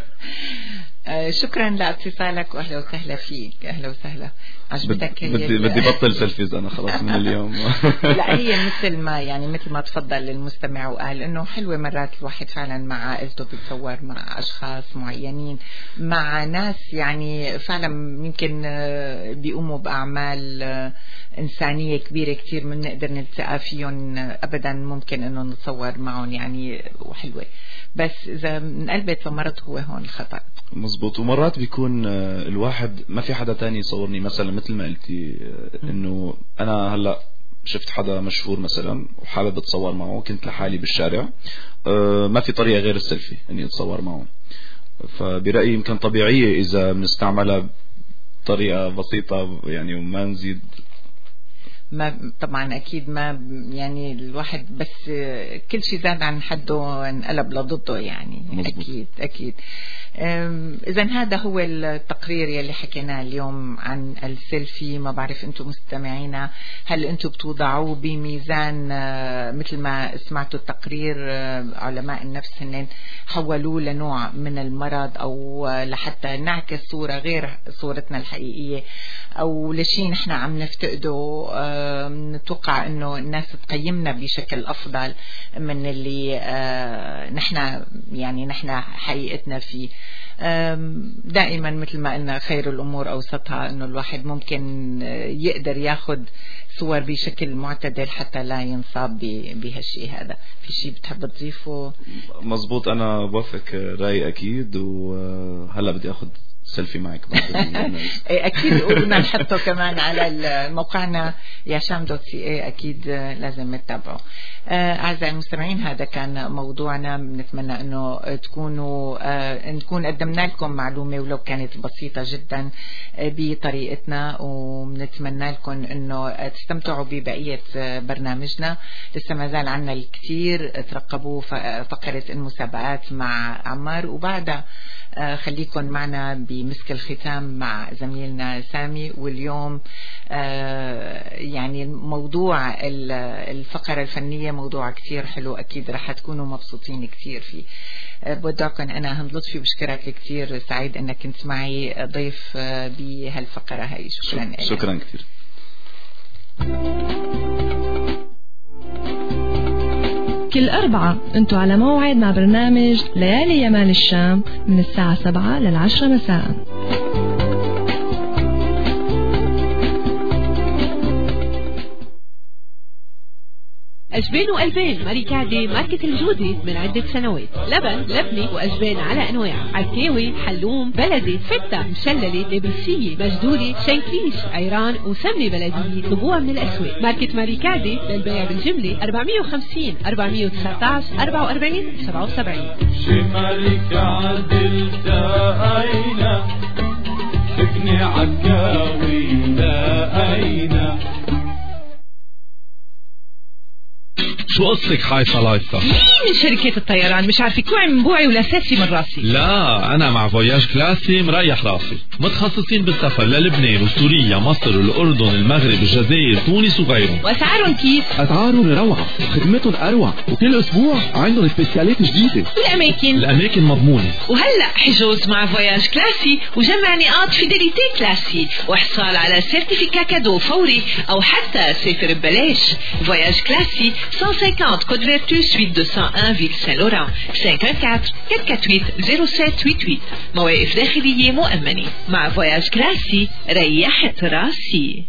شكرا لاتصالك واهلا وسهلا فيك. اهلا وسهلا. عجبتك؟ بدي بطل سيلفيز انا خلاص من اليوم. لا هي مثل ما تفضل المستمع وقال انه حلوه مرات الواحد فعلا مع عائلته بيتصور مع اشخاص معينين، مع ناس يعني فعلا يمكن بيقوموا باعمال انسانيه كبيره كتير من نقدر نلتقى فيهم ابدا، ممكن انه نتصور معهم يعني وحلوه، بس اذا انقلبت فمرض هو هون الخطأ. مزبوط. ومرات بيكون الواحد ما في حدا تاني يصورني، مثلا مثل ما قلتي انه انا هلا شفت حدا مشهور مثلا وحابب اتصور معه، كنت لحالي بالشارع، ما في طريقة غير السيلفي اني اتصور معه. فبرأيي يمكن طبيعية اذا بنستعملها بطريقة بسيطة يعني وما نزيد. ما طبعا اكيد ما يعني الواحد بس كل شيء زاد عن حده انقلب لضده يعني. مزبوط. اكيد. اذا هذا هو التقرير يلي حكيناه اليوم عن السيلفي. ما بعرف انتم مستمعينا هل انتم بتوضعوه بميزان مثل ما سمعتوا التقرير علماء النفس هن حولوه لنوع من المرض او لحتى نعكس صورة غير صورتنا الحقيقية او لشيء نحن عم نفتقده. نتوقع انه الناس تقيمنا بشكل افضل من اللي نحن حقيقتنا فيه. دائما مثل ما قلنا خير الامور اوسطها، انه الواحد ممكن يقدر ياخذ صور بشكل معتدل حتى لا ينصاب بهالشيء هذا. في شيء بتحب تضيفه؟ مزبوط. انا بوافق رايي اكيد، وهلا بدي اخذ سيلفي معك اكيد. وبدنا نحطه كمان على موقعنا yasham.ca، اكيد لازم نتابعه. اعزائي المستمعين هذا كان موضوعنا. بنتمنى انه نكون قدمنا لكم معلومه ولو كانت بسيطه جدا بطريقتنا، وبنتمنى لكم انه تستمتعوا ببقيه برنامجنا. لسه ما زال عنا الكثير. ترقبوا فقره المسابقات مع عمار، وبعدها خليكن معنا بمسك الختام مع زميلنا سامي. واليوم يعني موضوع الفقرة الفنية موضوع كثير حلو، أكيد رح تكونوا مبسوطين كثير فيه. بودعكم أنا هند لطفي، بشكرك كثير، سعيد أنك كنت معي ضيف بهالفقرة هاي. شكرا كثير. كل أربعة أنتوا على موعد مع برنامج ليالي يمال الشام من الساعة 7 لل10 مساء. أجبان وألبان ماريكادي ماركة الجودي من عدة سنوات. لبن لبني وأجبان على أنواع، عكاوي حلوم بلدي فتة مشللة لبسية مجدولة شنكليش عيران وسمنة بلدية. طبوع من الأسواق. ماركة ماريكادي للبيع بالجملة 450 419 44 77. شمالك عدل تأينا ابني عكاوي تأينا. شو قصتك حايصة لايصة؟ مين من شركة الطيران مش عارفة كوعي من بوعي ولا ساسي من راسي؟ لا أنا مع فواياج كلاسي مريح راسي، متخصصين بالسفر للبنان وسوريا مصر الأردن المغرب الجزائر تونس وغيرهم. وأسعارهم كيف؟ أسعارهم روعة وخدمتهم أروع، وكل أسبوع عندهم سبيسيالات جديدة. الأماكن مضمونة. وهلأ حجوز مع فواياج كلاسي وجمع نقاط فيديليتي كلاسي واحصال على سيرتيفيكا كادو فوري أو حتى سافر ببلاش. فواياج كلاسي 150 Côte Vertu suite 201 Ville Saint-Laurent 514-448-0788. مواقف داخلية مؤمنة. مع فواياج كلاسي ريحت راسي.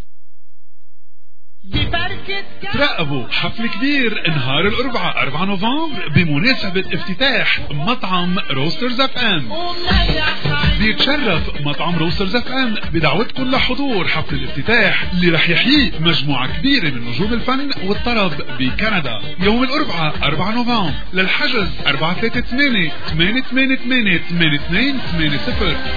ترقبوا حفل كبير نهار الأربعاء 4 نوفمبر بمناسبة افتتاح مطعم روسترز اف ام. بيتشرف مطعم روسترز اف ام بدعوتكم لحضور حفل الافتتاح اللي رح يحيي مجموعة كبيرة من نجوم الفن والطرب بكندا يوم الأربعاء 4 نوفمبر. للحجز 438-888-8280.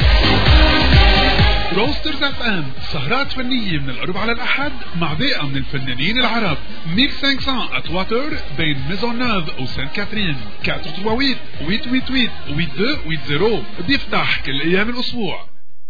روسترز اف ام سهرات فنية من الأربعاء للأحد مع بيئة من الفنانين العرب. 1500 أتواتر بين ميزون نوف وسانت كاترين 438-888-8280. بيفتح كل أيام الأسبوع.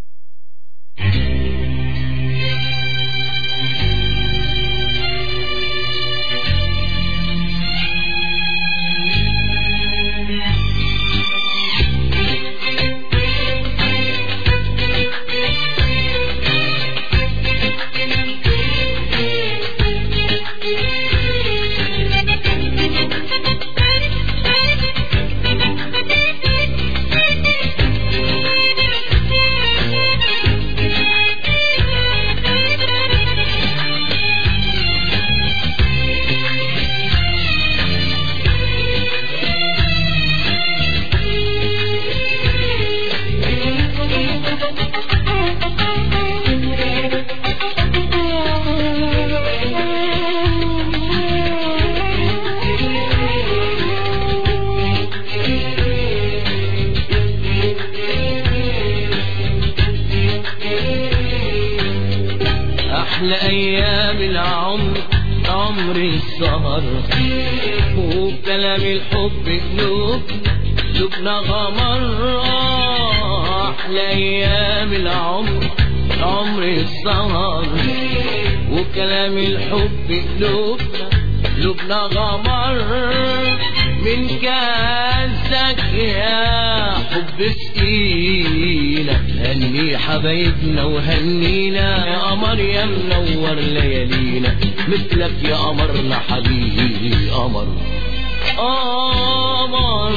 وبكلام الحب قلوبنا غمر. أحلى أيام العمر عمر السهر. وكلام الحب قلوبنا غمر. من كاسك يا حب سقينا. هني حبايبنا وهنينا يا قمر يا منور ليالينا. مثلك يا قمرنا حبيبي قمر قمر.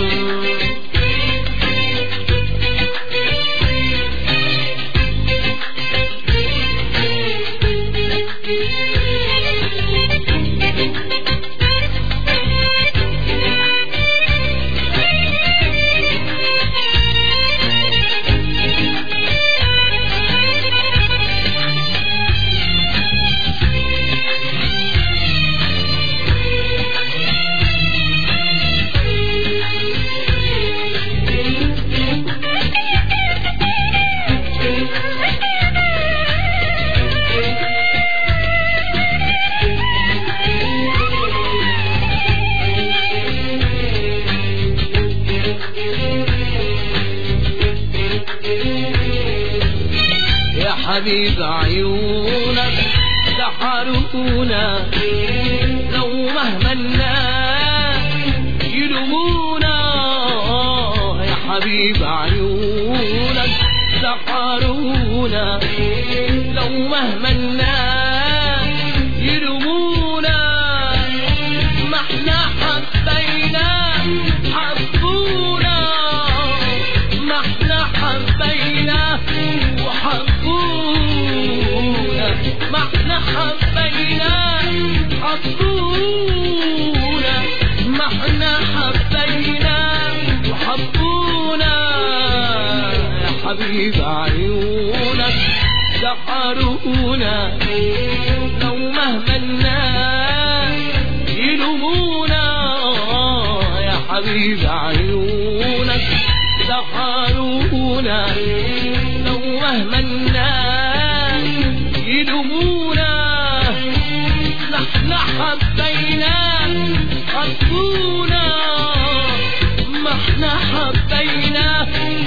حبيب عيونك سحرونا. لو مهما الناس يلومونا. يا حبيب عيونك سحرونا. لو مهما الناس يلومونا. ما احنا حبينا حبونا. ما احنا حبينا وحبونا. ما احنا حبينا حبونا. ما احنا حبينا وحبونا. يا حبيب عيونك سحرونا. لو مهما الناس يلومونا. يا حبيب عيونك سحرونا. لو مهما الناس يلومونا. نحن حبينا احنا حبينا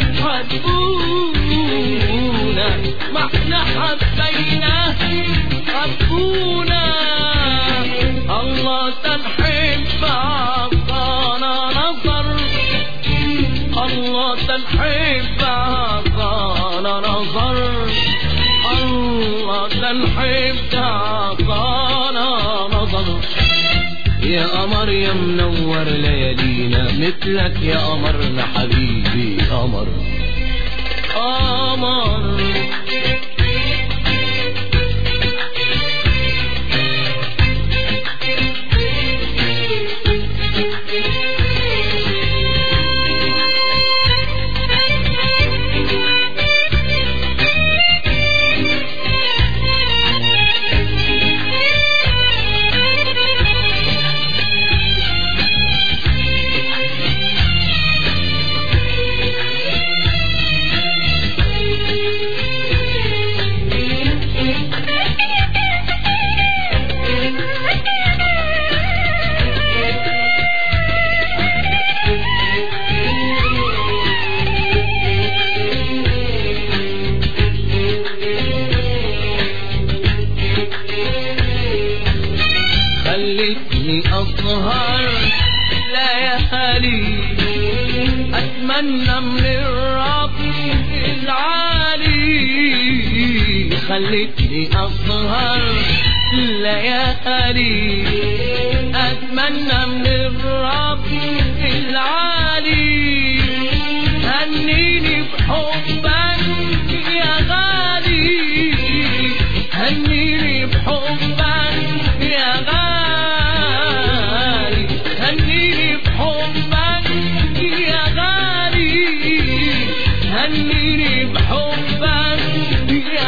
حبونا ما احنا حبينا حبونا الله تنحب عطانا نظر الله تنحب عطانا نظر الله تنحب عطانا نظر يا قمر يا منور ليالينا مثلك يا قمرنا حبيبي قمر قمر أسهر ليالي أتمنى من الرب العالي خلتني أسهر ليالي أتمنى من الرب العالي هنيني بحبك يا غالي هنيني بحبك يا غالي هنيني بحبك يا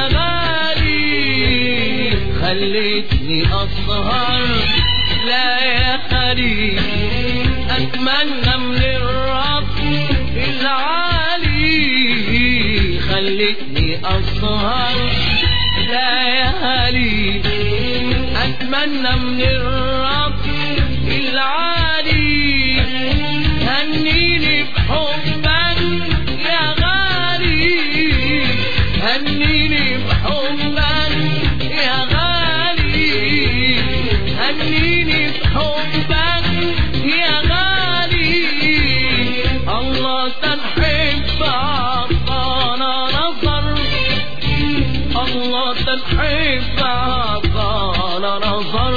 غالي خليتني أسهر ليالي أتمنى من الرب العالي خليتني أسهر ليالي أتمنى من الرب العالي هنيني بحبك يا غالي هنيني بحبك يا غالي هنيني بحبك يا غالي الله تنحب عطانا نظر الله تنحب عطانا نظر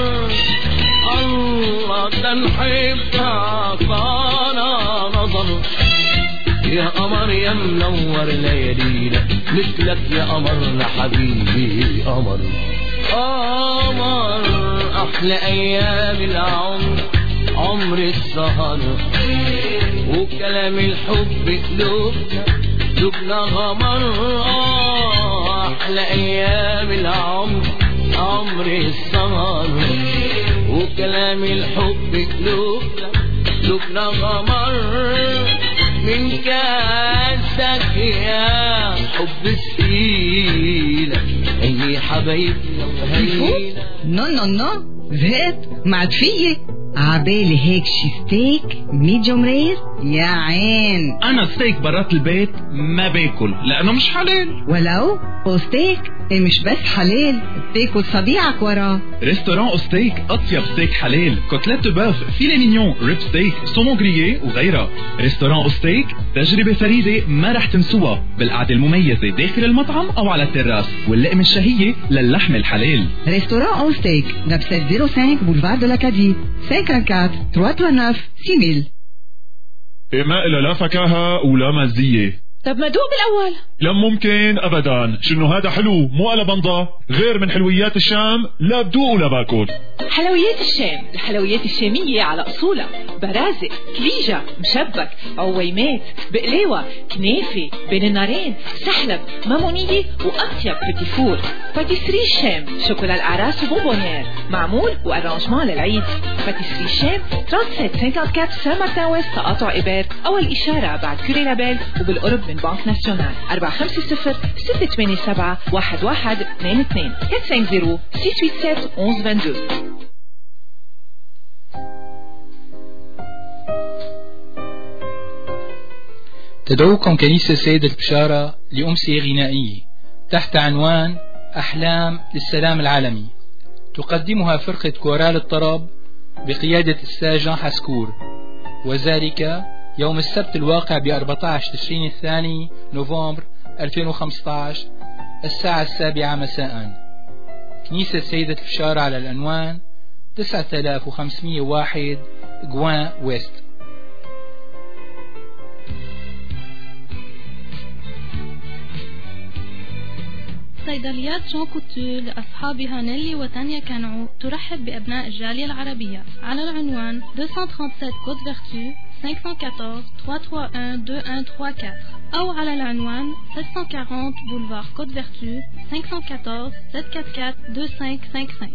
الله تنحب عطانا نظر يا قمر يا منور ليالينا مثلك يا قمرنا حبيبي قمر قمر أحلى أيام العمر عمر السهر وكلام الحب قلوبنا غمر أحلى أيام العمر عمر السهر وكلام الحب قلوبنا غمر من كاسك يا حب سقيلك هي حبايبنا وهينا نو زهقت معد فيي عبالي هيك شي ستيك ميديوم رير يا عين انا ستيك برات البيت ما باكل لانه مش حلال ولو ستيك مش بس حلال بتاكل صبيعك وراه ريستوران أوستيك أطيب ستيك حلال كوتلات بوف فيلي مينيون ريب ستيك سومون غرييه وغيرها ريستوران أوستيك تجربة فريدة ما رح تنسوها بالقعدة المميزة داخل المطعم أو على التراس واللقمة الشهية للحم الحلال ريستوران أوستيك نب 705 بولفار دو لاكادي 544 339 6000 ما إلا لا فكاهة ولا مزية. طب ما دوق بالأول. لا ممكن أبدا، شنو هذا حلو مو على بنضة غير من حلويات الشام، لا بدوق ولا باكل. حلويات الشام، الحلويات الشامية على أصولها، برازق، كليجة، مشبك، عويمات، بقلاوة، كنافة، بين النارين، سحلب، مامونية وأطيب بتيفور. باتيسري الشام، شوكولا الأعراس وبونبونير، معمول وأرانجمان للعيد. باتيسري الشام 3754 سان مارتن ويست تقاطع إبار، أول إشارة بعد كوري لابيل وبالقرب من بنك ناسيونال. 450 687 1122 450 687 1122. تدعوكم كنيسة سيد البشارة لأمسية غنائية تحت عنوان أحلام للسلام العالمي، تقدمها فرقة كورال الطرب بقيادة الساجن حسكور، وذلك يوم السبت الواقع ب 14 تشرين الثاني نوفمبر 2015 الساعة 7 مساء. كنيسة سيدة البشارة على العنوان 9501 جوان ويست. صيدليات جون كوتو لأصحابها نيلي وتانيا كانعو ترحب بأبناء الجالية العربية على العنوان 237 كوت فيرتو 514 331 2134 أو على العنوان 740 بولفار كوت فيرتو 514 744 2555.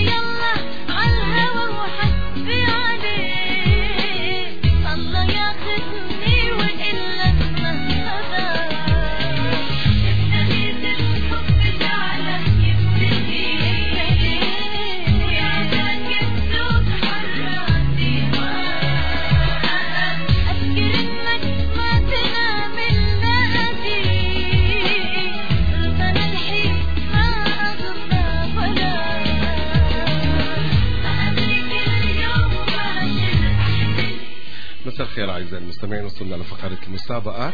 الله يا مساء الخير أعزائي المستمعين، وصلنا لفقرة المسابقة.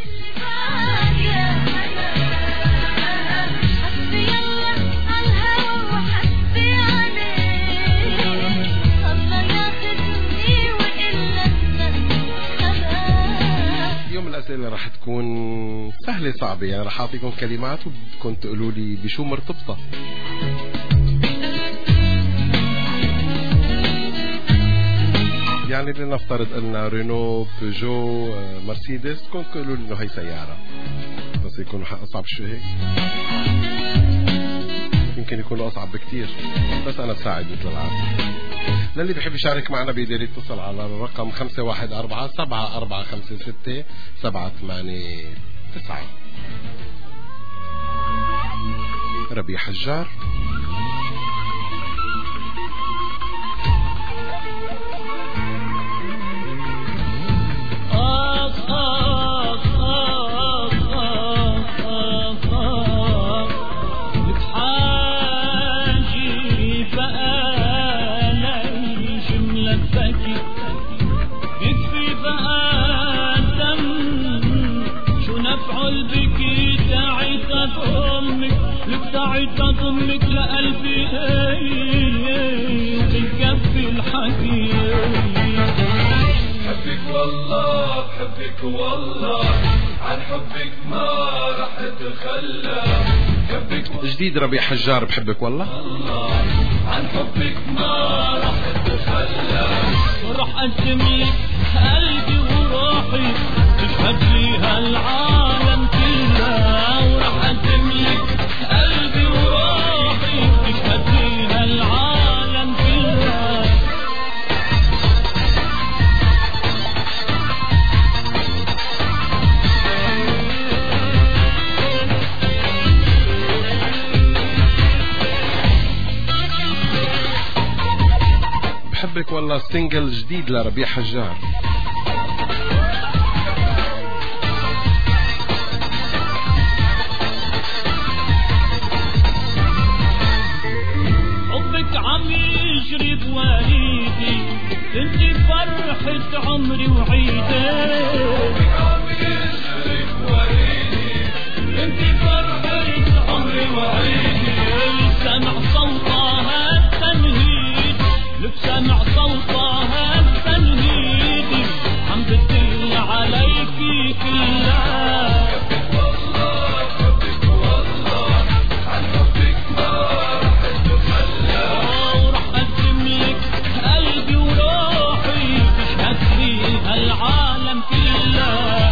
اليوم الأسئلة راح تكون سهلة صعبة، يعني راح أعطيكم كلمات وبدكم تقولوا لي بشو مرتبطة. يعني لنفترض أن رينو، بيجو، مرسيدس، كنت تقولوا لي إنه هي سيارة، بس يكونوا أصعب شو هيك، يمكن يكونوا أصعب بكتير، بس أنا بساعد مثل العادة. للي بيحب يشارك معنا بيقدر يتصل على الرقم 514-7456-789. ربيع حجار. تضمك لقلبي وبكفي الحكي. حبك والله بحبك والله، عن حبك ما رح اتخلى. جديد ربيع حجار، بحبك والله، عن حبك ما رح اتخلى. ورح اقدم لك قلبي وروحي تشهد فيها العالم كلها. ورح اقدم لك قلبي وروحي تشهد فيها العالم كلها. بحبك والله سينجل جديد لربيع حجار. عم يجري بوريدي، انت فرحة عمري وعيدي. عم يجري بوريدي، انت فرحة عمري وعيدي. سمع صوتها التنهيد، سمع صوتها التنهيد، عم بتدل عليكي كلها. العالم كله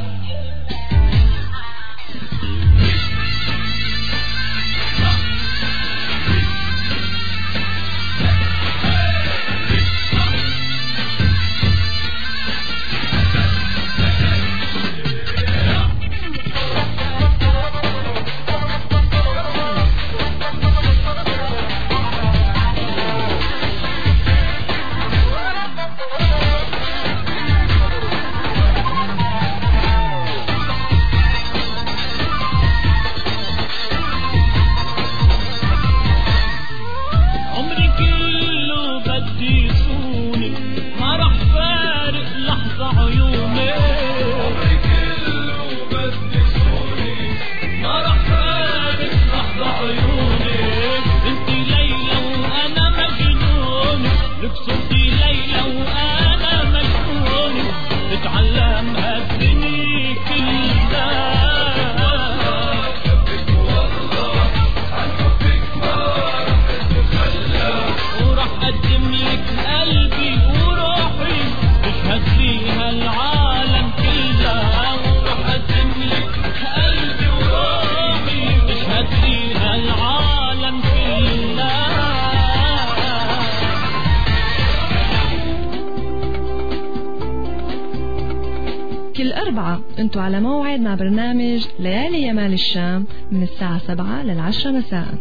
انتوا على موعد مع برنامج ليالي يمال الشام من الساعة 7 لل10 مساء.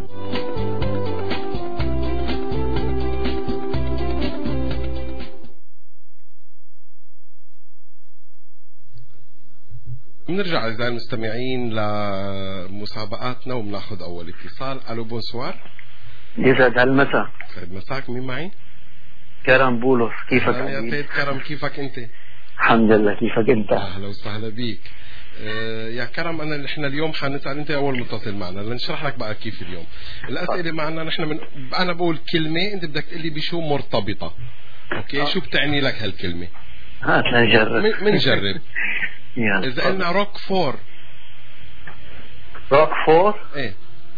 بنرجع أعزائي المستمعين لمسابقاتنا وبناخذ أول اتصال. ألو بونسوار. يسعد هالمساء. يسعد مساك. مين معي؟ كرم بولس. كيفك يا سيد كرم، كيفك أنت؟ الحمد لله، كيفك انت؟ اهلا وسهلا بيك. يا كرم، احنا اليوم حنسال، انت اول متصل معنا لنشرح لك بقى كيف اليوم الاسئله معنا. نحن انا بقول كلمه، انت بدك تقول لي بشو مرتبطه. اوكي، شو بتعني لك هالكلمه؟ هات لنجرب. منجرب. اذا قلنا روك فور. روك فور؟ ايه.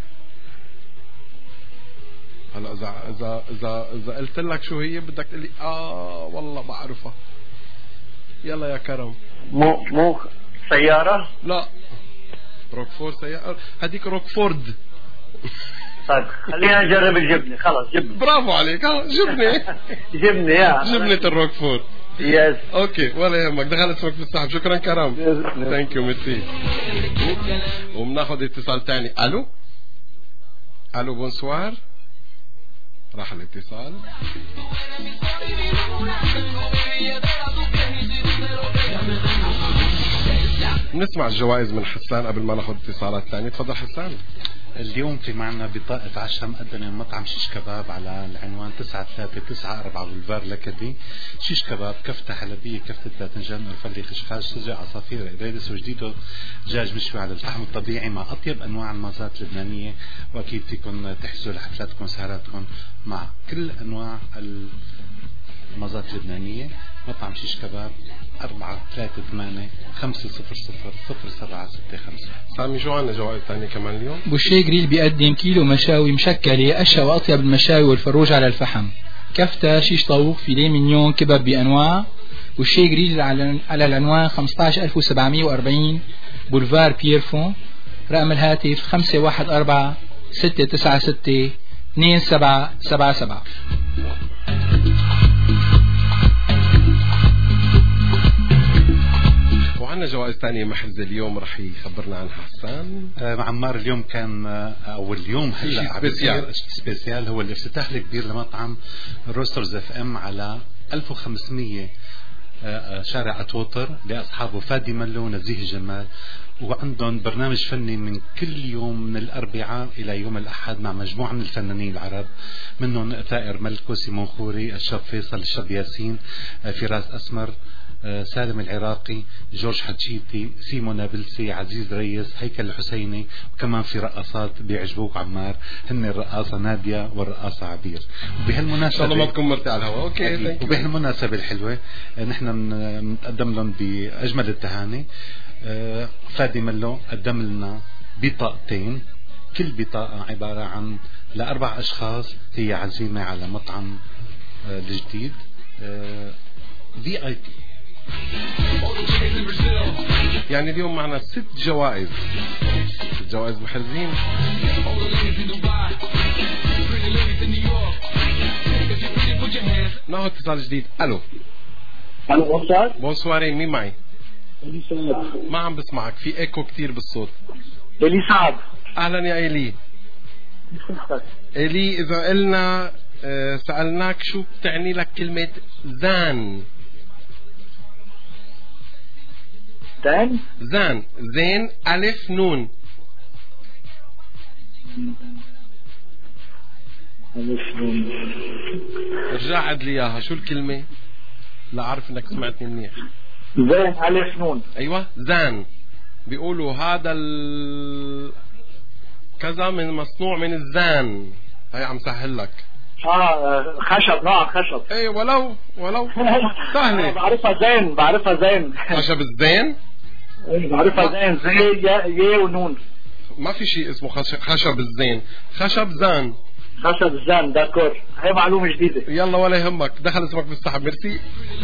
هلا اذا قلت لك شو هي بدك تقول لي والله بعرفها. يلا يا كرم. مو سيارة؟ لا، روكفورد سيارة، هديك روكفورد. طيب خلينا نجرب الجبنة. خلاص جبنة. برافو عليك. جبنة. جبنة يا جبنة الروكفورد. يس. اوكي ولا يهمك، دخل اسمك في السحب. شكرا كرم. ثانك يو ميرسي. وبناخذ اتصال ثاني. الو بونسوار. راح الاتصال. نسمع الجوائز من حسان قبل ما ناخذ اتصالات ثانية. تفضل حسان. اليوم في معنا بطاقة عشاء مقدمة من مطعم شيش كباب على العنوان 9394 بولفار لكدي. شيش كباب، كفتة حلبية، كفتة باذنجان، مرفلي، خشخاش، سجق، عصافير، قريدس، وجديده دجاج مشوي على الفحم الطبيعي مع أطيب أنواع المازات اللبنانية. وأكيد فيكم تحجزوا لحفلاتكم وسهراتكم مع كل أنواع المازات اللبنانية. مطعم شيش كباب 438-500-0765. سامي شو عنا جوائز ثانية كمان اليوم؟ بوشيه جريل بيقدم كيلو مشاوي مشكلة، أشهى وأطيب المشاوي والفروج على الفحم، كفتة، شيش طاووق، فيليه مينيون، كباب بأنواع. بوشيه جريل على العنوان 15740 بولفار بييرفون. رقم الهاتف 514-696-2777. وعنا جوائز ثانية محرزة اليوم رح يخبرنا عنها حسان. عمار، اليوم كان اليوم هلا سبيسيال هو الافتتاح الكبير لمطعم روسترز اف ام على 1500 شارع أتوتر لأصحابه فادي ملو ونزيه جمال. وعندهم برنامج فني من كل يوم من الأربعاء إلى يوم الأحد مع مجموعة من الفنانين العرب، منهم ثائر ملكو، سيمون خوري، الشاب فيصل، الشاب ياسين، فراس أسمر، سالم العراقي، جورج حجيتي، سيمو نابلسي، عزيز ريس، هيكل الحسيني. وكمان في رقصات بيعجبوك عمار، هن الرقاصة نادية والرقاصة عبير. وبهالمناسبة إن شاء الله ما تكون مرتي على الهواء. أوكي. وبهالمناسبة الحلوة نحن بنقدم لهم بأجمل التهاني. فادي ملو قدم لنا بطاقتين، كل بطاقة عبارة عن ل4 أشخاص، هي عزيمة على مطعم الجديد VIP. يعني اليوم معنا 6 جوائز، 6 جوائز محرزين. ناخذ اتصال جديد. الو بونسوار. بونسوارين، مين معي؟ ما عم بسمعك، في ايكو كتير بالصوت. إلي سعد. اهلا يا إلي. إلي، اذا قلنا سألناك شو بتعني لك كلمة زان؟ زان، زين ألف نون. ارجع عد لي اياها، شو الكلمة؟ لا أعرف انك سمعتني منيح. زين ألف نون. ايوه زان. بيقولوا هذا كذا من مصنوع من الزان. هي عم سهل لك. خشب، نوع خشب. ايه ولو سهلة. بعرفها زين. خشب الزين؟ ايه بعرفها زين، زي يا ونون. ما في شيء اسمه خشب الزين، خشب زان. خشب الزان، داكور. هي معلومة جديدة. يلا ولا يهمك، دخل اسمك بالسحب. ميرسي.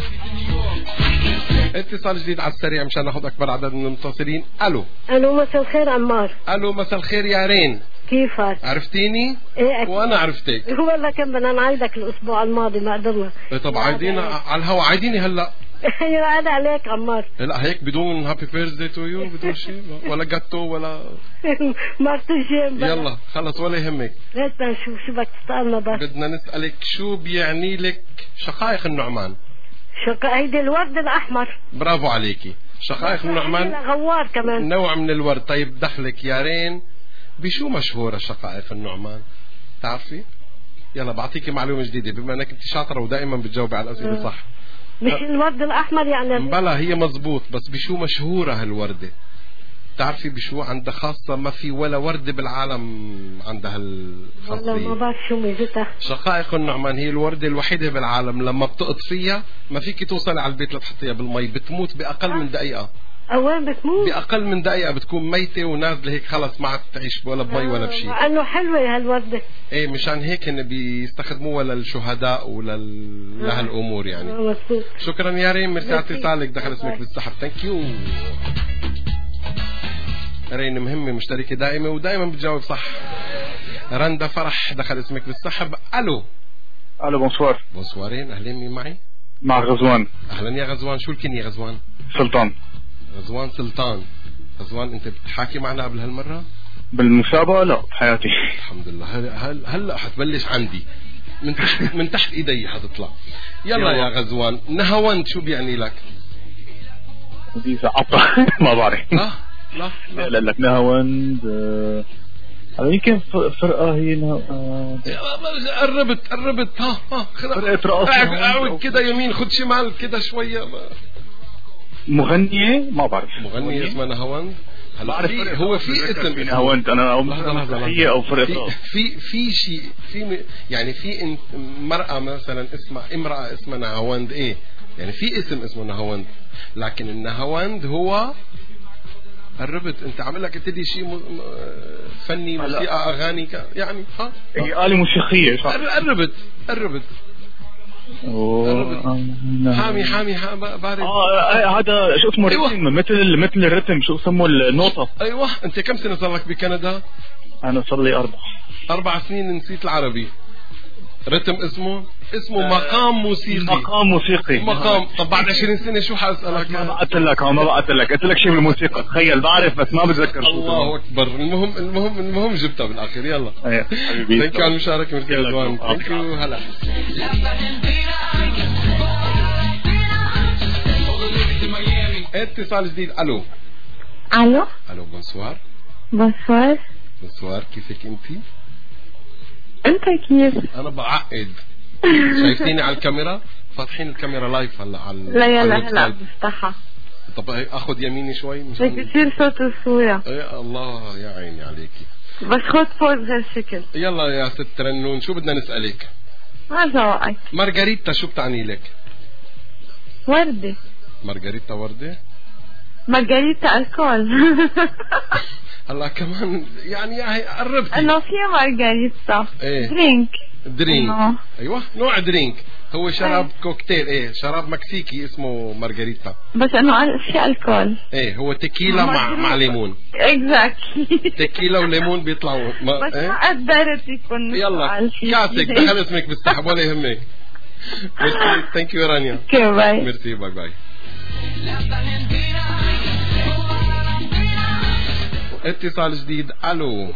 اتصال جديد على السريع مشان ناخذ اكبر عدد من المتصلين. الو مساء الخير عمار. الو مساء الخير يا رين. كيفك؟ عرفتيني؟ ايه أكيد. وانا عرفتك. والله كم بدنا نعيدك الاسبوع الماضي ما قدرنا. طب عايدينا على الهوا، عايديني هلا. ينعاد عليك عمار. لا هيك بدون هابي بيرثدي تو يو، بدون شيء ولا جاتو ولا ما شيء. يلا خلص ولا يهمك. بدنا نشوف شو بدك تسألنا بس. بدنا نسألك شو بيعني لك شقائق النعمان؟ هيدي الورد الأحمر. برافو عليكي. شقائق النعمان غوار كمان، نوع من الورد. طيب دخلك يا رين، بشو مشهورة شقائق النعمان؟ تعرفي؟ يلا بعطيكي معلومة جديدة بما انك انت شاطرة ودائما بتجاوبي على الأسئلة صح. مش الورد الأحمر يعني. بلا هي مزبوط، بس بشو مشهورة هالوردة؟ تعرفي بشو عندها خاصة؟ ما في ولا وردة بالعالم عندها هالخاصية. والله ما بعرف شو ميزتها. شقائق النعمان هي الوردة الوحيدة بالعالم لما بتقطفيها ما فيك توصلي على البيت لتحطيها بالمي، بتموت بأقل من دقيقة. وين بتموت؟ بأقل من دقيقة بتكون ميتة ونازلة هيك خلص ما عاد تعيش ولا بمي ولا بشيء. لأنه حلوة هالوردة. ايه مشان هيك هن بيستخدموها للشهداء لهالأمور يعني. شكرا يا ريم، ميرسي على اتصالك، دخل اسمك بالسحب. ثانك يو رين، مهمة مشتركة دائمة ودائما بتجاوب صح. رندا فرح دخل اسمك بالسحب. الو بونسوار. بونسوارين، اهلين، مين معي؟ مع غزوان. اهلا يا غزوان، شو الكنية غزوان؟ سلطان. غزوان سلطان. غزوان انت بتحاكي معنا قبل هالمرة؟ بالمسابقة لا بحياتي. الحمد لله. هلا حتبلش عندي من تحت ايدي حتطلع. يلا يا غزوان، نهاوند شو بيعني لك؟ دي عطا ما بعرف. لا لك نهاوند يمكن فرقة هي قربت ها فرقة رقص. اعود كده يمين، خد شمال كده شوية. مغنية ما بعرف. مغنية اسمها نهاوند. هلا هو في اسم نهاوند، انا او مسرحية او فرقة. في شيء يعني في مرأة مثلا امرأة اسمها نهاوند. ايه يعني في اسم اسمه نهاوند، لكن النهاوند هو قربت. انت عامل لك ابتدي شيء فني، موسيقى، اغاني يعني. هي آلة موسيقية. قربت. حامي بارد. هذا شو اسمه؟ أيوة. مثل الرتم، شو اسمه النوطة. ايوه. انت كم سنة صار لك بكندا؟ انا صار لي 4 سنين. نسيت العربي. رتم اسمه مقام موسيقي. مقام. طب بعد 20 سنة شو حاسألك؟ ما بقت لك قلت لك شيء من الموسيقى. تخيل بعرف بس ما بتذكر. الله اكبر. المهم جبتها بالاخير. يلا حبيبي، ثانك يو على المشاركة. ميرسي رضوان. ثانك يو. هلا اتصال جديد. الو بونسوار. كيفك انت كيف؟ انا بعقد. شايفيني على الكاميرا؟ فاتحين الكاميرا لايف هلا على هلا بفتحها. طب اخذ يميني شوي بدك يصير صوت الصورة. يا الله يا عيني عليكي. بس خد فوز هالشكل. يلا يا ست رنون، شو بدنا نسألك؟ ما ذوقك. مارغريتا شو بتعني لك؟ وردة. مارغريتا وردة؟ مارغريتا الكول. هلا كمان يعني قربتي. انه في مارغريتا. ايه؟ درينك. ايوه نوع درينك. هو شراب كوكتيل. ايه شراب مكسيكي اسمه مارغريتا. بس انه في الكول. ايه هو تكيلا مع ليمون. اكزاكتلي. تكيلا وليمون بيطلعوا. بس ما قدرت يكون. يلا كاسك دخل اسمك بالسحب ولا يهمك. ميرسي. ثانك يو رانيا. باي. ميرسي. باي. اتصال جديد. الو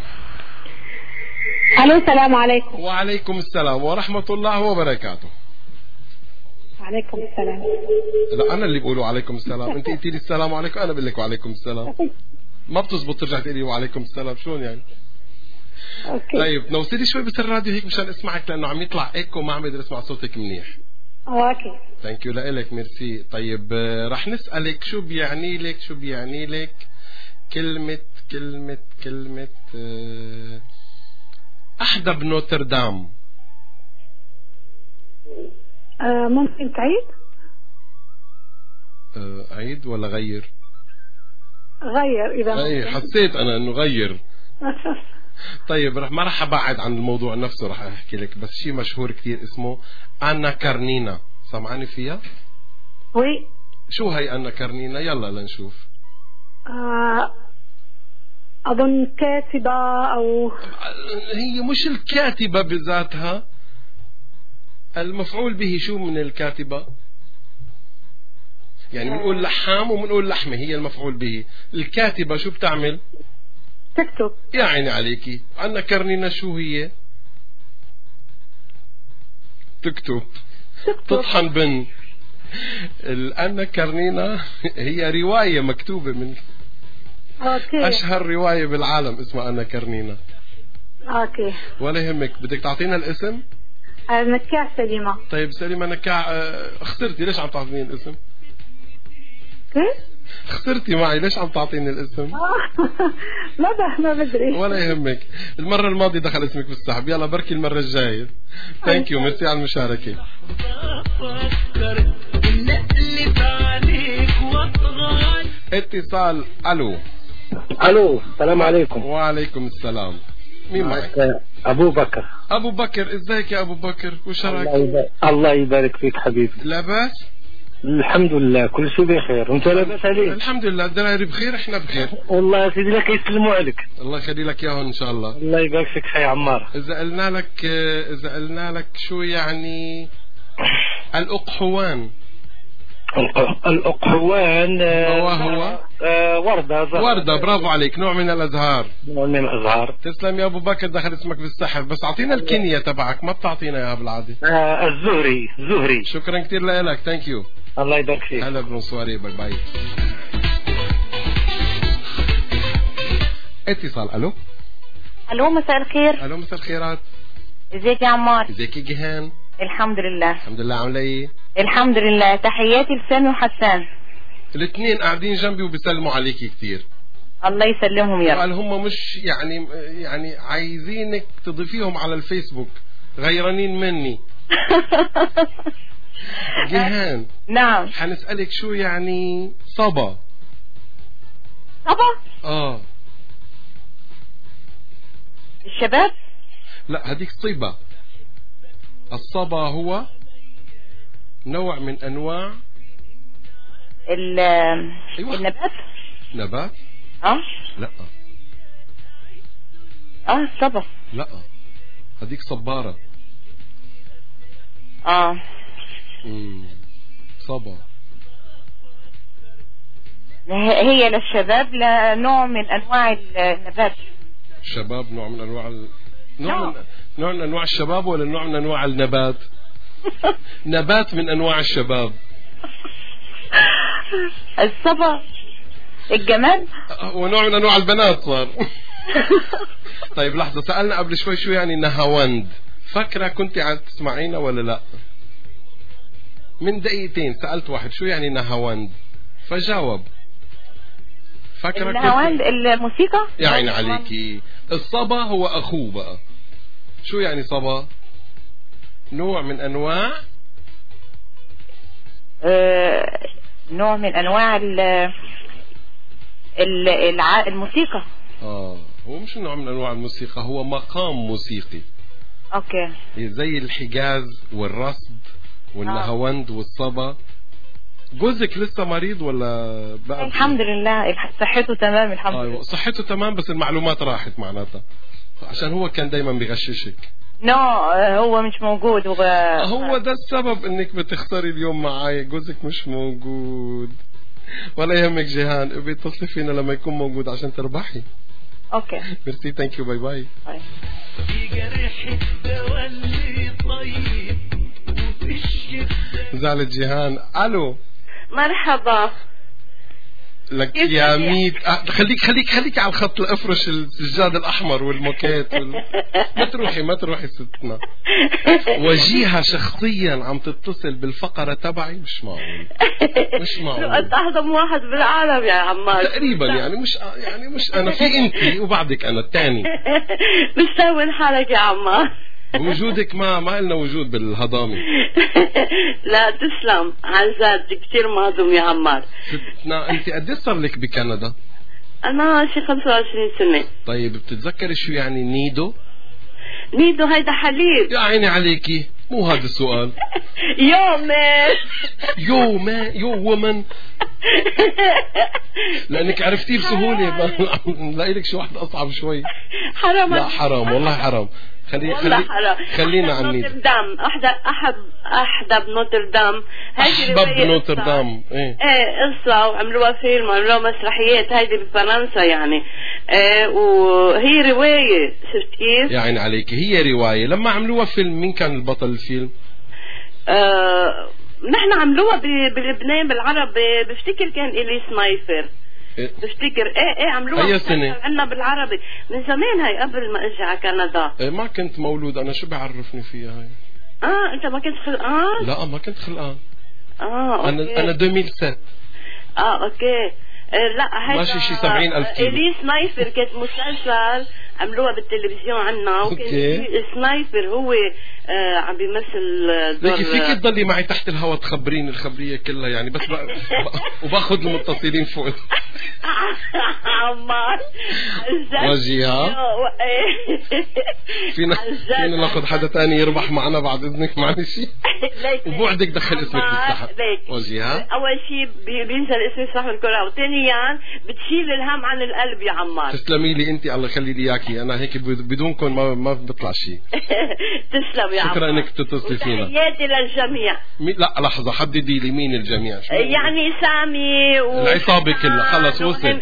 السلام عليكم. وعليكم السلام ورحمة الله وبركاته. وعليكم السلام. لا انا اللي بقوله عليكم السلام. انت قلتي لي السلام عليكم، انا بقول لك وعليكم السلام. ما بتزبط ترجع تقولي وعليكم السلام. شلون يعني؟ اوكي. طيب نوصلي شوي بس الراديو هيك مشان اسمعك، لانه عم يطلع ايكو ما عم بقدر اسمع صوتك منيح. اوكي. ثانك يو لك. ميرسي. طيب رح نسألك شو بيعني لك كلمة أحدى بنوتردام. ممكن تعيد؟ عيد ولا غير؟ غير إذا ممكن. حسيت أنا إنه غير. طيب ما رح أبعد عن الموضوع نفسه، رح أحكي لك بس شيء مشهور كتير اسمه أنا كارنينا. سمعاني فيها؟ وي. شو هي أنا كارنينا؟ يلا لنشوف. أظن كاتبة أو هي مش الكاتبة بذاتها، المفعول به. شو من الكاتبة؟ يعني بنقول لحام وبنقول لحمة، هي المفعول به. الكاتبة شو بتعمل؟ تكتب. يا عيني عليكي. عنا كرنينا شو هي؟ تكتب. تطحن بن. الأنا كرنينا هي رواية مكتوبة من أوكي. أشهر رواية بالعالم اسمها أنا كرنينا. أوكي. ولا يهمك. بدك تعطينا الاسم؟ نكاع سليمة. طيب سليمة نكاع، خسرتي ليش عم تعطيني الاسم؟ كيف؟ خسرتي معي ليش عم تعطيني الاسم؟ ما بدري ولا يهمك، المرة الماضية دخل اسمك بالسحب، يلا بركي المرة الجاية. ثانك يو، ميرسي على المشاركة. اتصال. الو. الو، السلام عليكم. وعليكم السلام. مين معك؟ ابو بكر. ابو بكر، ازيك يا ابو بكر؟ وش رايك؟ الله يبارك فيك حبيبي. لا باس؟ الحمد لله كل شيء بخير، وانت لاباس عليك؟ الحمد لله، الدراري بخير، احنا بخير والله يا سيدي لك يسلموا عليك. الله يخلي لك اياهم ان شاء الله. الله يبارك فيك حي عمار. اذا قلنا لك شو يعني الاقحوان؟ الأقحوان هو وردة. برافو عليك، نوع من الأزهار. تسلم يا أبو بكر، دخل اسمك بالسحب، بس أعطينا الكنية تبعك، ما بتعطينا إياها بالعادة. الزهري. شكرا كتير لك، ثانك يو. الله يبارك فيك. هلا بنصواري، باي باي. اتصال. الو، مساء الخير. الو، مساء الخيرات. ازيك يا عمار؟ ازيك يا جيهان؟ الحمد لله. الحمد لله، عامله ايه؟ الحمد لله، تحياتي لسامي وحسان. الاثنين قاعدين جنبي وبيسلموا عليكي كتير. الله يسلمهم يا رب. قال هم مش يعني عايزينك تضيفيهم على الفيسبوك، غيرانين مني. جيهان. نعم. حنسألك شو يعني صبا. الشباب؟ لا، هديك صيبة. الصبا هو نوع من انواع أيوة. النبات. لا صبا. لا، هديك صبارة. صبا هي للشباب، نوع من انواع النبات. الشباب نوع من انواع نوع من انواع الشباب، ولا نوع من انواع النبات؟ نبات من انواع الشباب. الصبا الجمال ونوع من انواع البنات صار. طيب لحظة، سألنا قبل شوي شو يعني نهاوند، فاكرة كنت عم تسمعينا ولا لا؟ من دقيقتين سألت واحد شو يعني نهاوند، فجاوب. فاكرة نهاوند الموسيقى؟ يا عيني عليكي. الصبا هو اخوه بقى. شو يعني صبا؟ نوع من انواع نوع من انواع الموسيقى. هو مش نوع من انواع الموسيقى، هو مقام موسيقي. اوكي. زي الحجاز والرصد والنهاوند والصبا. جوزك لسه مريض ولا بقى؟ الحمد لله صحته تمام الحمد لله. صحته تمام، بس المعلومات راحت معناتها، عشان هو كان دايما بيغششك. هو مش موجود. هو ده السبب انك بتختاري اليوم معاي، جوزك مش موجود. ولا يهمك جيهان، ابي اتصلي فينا لما يكون موجود عشان تربحي. اوكي ميرسي، ثانك يو، باي باي. زعلت جيهان. الو، مرحبا لك يا ميت. خليك على الخط، افرش السجاد الاحمر والموكيت ما تروحي ستنا. وجيها شخصيا عم تتصل بالفقره تبعي، مش معقول. انت احضم واحد بالعالم يا عمار تقريبا، يعني مش انا، في انت وبعدك انا الثاني. مش ساوي حالك يا عمار. وجودك ما لنا وجود بالهضامي. لا تسلم، عن جد كثير مهضوم يا عمار. انت قد صار لك بكندا؟ انا شي 25 سنه. طيب بتتذكري شو يعني نيدو هيدا حليب. يا عيني عليكي، مو هذا السؤال. يومن لانك عرفتيه بسهوله. لاقي لك شو واحد اصعب شوي. حرام. لا حرام، والله حرام. خلينا عن نيدو. احدى بنوتردام. احبب نوتردام. ايه قصة وعملوها فيلم وعملوها مسرحيات، هيدي بفرنسا يعني. وهي رواية، شفت كيف؟ يا عيني عليك، هي رواية. لما عملوها فيلم مين كان البطل الفيلم؟ نحن عملوها بلبنان بالعربي، بفتكر كان إلي سنايفر. بفتكر ايه عملوها. اي سنة؟ عنا بالعربي من زمان، هاي قبل ما اجي على كندا. ما كنت مولود انا، شو بعرفني فيها هاي؟ انت ما كنت خلقان؟ لا ما كنت خلقان. اوكي. انا 2007. اوكي. لا هيدا ماشي شي 70,000 كيلو. إلي سنايبر كانت مسلسل عملوها بالتلفزيون عنا، وكان سنايبر هو عم بيمثل دور. لكن فيك تضلي معي تحت الهواء تخبريني الخبرية كلها يعني، بس وباخذ المتصلين فوق. عمار وجيها فينا ناخذ حدا تاني يربح معنا بعد اذنك معلش. وبوعدك دخل اسمك بالسحب. وجيها اول شيء بينزل اسمي صاحب الكرة، وثانيا بتشيل الهم عن القلب يا عمار. تسلمي لي انت، الله يخلي لي اياكي، انا هيك بدونكم ما بيطلع شيء. تسلم يا عمار، شكرا انك بتتصلي فينا. تحياتي للجميع. لا لحظة، حددي لي مين الجميع. يعني سامي العصابة كلها. خلص وصل.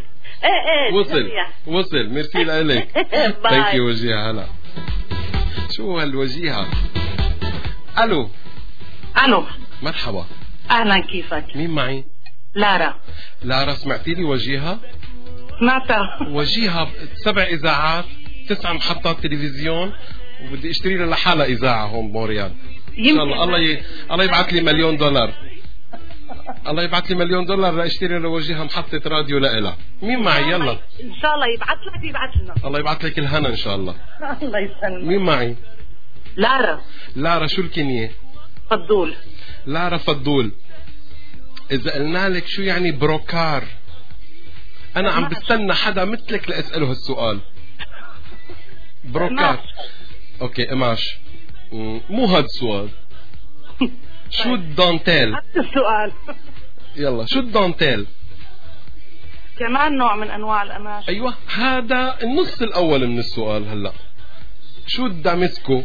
وصل. ميرسي لك. ثانك يو وجيها. هلا شو هالوجيهة. الو مرحبا. اهلا، كيفك؟ مين معي؟ لارا. سمعتي لي وجيهة؟ سمعتها. وجيهة 7 إذاعات 9 محطات تلفزيون، وبدي اشتري لها لحالها إذاعة هون بموريال. إن شاء الله الله يبعث لي $1,000,000. الله يبعث لي $1,000,000 لاشتري لوجيهها محطة راديو لإلها. مين معي؟ يلا ان شاء الله يبعث لنا. الله يبعث لك الهنا ان شاء الله. الله يسلمك. مين معي؟ لارا. شو الكنية؟ فضول. لارا فضول. اذا قلنا لك شو يعني بروكار، انا عم بستنى حدا مثلك لاسأله هالسؤال. بروكار. اوكي قماش. مو هاد السؤال. شو الدانتيل؟ السؤال. يلا شو الدانتيل؟ كمان نوع من انواع القماش. ايوه هذا النص الاول من السؤال. هلا شو الدامسكو؟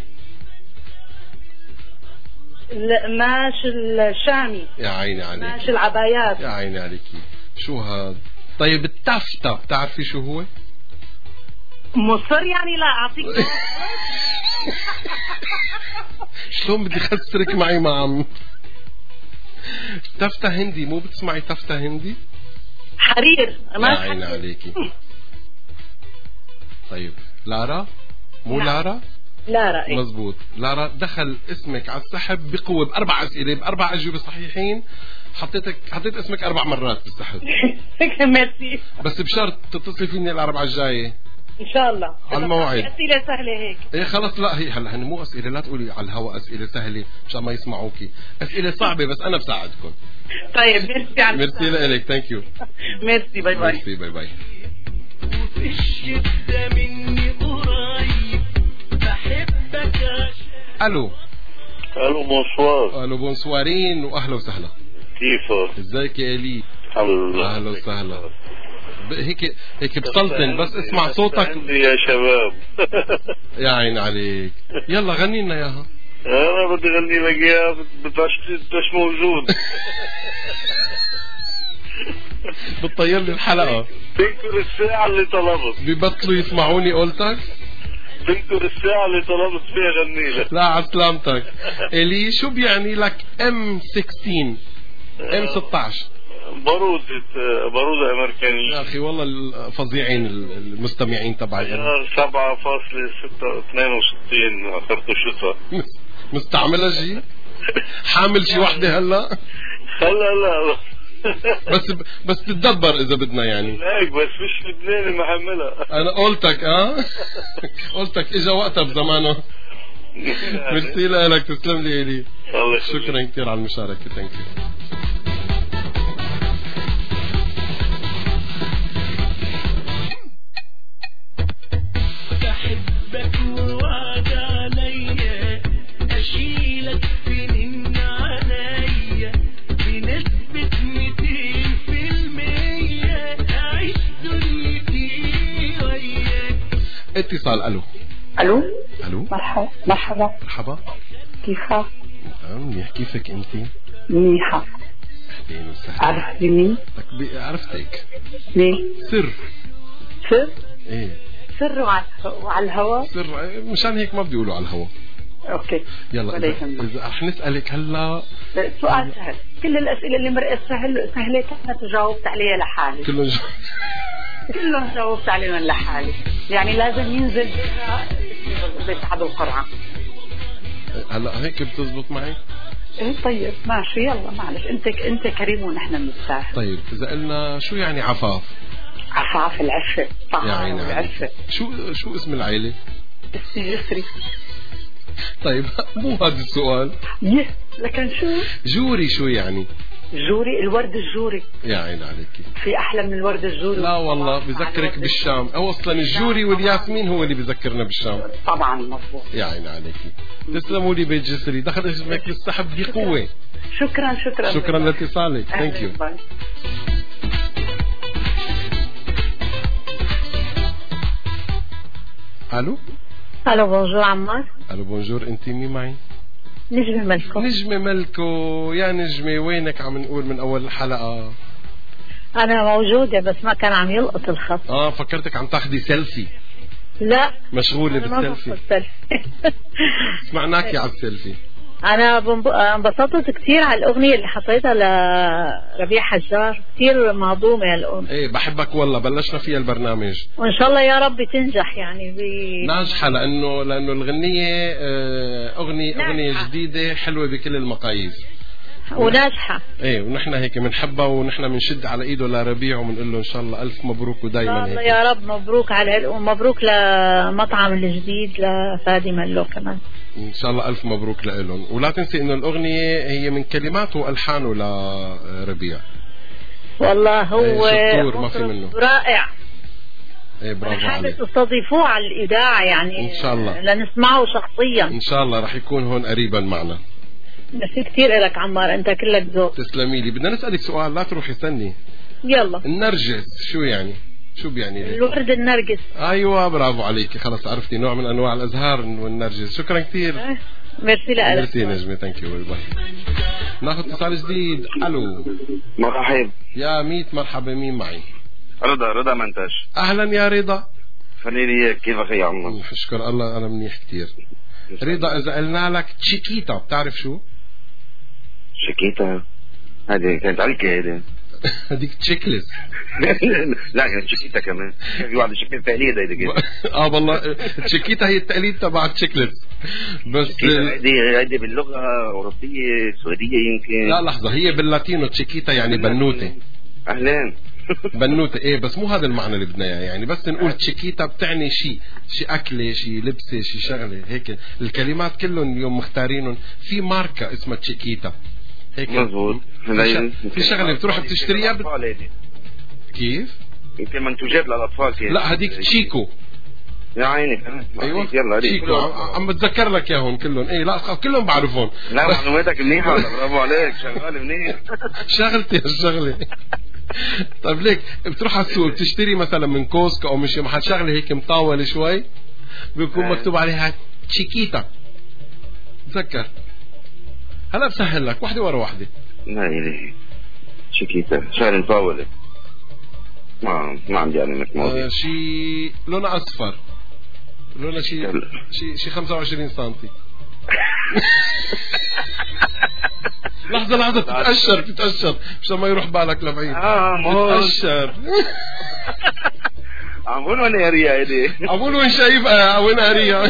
القماش الشامي. يا عيني عليك. قماش العبايات. يا عيني عليكي. شو هاد؟ طيب التفتة بتعرفي شو هو؟ مصر يعني. لا اعطيك. شلون بدي خسرك معي مع تفتة هندي؟ مو بتسمعي تفتة هندي؟ حرير. يا عيني عليكي. طيب لارا مو لارا؟ إيه؟ مزبوط. لارا دخل اسمك على السحب بقوة ب4 أسئلة ب4 أجوبة صحيحين. حطيت اسمك 4 مرات بالسحب. ميرسي. بس بشرط تتصلي فيني الأربعة الجاية ان شاء الله على الموعد. أسئلة سهلة هيك. ايه خلص. لا هي هلا هن مو أسئلة، لا تقولي على الهواء أسئلة سهلة مشان ما يسمعوكي. أسئلة صعبة بس أنا بساعدكم. طيب ميرسي لك. ثانك يو. ميرسي. باي باي. ميرسي. باي باي. وفي الشدة مني قريب بحبك. الو بونسوار. الو بونسوارين واهلا وسهلا. كيفك؟ ازيك يا الي؟ الحمد لله. اهلا وسهلا. هيك بسلطن بس اسمع صوتك. عندي يا شباب. يا عين عليك. يلا غني لنا اياها. انا بدي اغني لك اياها بدش موجود. بتطير لي الحلقة. تذكر الساعة اللي طلبت. ببطلوا يسمعوني قولتك. تذكر الساعة اللي طلبت فيها غني لك. لا عسلامتك. الي شو بيعني لك M16 M16؟ بارودة أمريكانية. يا أخي والله فظيعين المستمعين تبعي. 7.62 خرطوشتها. مستعملها شي؟ حامل شي وحدة هلا؟ لا بس تتدبر إذا بدنا يعني. لا بس مش لبناني محملها. أنا قلتك قلتك إجا وقتها بزمانه. ميرسي لك. تسلم لي إلي. شكرا كثير على المشاركة. ثانك يو. بحبك ووعد عليا أشيلك سنين عليا بنسبة 200% أعيش دنيتي وياك. اتصال. الو. مرحبا. كيفك؟ منيح. كيفك انت؟ منيحة. اهلين وسهلا. عرفتي مين؟ عرفتك. مين؟ سر. ايه سر وعلى الهواء. سر مشان هيك ما بدي اقوله على الهواء. اوكي يلا اذا رح نسألك هلا سؤال سهل. كل الاسئله اللي مرقت سهله تجاوبت عليها لحالي. كلهم جاوبت عليهم لحالي. يعني لازم ينزل بيت عدو القرعة. هلا هيك بتزبط معي؟ ايه طيب ماشي يلا معلش انت كريم ونحن بنستاهل. طيب اذا قلنا شو يعني عفاف؟ عفاف العفة طهارة والعفة. شو اسم العيلة؟ اسمي جسري. طيب مو هذا السؤال. لكن شو؟ جوري شو يعني؟ جوري الورد الجوري. يا عين عليكي. في أحلى من الورد الجوري؟ لا والله بذكرك بالشام، أو أصلا الجوري والياسمين هو اللي بذكرنا بالشام. طبعا مضبوط. يا عين عليكي. تسلموا لي بيت جسري، دخل اسمك بالسحب دي قوة. شكرا لاتصالك. ثانك يو. الو بونجور عمار. الو بونجور، انت مين معي؟ نجمة ملكو. يا نجمة وينك؟ عم نقول من اول الحلقة. انا موجودة بس ما كان عم يلقط الخط. فكرتك عم تاخدي سيلفي. لا مشغولة بالسيلفي. سمعناكي على السيلفي. انا انبسطت كثير على الاغنية اللي حطيتها لربيع حجار، كثير مهضومة هالاغنية. ايه بحبك والله، بلشنا فيها البرنامج وان شاء الله يا رب تنجح يعني ناجحة، لانه الغنية اغنية جديدة حلوة بكل المقاييس وناجحة. ايه ونحن هيك بنحبها، ونحن بنشد على ايده لربيع وبنقول له ان شاء الله الف مبروك ودايما هيك. يا رب مبروك مبروك لمطعم الجديد لفادي ملو كمان. ان شاء الله الف مبروك لهم. ولا تنسي انه الاغنية هي من كلماته والحانه لربيع. والله هو ما في منه. رائع. ايه برافو عليك. تستضيفوه على الاذاعة يعني ان شاء الله لنسمعه شخصيا. ان شاء الله رح يكون هون قريبا معنا. ميرسي كثير لك عمار، انت كلك ذوق. تسلمي لي. بدنا نسألك سؤال، لا تروحي استني. يلا. النرجس شو يعني؟ شو بيعني لك؟ الورد النرجس. ايوه برافو عليكي، خلص عرفتي نوع من انواع الازهار والنرجس. شكرا كثير. ميرسي لك. ميرسي نجمة، ثانك يو، باي. ناخذ اتصال جديد. الو مرحبا. يا ميت مرحبا، مين معي؟ رضا منتج. اهلا يا رضا. خليني كيفك يا عمو؟ اشكر الله انا منيح كثير. رضا اذا قلنا لك تشيكيتا بتعرف شو؟ شيكيتا هذه كانت عليك هذه. هذيك تشيكلس. لا يعني تشيكيتا كمان في واحد شيكيتا تقليد هيدي. والله تشيكيتا هي التقليد تبع تشيكلس. بس هيدي باللغة أوروبية سعودية يمكن. لا لحظة، هي باللاتينو تشيكيتا يعني بنوتة. أهلين. بنوتة ايه، بس مو هذا المعنى اللي بدنا اياه، يعني بس نقول تشيكيتا بتعني شيء أكلة، شيء لبسة، شيء شغلة هيك. الكلمات كلهم اليوم مختارينهم في ماركة اسمها تشيكيتا هيك. مظبوط. في شغلة بتروح بتشتريها كيف؟ يمكن منتوجات للأطفال كيف؟ لا هديك تشيكو. يا عيني. ايوه يلا تشيكو، عم بتذكر لك اياهم كلهم. ايه لا كلهم بعرفهم. لا معلوماتك منيحة، برافو عليك، شغال منيح. شغلتي الشغلة. طيب ليك بتروح على السوق بتشتري مثلا من كوسكا او مش محل شغله هيك مطاوله شوي، بيكون مكتوب عليها تشيكيتا. تذكر هلا بسهل لك واحده ورا واحده. لا إلهي تشيكيتا شغله مطاوله، ما عندي علامه. شيء لونه اصفر، لونه شيء 25 سنتي. لحظة تتأشر مشان ما يروح بالك لبعيد. تتأشر. عم بقول وين هريا هيدي؟ عم بقول وين شايفها وين هريا؟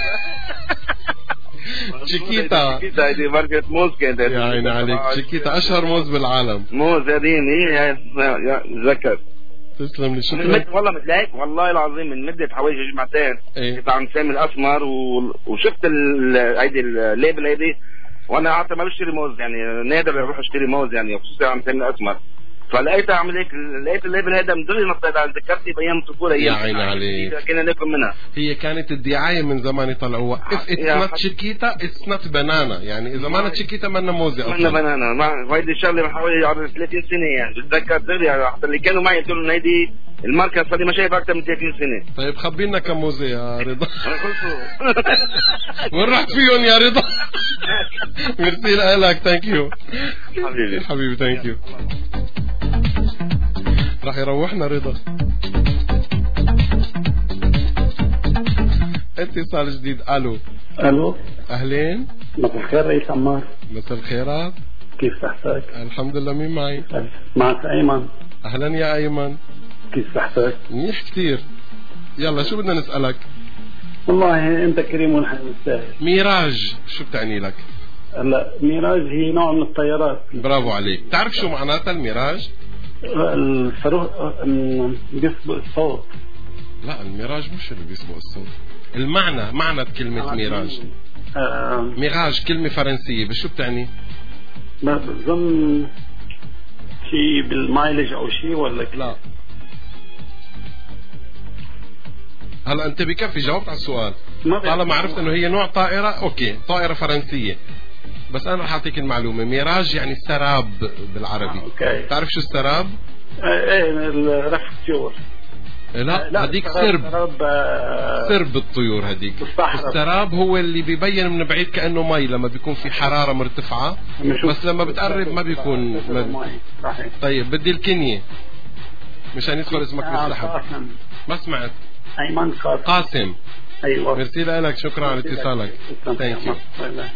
تشيكيتا هيدي ماركة موز كانت. يا عيني عليك، تشيكيتا أشهر موز بالعالم. موز هذين هي ذكر. تسلم لي، شكرا. والله متلاقيك والله العظيم من مدة حوالي جمعتين كنت عم سامي الأسمر وشفت هيدي الليبل هيدي، وانا حتى ما بشتري موز يعني، نادر اروح اشتري موز يعني، خصوصا عم سامي الأسمر. فلقيتها عمل هيك، لقيت الليبل هذا مدري نطيت على ذكرتي بايام الطفوله. يا عيني عليك، كنا ناكل منها. هي كانت الدعايه من زمان يطلعوها if it's not تشيكيتا it's not banana، يعني اذا ما تشيكيتا ما موزه اصلا. ما بنانا، هيدي الشغله من حوالي 30 سنه يعني، بتذكر دغري حتى اللي كانوا معي قالوا لنا هيدي الماركه صار لي ما شايفها اكثر من 30 سنه. طيب خبينا كم موزه يا رضا. وين رحت فيهم يا رضا؟ ميرسي لك، ثانك يو حبيبي ثانك يو. راح يروحنا رضا. اتصال جديد. الو اهلين. مساء الخير رئيس عمار. مساء الخيرات، كيف صحتك؟ الحمد لله. مين معي؟ معك ايمن. اهلا يا ايمن، كيف صحتك؟ كيف صحتك؟ الحمد لله. مين معي؟ معك ايمن. اهلا يا ايمن. منيح كثير. يلا شو بدنا نسألك؟ والله انت كريم ونحن نستاهل. ميراج شو بتعني لك؟ لا ميراج هي نوع من الطيارات. برافو عليك. تعرف شو معناتها الميراج؟ الصاروخ بيسبق الصوت. لا الميراج مش اللي بيسبق الصوت. معنى كلمة ميراج. ميراج كلمة فرنسية، بس شو بتعني؟ بظن شيء بالمايلج او شيء ولا لا. هلا انت بكفي جاوبت على السؤال. طالما عرفت انه هي نوع طائرة، اوكي طائرة فرنسية. بس انا رح اعطيك المعلومة. ميراج يعني السراب بالعربي. اوكي. تعرف شو السراب؟ ايه رفع الطيور. لا هديك سرب الطيور هديك. السراب هو اللي بيبين من بعيد كأنه مي لما بيكون في حرارة مرتفعة، بس لما بتقرب ما بيكون صحيح. طيب بدي الكنية مشان يدخل اسمك بالسحب. ما سمعت. أيمن قاسم. أيوة. ميرسي لك، شكرا على اتصالك. ثانك يو.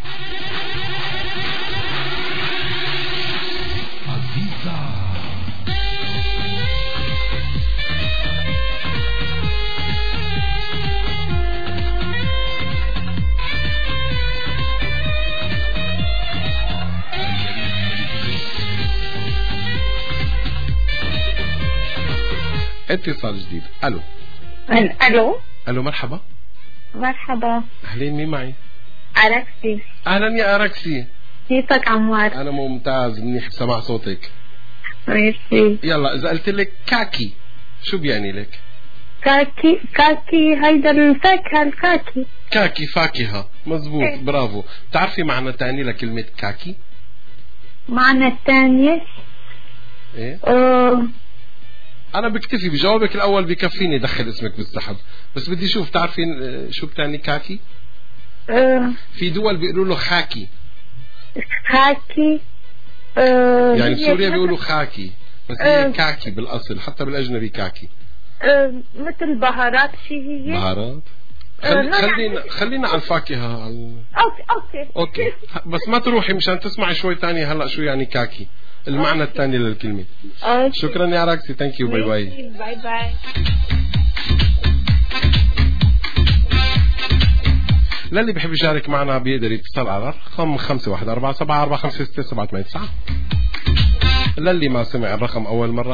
اتصال جديد. الو. الو مرحبا. مرحبا. اهلين، مين معي؟ أراكسي. اهلا يا أراكسي. كيفك عمار؟ انا ممتاز، منيح بسمع صوتك. ميرسي. يلا اذا قلت لك كاكي شو بيعني لك؟ كاكي هيدا الفاكهة الكاكي. كاكي فاكهة، مزبوط. برافو. بتعرفي معنى تاني لكلمة كاكي؟ معنى الثانية ايه؟ أنا بكتفي بجوابك الأول، بكفيني دخل اسمك بالسحب، بس بدي شوف تعرفين شو بتعني كاكي؟ في دول بيقولوا له خاكي. خاكي يعني بسوريا بيقولوا خاكي، بس هي كاكي بالأصل، حتى بالأجنبي كاكي. مثل بهارات شي هي؟ بهارات؟ خلينا على الفاكهة. أوكي. بس ما تروحي مشان تسمعي شوي تاني هلأ شو يعني كاكي، المعنى الثاني للكلمة. شكرا يا راكسي. ثانك يو. باي باي. باي باي. للي بحب يشارك معنا بيقدر يتصل على رقم 5147456789. للي ما سمع الرقم أول مرة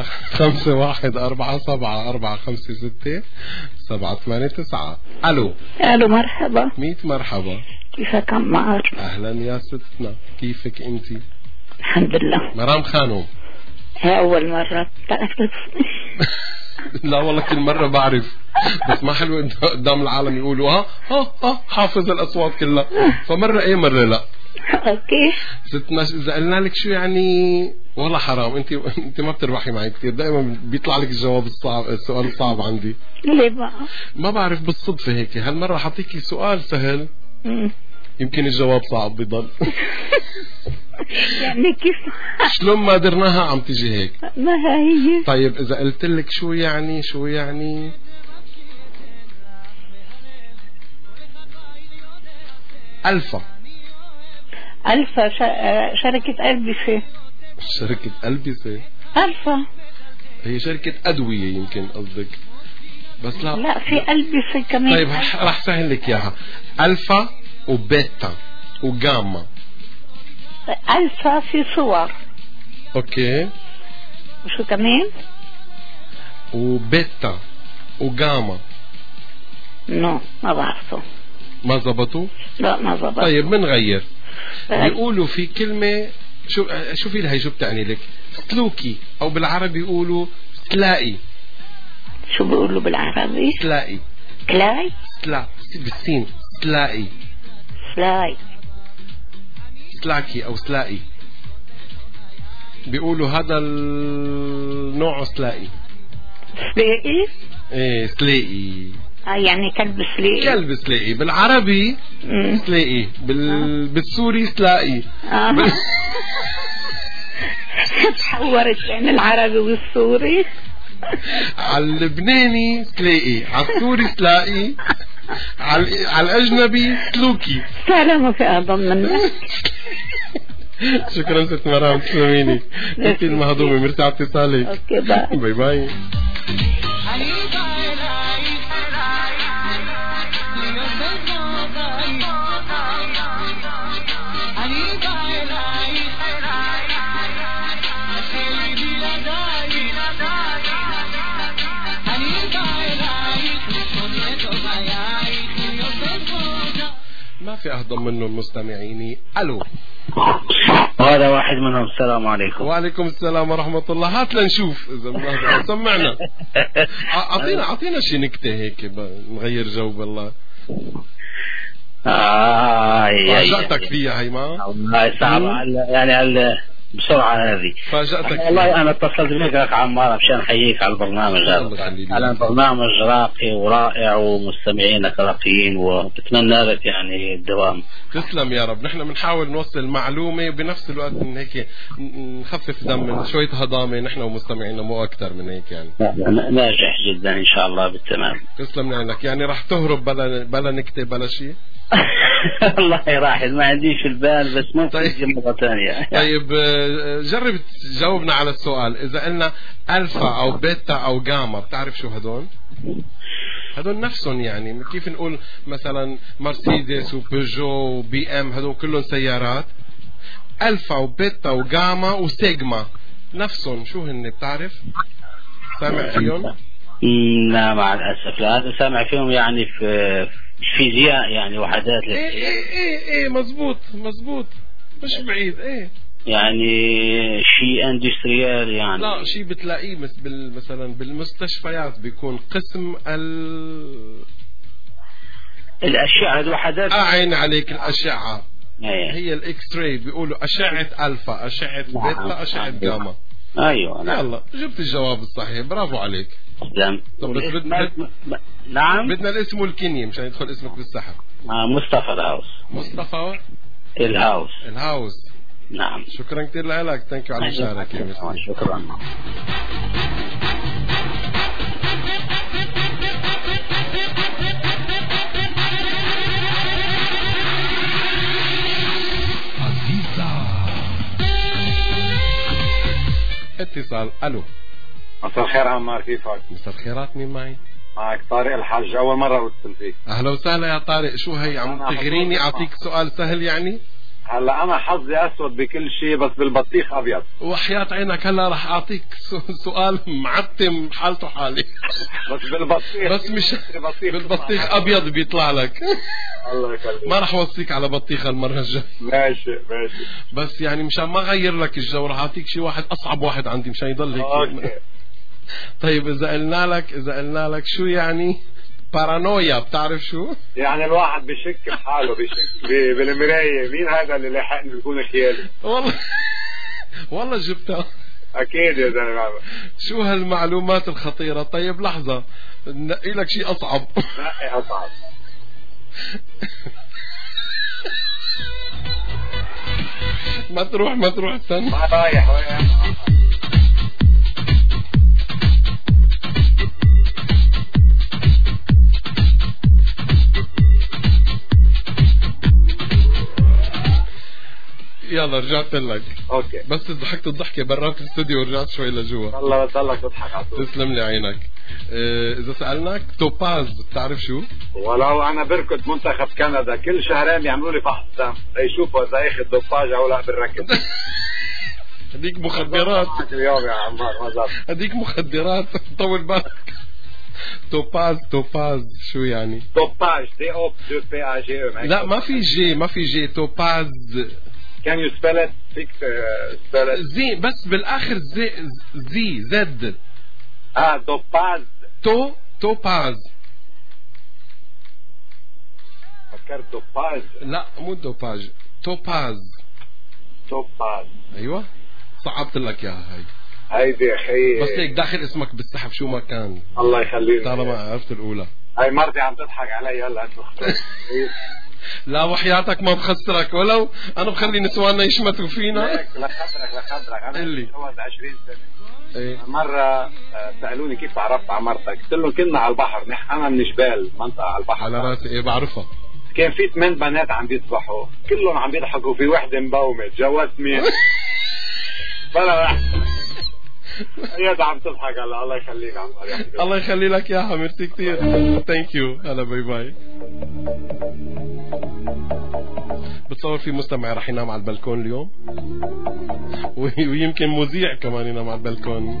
5147456789. ألو. مرحبا. 100 مرحبا. كيفك عمار؟ أهلا يا ستنا، كيفك أنتي؟ الحمد لله. مرام خانوم. هي أول مرة بتعرف. لا والله كل مرة بعرف، بس ما حلو قدام العالم يقولوا ها حافظ الأصوات كلها، فمرة ايه مرة لا. اوكي ستنا إذا قلنا لك شو يعني والله حرام، انت ما بتربحي معي كثير، دائما بيطلع لك الجواب الصعب، السؤال الصعب عندي. ليه بقى؟ ما بعرف، بالصدفة هيك. هالمرة حطيكي سؤال سهل يمكن الجواب صعب بضل. يعني كيف؟ شلون ما درناها عم تيجي هيك. ما هي. طيب إذا قلت لك شو يعني ألفا شركة ألبسة. شركة ألبسة. ألفا هي شركة أدوية يمكن قصدك، بس لا في ألبسة كمان. طيب رح سهل لك إياها. ألفا وبيتا وجاما. ألفا في صور. أوكي. وشو كمان؟ وبيتا وجاما. ما بعرفه. ما زبطوا؟ لا ما زبطوا. طيب بنغير. بيقولوا في كلمة شو في لها، شو بتعني لك؟ سلوكي، أو بالعربي يقولوا سلاقي. شو بيقولوا بالعربي؟ سلاقي. كلاي؟ سلا بالسين. سلاقي. سلاكي أو سلاقي، بيقولوا هذا النوع سلاقي. سلاقي؟ ايه سلاقي. يعني كلب سلاقي. بالعربي سلاقي، بالسوري سلاقي. تحورت بين العربي والسوري. على اللبناني سلاقي، على السوري سلاقي، على الأجنبي سلوكي. سلام في أعظم منك. شكرا ست مرام، تسلميني. انت المهضومة. ميرسي على اتصالك. اوكي باي باي. في أهضم منه المستمعين. ألو هذا واحد منهم. السلام عليكم. وعليكم السلام ورحمة الله. هات لنشوف إذا سمعنا. أعطينا شي نكتة هيك نغير جو بالله. فاجأتك فيها هي ما؟ هاي صعبة يعني بسرعة هذه. فاجأتك والله أنا اتصلت بك لك عمار مشان أحييك على البرنامج هذا. على برنامج راقي ورائع ومستمعينك راقيين وبتمنى لك يعني الدوام. تسلم يا رب. نحن بنحاول نوصل معلومة وبنفس الوقت من هيك نخفف دم من شوية هضامة نحن ومستمعينا مو أكتر من هيك يعني. ناجح جدا إن شاء الله بالتمام. تسلم لك. يعني راح تهرب بلا نكتة بلا شيء؟ والله راحل ما عنديش البال بس ممكن تجي مرة ثانية. طيب جرب تجاوبنا على السؤال. إذا قلنا ألفا أو بيتا أو جاما بتعرف شو هدول؟ هدول نفسهم يعني كيف نقول مثلا مرسيدس وبيجو وبي ام هدول كلهم سيارات. ألفا وبيتا وجاما وسيجما نفسهم شو هن بتعرف؟ سامع فيهم؟ لا مع الأسف لا. هذا سامع فيهم يعني في فيزياء يعني وحدات. ايه مزبوط مش بعيد. يعني شيء اندستريال يعني. لا شيء بتلاقيه مثلا بالمستشفيات بيكون قسم الأشعة الوحدات. عين عليك الأشعة. هي الإكس راي بيقولوا أشعة ألفا أشعة بيتا أشعة جاما. أيوة نعم. يلا جبت الجواب الصحيح. برافو عليك. طب نعم بدنا الاسم والكنية مشان يدخل اسمك بالسحب. مصطفى الهاوس. مصطفى الهاوس. نعم. شكرا كثير لك. ثانك يو على المشاركة. شكرا. اتصال. الو مساء الخير عمار كيفك؟ مساء الخيرات. مين معي؟ معك طارق الحاج. اول مرة بتصل فيك. اهلا وسهلا يا طارق. شو هي عم تغريني اعطيك سؤال سهل يعني؟ هلا انا حظي اسود بكل شيء بس بالبطيخ ابيض. وحياة عينك هلا رح اعطيك سؤال معتم حالته حالي. بس بالبطيخ بس مش بالبطيخ ابيض بيطلع لك. الله يخليك. ما رح اوصيك على بطيخة المرة الجاية. ماشي. بس يعني مشان ما اغير لك الجو رح اعطيك شيء واحد اصعب واحد عندي مشان يضل هيك. اوكي. طيب اذا قلنا لك شو يعني بارانويا بتعرف شو؟ يعني الواحد بشك بحاله بشك بالمراية. مين هذا اللي لاحقني بيكون خيالي؟ والله جبتها. اكيد يا زلمه. شو هالمعلومات الخطيرة. طيب لحظة نقي لك شيء اصعب. نقي اصعب. ما تروح استنى. ما رايح وين. يلا رجعت لك. اوكي. بس ضحكت الضحكة برات الاستوديو ورجعت شوي لجوا. والله بضلك تضحك على طول. تسلم لي عينك. اذا سألناك توباز بتعرف شو؟ ولو انا بركض منتخب كندا كل شهرين بيعملوا لي فحص دم ليشوفوا اذا اخذ دوباج او لا بالركض. هديك مخدرات اليوم يا عمار. هديك مخدرات. طول بالك. توباز شو يعني؟ توباج TOPAGE. لا ما في جي توباز. Can you spell it? فيك spell it. زي بس بالاخر زد. توباز. توباز. فكرت توباج. لا مو توباج. توباز. ايوه صعبت لك اياها هيدي يا اخي. بس هيك داخل اسمك بالسحب شو ما كان. الله يخليك. طالما عرفت الاولى. هاي مرتي عم تضحك علي هلا. لا وحياتك ما بخسرك ولو انا بخلي نسواننا يشمتوا فينا. لخدرك انا متجوز 20 سنة. مرة سألوني كيف عرفت عمرتك. قلت لهم كنا على البحر. انا من جبال منطقة على البحر. على راسي بعرفها. كان في 8 بنات عم بيسبحوا كلهم عم بيضحكوا. في وحدة مبومة. تجوزت مين؟ بلا واحد. هي عم تضحك هلا. الله يخليك عمار. الله يخلي لك يا ميرسي كثير. ثانك يو. هلا باي. بتصور في مستمع رح ينام على البلكون اليوم ويمكن مذيع كمان ينام على البلكون.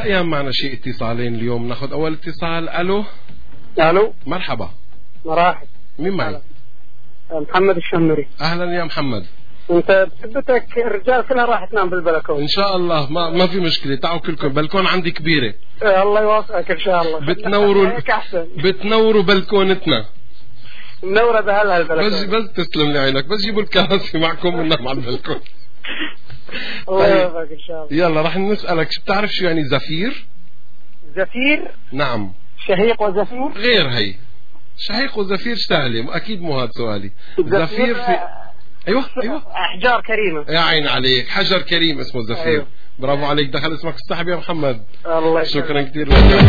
الايام معنا شيء اتصالين اليوم. ناخذ اول اتصال. الو مرحبا. مرحبا. مين معي؟ محمد الشمري. اهلا يا محمد. انت بحبتك الرجال كلها راح تنام بالبلكون ان شاء الله. ما في مشكله، تعالوا كلكم. بلكون عندي كبيره. الله يوفقك ان شاء الله. بتنوروا بلكونتنا. منوره بهلا البلكون. بس تسلم لي عينك. بس جيبوا الكراسي معكم وننام على البلكون. الله يوفقك ان شاء الله. يلا راح نسالك، بتعرف شو يعني زفير؟ زفير؟ نعم. شهيق وزفير؟ غير هي. شهيق وزفير سهله، اكيد مو هذا سؤالي. زفير في ايوه احجار كريمه. يا عين عليك، حجر كريم اسمه زفير. أيوه. برافو عليك. دخل اسمك السحب يا محمد. الله شكرا كثير.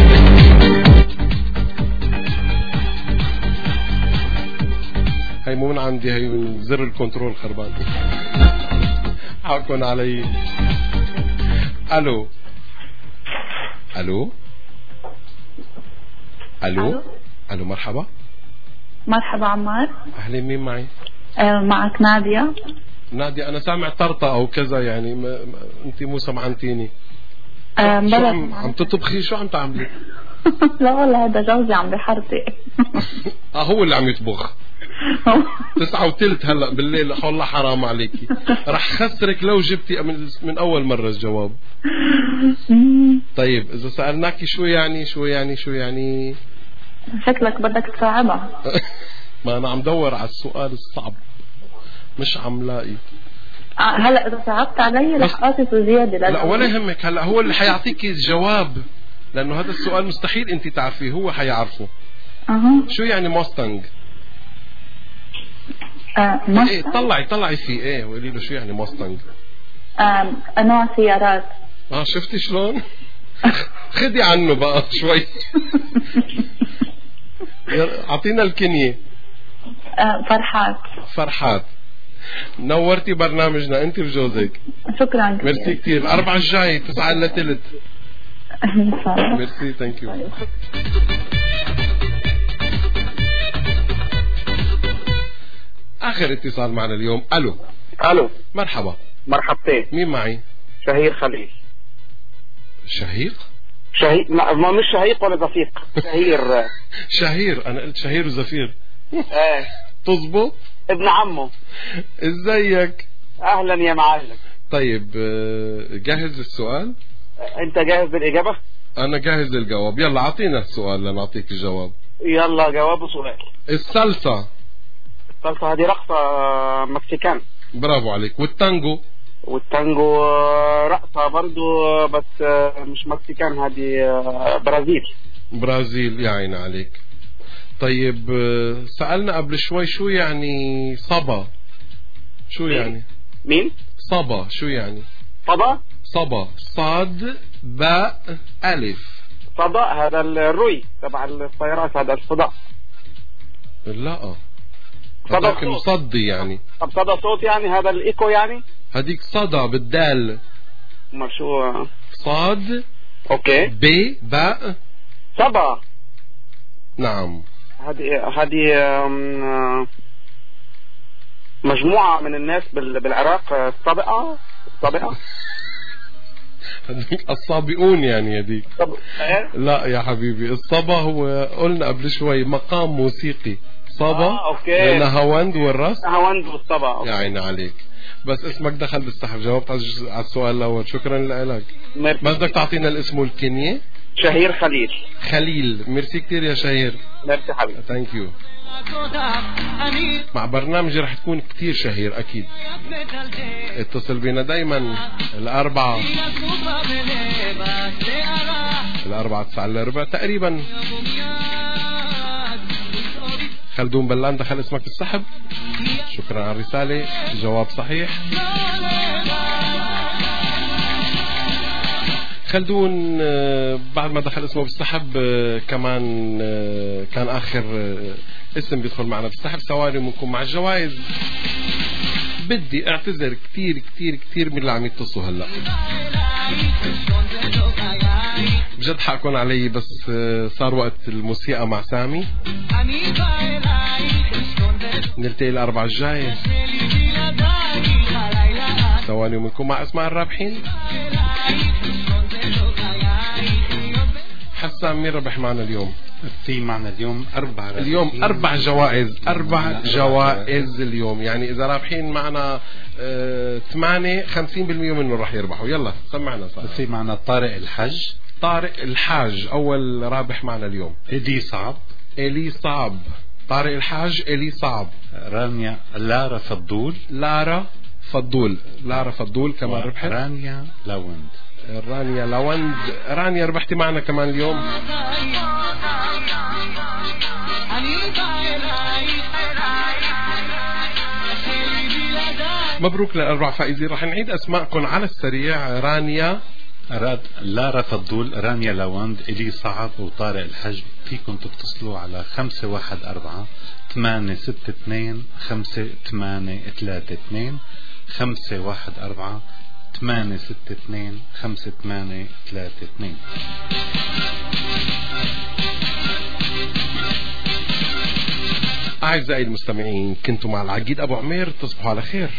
هي مو من عندي، هي من زر الكنترول خربان. حاكم علي. الو الو الو الو مرحبا. مرحبا عمار. اهلين، مين معي؟ معك نادية. نادية، انا سامع طرطة او كذا يعني انت مو سمعانتيني. شو عم تطبخي؟ شو عم تعملي؟ لا والله هذا جوزي عم بحرتي. هو اللي عم يطبخ. 9:03 هلا بالليل. والله حرام عليكي، رح خسرك لو جبتي من اول مرة الجواب. طيب اذا سألناكي شو يعني شكلك بدك تصعبها. ما انا عم دور على السؤال الصعب، مش عم لاقي. هلا اذا صعبت علي رح قاصص زياده. لا ولا يهمك، هلا هو اللي حيعطيكي الجواب، لانه هذا السؤال مستحيل انت تعرفيه، هو حيعرفه. شو يعني موستنج؟ إيه طلعي فيه. ايه وقولي له شو يعني موستنج. انواع سيارات. شفتي شلون؟ خدي عنه بقى شوي. اعطينا الكنية. فرحات. نورتي برنامجنا انت وجوزك. شكرا. ميرسي كتير. الأربعة الجاي 9:03. ميرسي. ثانك يو. آخر اتصال معنا اليوم. الو مرحبا. مرحبتين. مين معي؟ شهير خليل. شهيق؟ ما مش شهيق ولا زفيق. شهير. انا قلت شهير وزفير. ايه تظبط. ابن عمه. ازيك؟ اهلا يا معلم. طيب جاهز السؤال؟ انت جاهز بالاجابة؟ انا جاهز للجواب. يلا اعطينا السؤال لنعطيك الجواب. يلا جوابه سؤال. الصلصة هذه رقصة مكسيكان. برافو عليك. والتانجو رقصة برضو بس مش مكسيكان، هذه برازيل. يا عين عليك. طيب سألنا قبل شوي شو يعني صبا. شو يعني؟ مين؟ صبا شو يعني؟ صبا صاد باء ألف. صدى هذا الروي تبع الطيارات، هذا الصدى. لا هذاك مصدي يعني. طب صدى صوت يعني، هذا الإيكو يعني. هديك صدى بالدال. ما شو؟ صاد. اوكي. ب باء. صبا. نعم. هذه مجموعة من الناس بالعراق. الصابئة. الصابئون يعني هذيك. لا يا حبيبي، الصبا هو قلنا قبل شوي مقام موسيقي. صبا اوكي. نهاوند والرس. نهاوند والصبا. يا عيني عليك. بس اسمك دخل بالسحب. جاوبت على السؤال الاول. شكرا لك. بس بدك تعطينا الاسم والكنية. شهير خليل. ميرسي كتير يا شهير. ميرسي حبيبي. ثانك يو. مع برنامجي رح تكون كتير شهير اكيد. اتصل بينا دايما. الأربعة 9:15 تقريبا. خلدون بلان دخل اسمك السحب. شكرا على الرسالة. جواب صحيح. خلدون بعد ما دخل اسمه بالسحب كمان كان آخر اسم بيدخل معنا بالسحب. ثواني منكم مع الجوائز. بدي اعتذر كتير كتير كتير من اللي عم يتصلوا هلا. بجد حقكم علي، بس صار وقت الموسيقى مع سامي. نلتقي الأربعة الجاية. ثواني منكم مع اسماء الرابحين. بسام مين ربح معنا اليوم؟ في معنا اليوم 4 اليوم 4 جوائز 4 جوائز اليوم، يعني إذا رابحين معنا 8 50% منه راح يربحوا. يلا سمعنا. صار في معنا طارق الحاج أول رابح معنا اليوم. إلي صعب طارق الحاج إلي صعب. لارا فضول كمان ربحت. رانيا لوند رانيا ربحتي معنا كمان اليوم. مبروك للأربع فائزين. راح نعيد أسماءكم على السريع. رانيا لارا فضول، رانيا لوند، إلي صعب، وطارق الحج. فيكم تتصلوا على 514-862-5832 514-862-5832. أعزائي المستمعين، كنتم مع العقيد أبو عمير. تصبحوا على خير.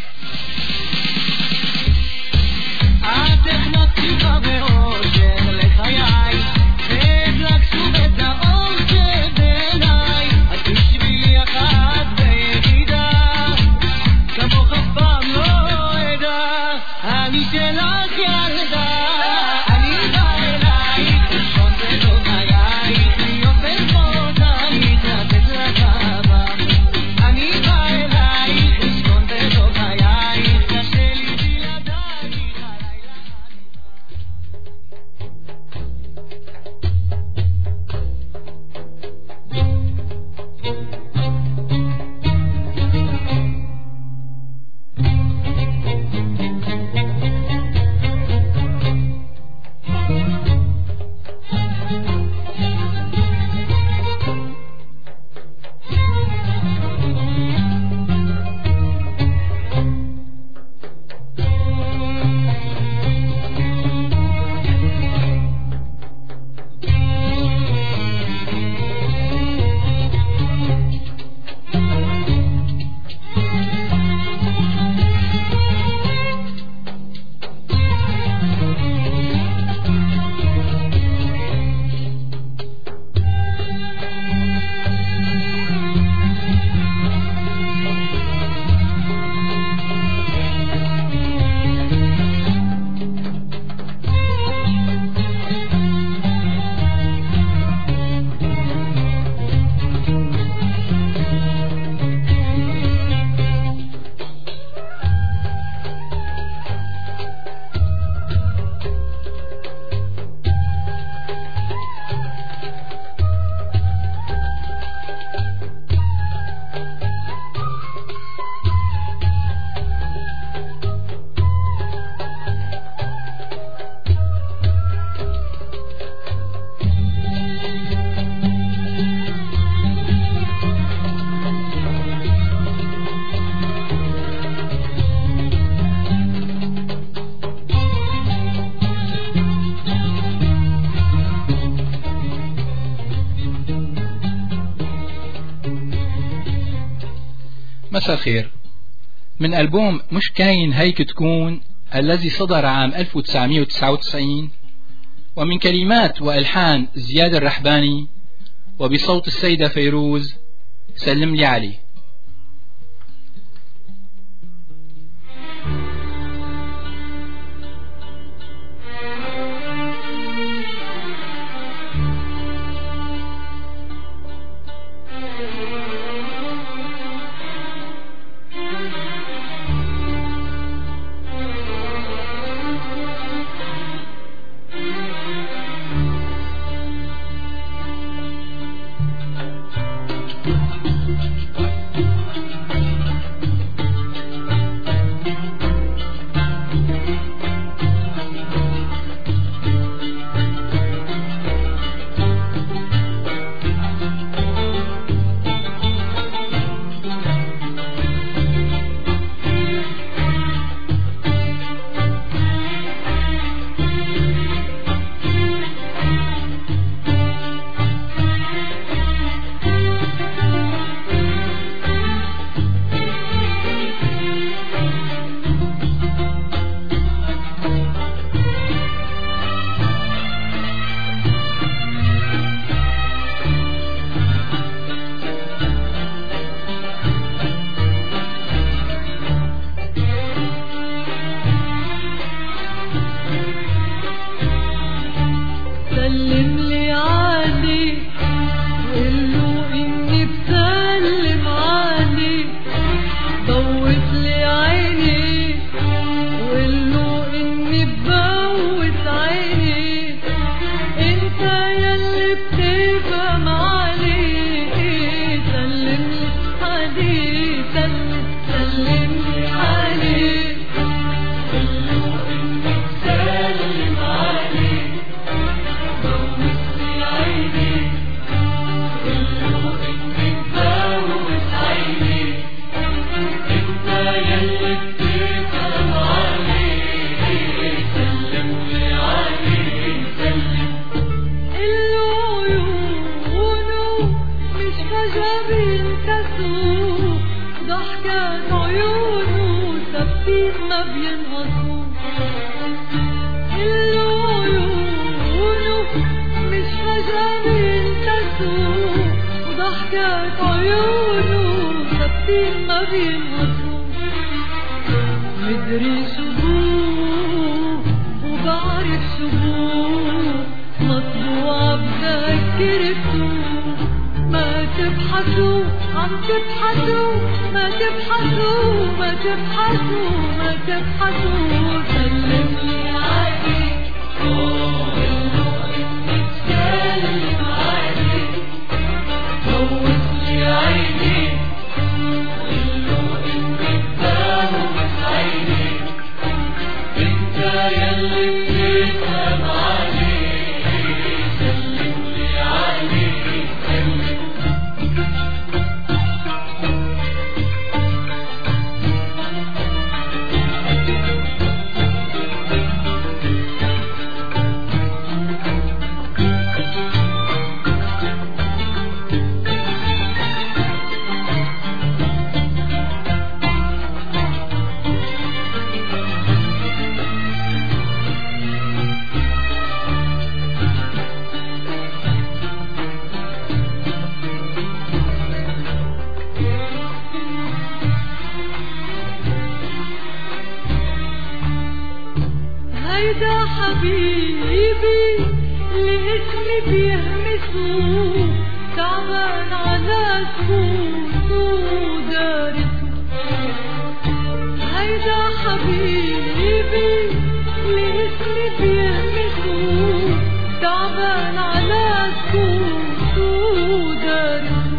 مساء الخير. من ألبوم مش كاين هيك تكون الذي صدر عام 1999 ومن كلمات وألحان زياد الرحباني وبصوت السيدة فيروز سلم لي علي. مدري شبوه وبعرف شبوه مطبوعة بذاكرته ما تبحثوا عم تبحثوا ما تبحثوا ما تبحثوا ما تبحثوا سلم لي عليك قولوا اني تكلم عليك فوت لي عينيك قولوا اني بتاوب عينيك انت يلي بتفهم عليك سلم لي عليك سلم هيدا حبيبي اللي اسمي بيهمسه تعبان على سكوته دارسه هيدا حبيبي اللي اسمي بيهمسه تعبان على سكوته دارسه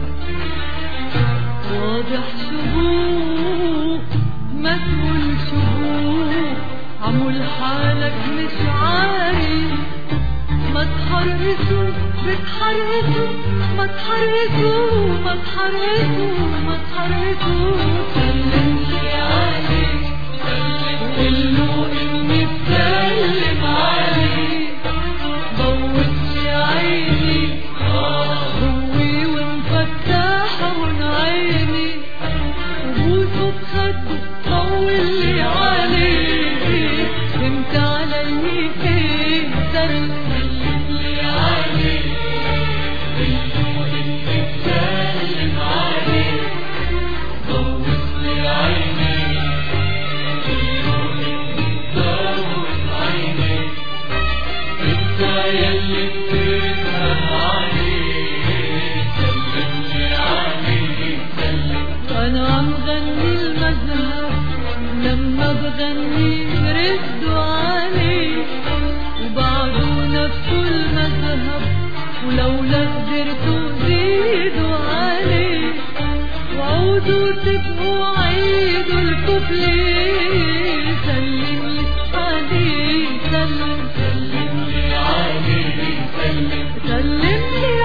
واضح شبوه مسؤول شبوه عمول حالك مش عارف ما تحرسوا بتحرسوا ما تحرسوا ما تحرسوا ما تحرسوا سلم لي عليك قولوا اني بسلم عليك ضوت لي عيني هوي ومفتاح عيني وبوسه بخده طول لي عليك انت علي ايه سلم لي عليك قولوا اني بسلم عليك ضوت لي عيني قولوا اني بضوت عيني انت يلي بتفهم عليك سلم لي عليك سلم وانا عم غني المذهب لما بغني ردوا عليه وبعدوا نفسوا المذهب ولولا قدرتوا زيدوا عليه وعودوا تبقوا عيدوا الكوبليه سلم لي عليه سلم سلم لي عليه سلم سلم لي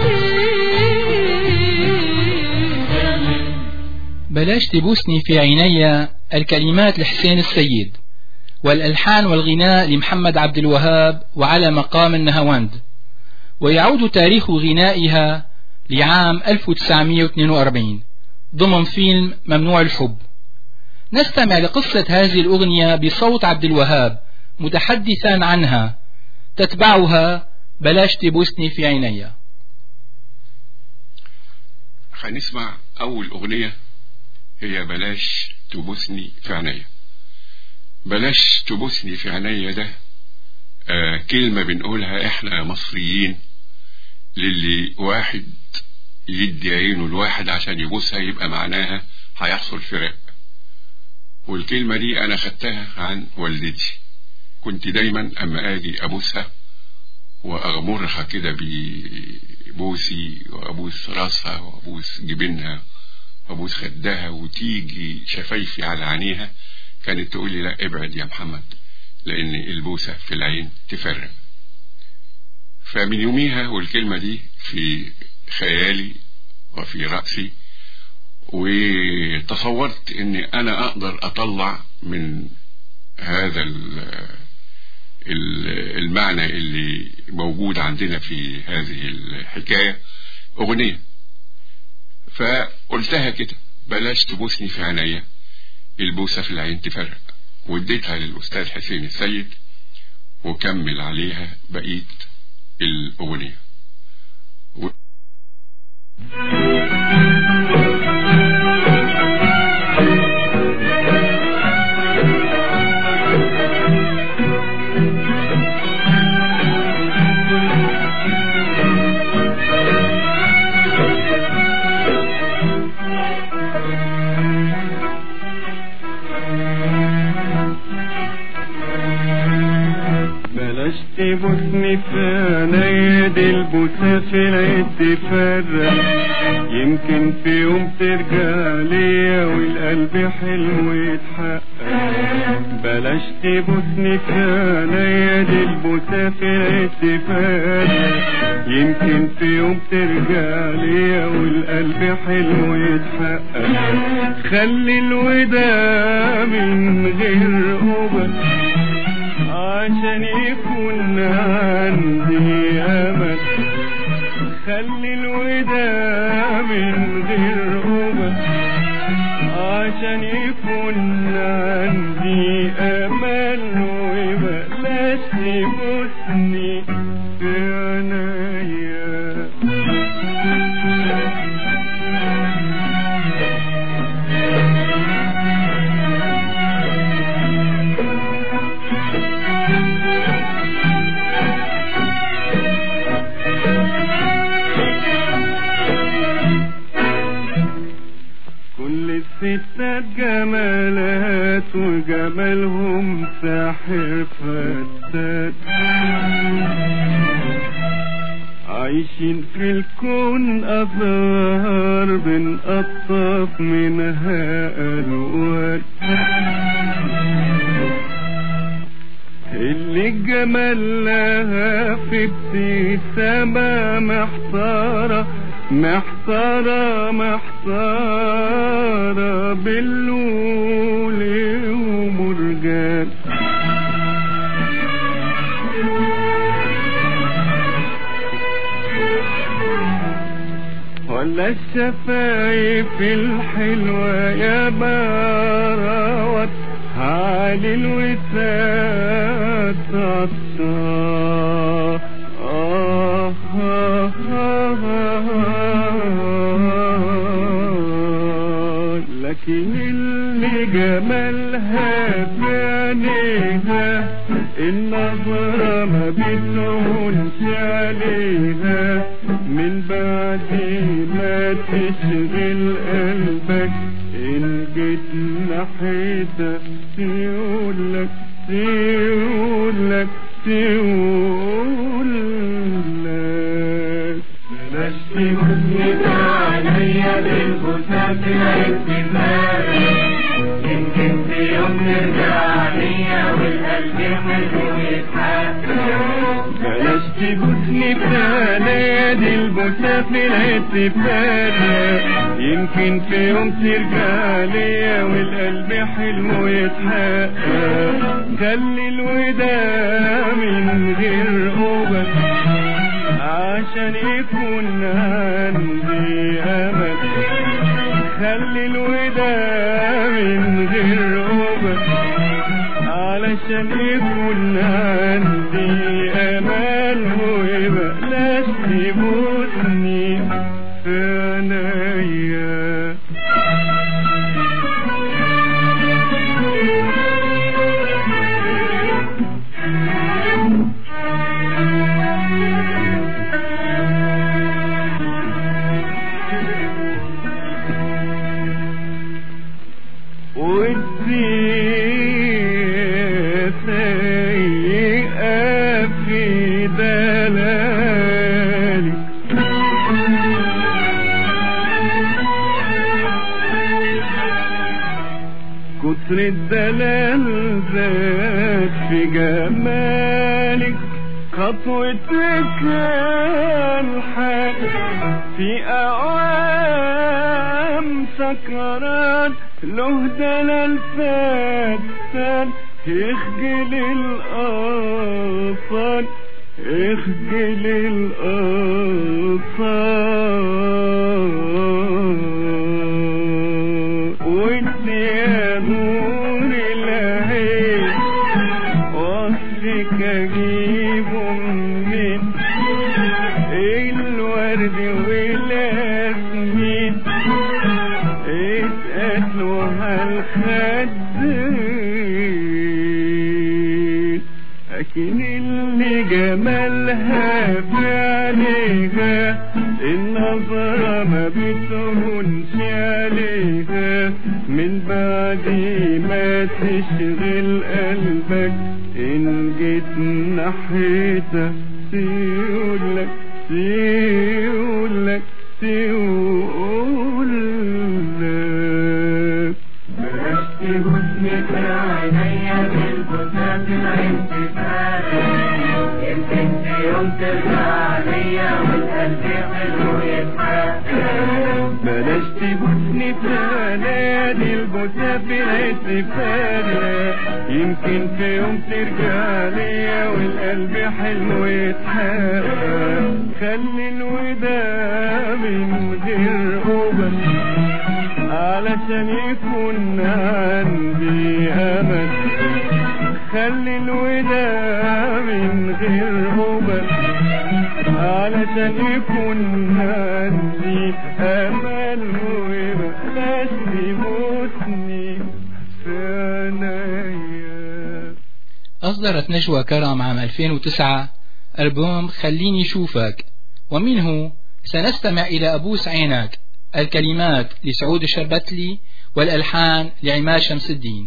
عليه سلم بلاش تبوسني في عيني الكلمات لحسين السيد والألحان والغناء لمحمد عبد الوهاب وعلى مقام النهاوند ويعود تاريخ غنائها لعام 1942 ضمن فيلم ممنوع الحب. نستمع لقصة هذه الأغنية بصوت عبد الوهاب متحدثا عنها تتبعها بلاش تبوسني في عيني. هنسمع أول أغنية هي بلاش تبوسني في عينيا. بلاش تبوسني في عينيا ده كلمة بنقولها احنا مصريين للي واحد يدي عينه الواحد عشان يبوسها يبقى معناها هيحصل فراق. والكلمة دي انا خدتها عن والدتي، كنت دايما اما اجي ابوسها واغمرها كده ببوسي وابوس راسها وابوس جبينها وابوس خدها وتيجي شفايفي على عينيها كانت تقول لي لا ابعد يا محمد لان البوسة في العين تفرق. فمن يوميها والكلمة دي في خيالي وفي رأسي وتصورت اني انا اقدر اطلع من هذا المعنى اللي موجود عندنا في هذه الحكاية اغنية. فقلتها كده، بلاش تبوسني في عينيا البوسة في العين تفرق، واديتها للأستاذ حسين السيد وكمل عليها بقية الأغنية. تبوسني في عينيا دي البوسة في العين تفرق، يمكن في يوم ترجع ليا والقلب حلو يتحقق. بلاش تبوسني في عينيا دي البوسة في العين تفرق، يمكن في يوم ترجع ليا والقلب حلو يتحقق. خلي الوداع من غير قبل عشان يكون عندي أمل. خلي الوداع من غير قبل عشان يكون عندي أمل. وبلاش تبوسني في عينيا. ستات جمالات وجمالهم ساحر فتات، عايشين في الكون أزهار بنقطف منها ألوان. اللي الجمال لها في ابتسامة محتارة محتارة محتارة باللول ومرجان. ولا الشفايف الحلوة يا باروت علي الوساد عطار. لكن اللي جمالها بعينيها النظرة ما بتهونش عليها، من بعد ما تشغل قلبك إن جيت ناحيتها تقولك تقولك تقولك. بلاش تبوسني في عينيا بالبوسة في الابتسام، يمكن في يوم ترجع ليا والقلب حلو يتحقق. بلاش تبوسني في عينيا دي البوسة في الابتسام، يمكن في يوم ترجع ليا والقلب حلو يتحقق. خلي الوداع من غير قبل عشان يكون عندي أمل. خلي الوداع من غير قبل علشان يكون عندي أمل. وبلاش تبوسني في عينيا. كتر الدلال زاد في جمالك، خطوتك الحال في أوام سكرات له دلال فتان اخجل الأطفال اخجل الأطفال وانت يا نور العين وصفك اجيبه من الورد والياسمين اتقتلوا هالخدين لكن اللي جمالها في عينيها النظرة ما بتهونش عليها من بعد ما تشغل قلبك إن جيت ناحيتها تقولك تقولك تقولك بلاش تبوسني في عينيا بالبوسات الانتفاخ يمكن في يوم ترجع ليا والقلب حلو يتحقق بلاش تبوسني في عينيا البوسات الانتفاخ يمكن في يوم ترجع ليا والقلب حلو يتحقق خلي الوداع من غير قبل علشان يكون عندي أمل خلي الوداع من غير قبل علشان يكون عندي أمل وبلاش تموتني في عينيا. أصدرت نجوى كرم عام 2009 ألبوم خليني شوفك، ومنه سنستمع إلى أبوس عينك، الكلمات لسعود الشربتلي والألحان لعماد شمس الدين.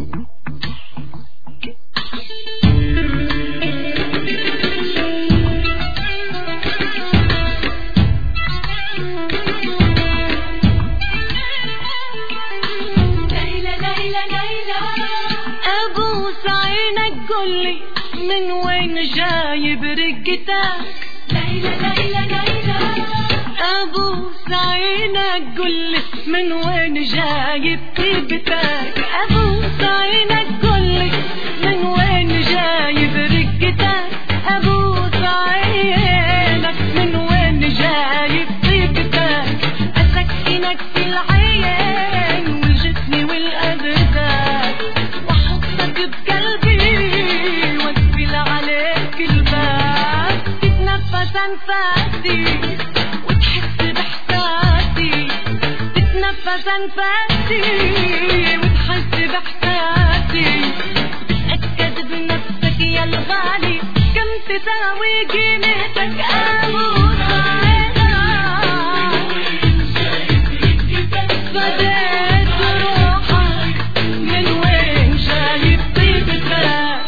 أبوس عينك قولي من وين جايب رقتك ليلى ليلى ليلى أبوس عينك قولي من وين جايب طيبتك أبوس عينك قولي من وين جايب رقتك أبوس عينك من وين جايب طيبتك أسكنك في العين والجسم والأبدان وحطك بقلبي واقفل عليك الباب تتنفس أنفاسي وتحس بإحساسي تتنفس أنفاسي وتحس بإحساسي تتأكد بنفسك يا الغالي كم تساوي قيمتك أبوس عينك فديت روحك من وين جايب طيبتك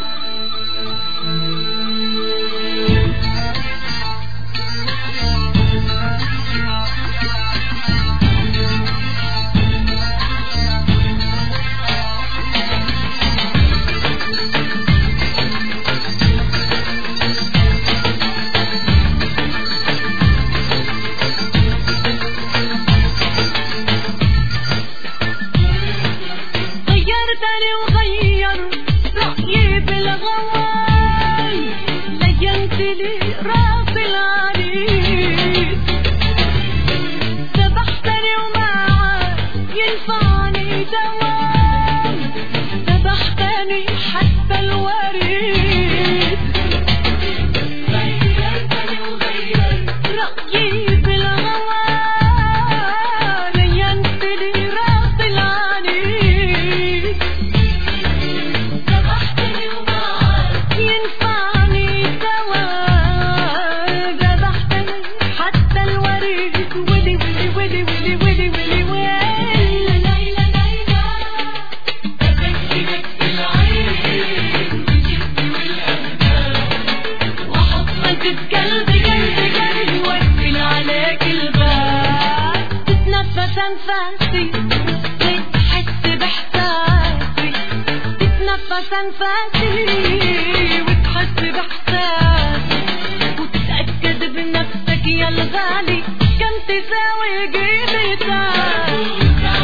غيرتني وغير رأيي بالغواي لينتلي راس العنيد ذبحتني ومعك ينفعني دوام ذبحتني حتى الوريد غيرتني وغير رأيي بالغواي لينتلي راس العنيد ذبحتني ومعك ينفعني دوام ذبحتني حتى الوريد ولي ولي ولي ولي ولي ولي ويلي ليلى ليلى أسكنك في العين وجسمي والأبدان وحطك بقلبي قلبي قلبي واقفل عليك الباب تتنفس أنفاسي وتحس بإحساسي تتنفس أنفاسي وتحس بإحساسي الغالي كم تساوي قيمتك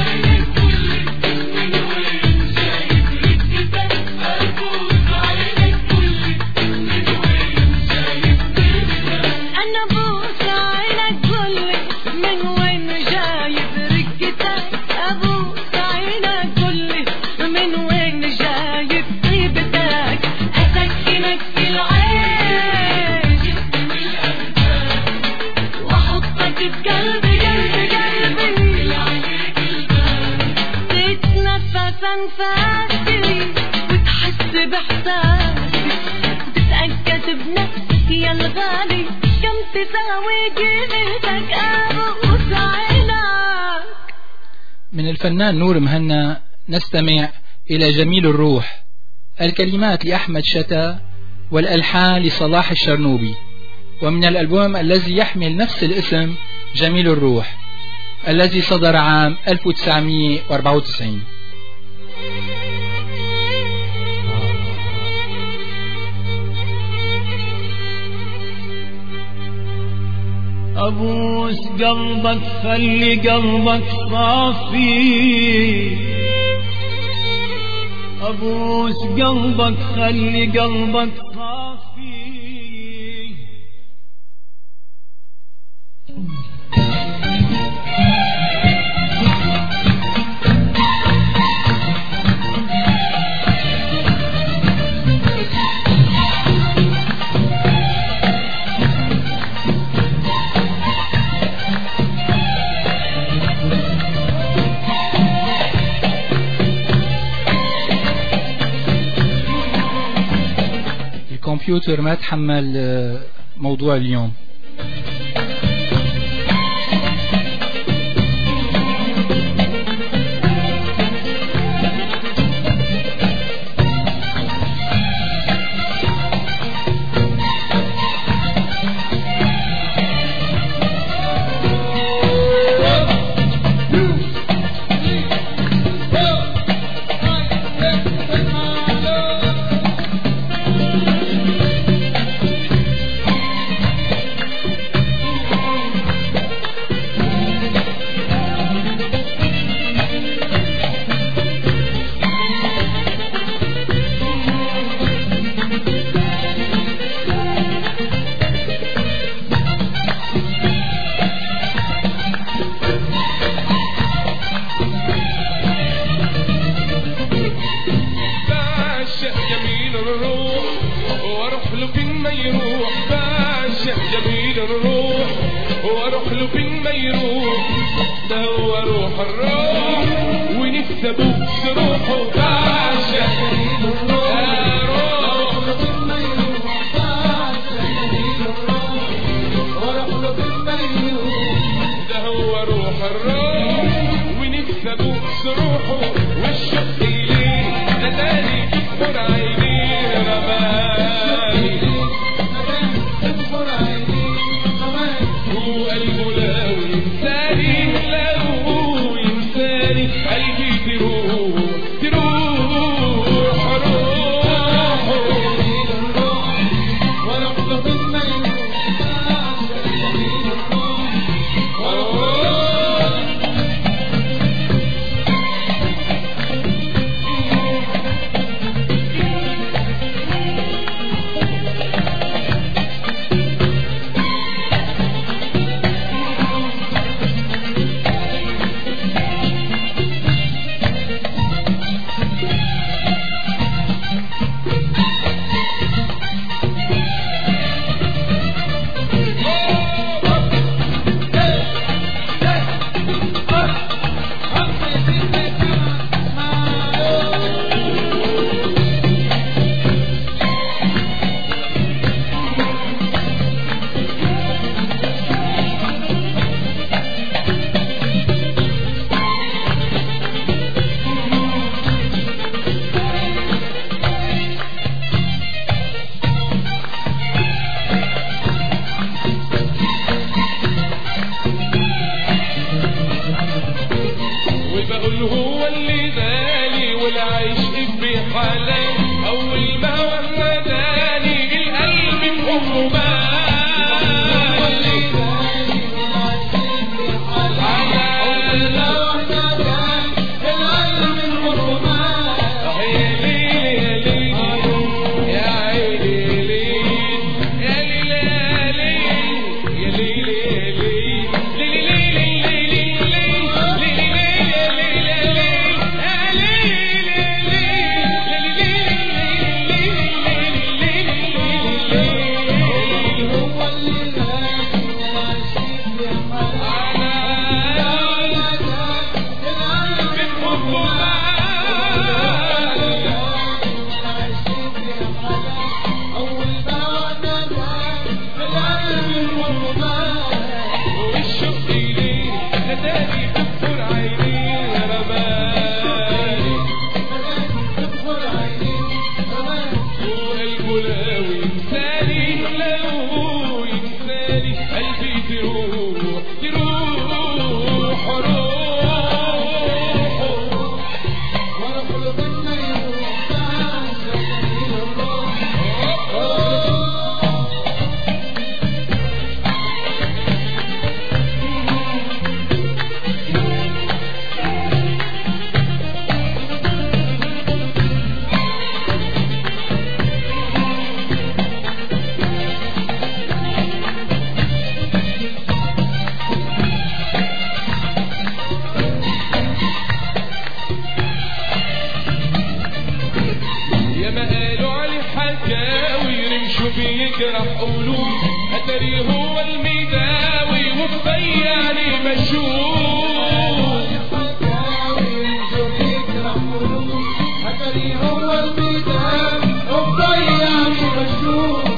أنفاسي وتحس بإحساسي تتأكد بنفسك يا الغالي كم تساوي قيمتك أبوس عينك. من الفنان نور مهنا نستمع إلى جميل الروح، الكلمات لأحمد شتا والألحان لصلاح الشرنوبي، ومن الألبوم الذي يحمل نفس الاسم جميل الروح الذي صدر عام 1994. أبوس قلبك خلي قلبك صافي، أبوس قلبك خلي قلبك صافي. الكمبيوتر ما تحمل موضوع اليوم. بيجرح قلوب أتري هو المداوي وبياني بشوف بيجرح قلوب أتري هو المداوي وبياني بشوف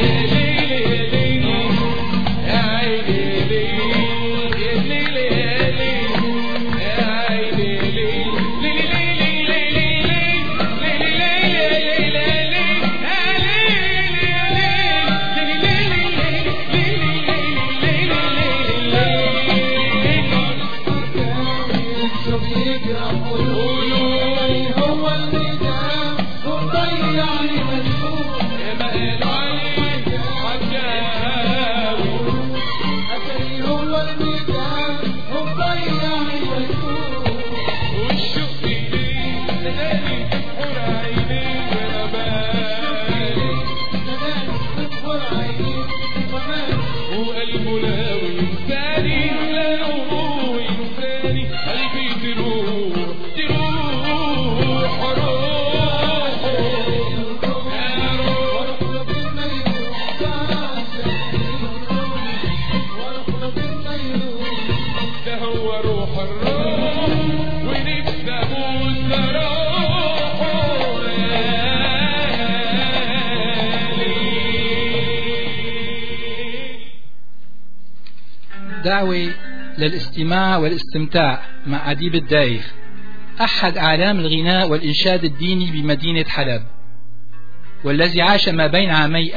دعوة للاستماع والاستمتاع مع أديب الدايخ، أحد أعلام الغناء والإنشاد الديني بمدينة حلب، والذي عاش ما بين عامي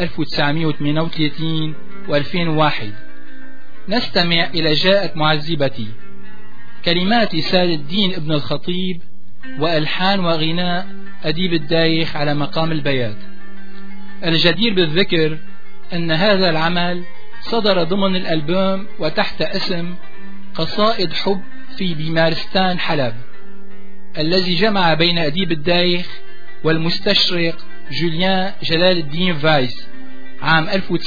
1938 و2001. نستمع إلى جاءت معذبتي، كلمات سال الدين ابن الخطيب، وألحان وغناء أديب الدايخ على مقام البيات. الجدير بالذكر أن هذا العمل صدر ضمن الألبوم وتحت اسم قصائد حب في بمارستان حلب، الذي جمع بين أديب الدايخ والمستشرق جوليان جلال الدين فايس عام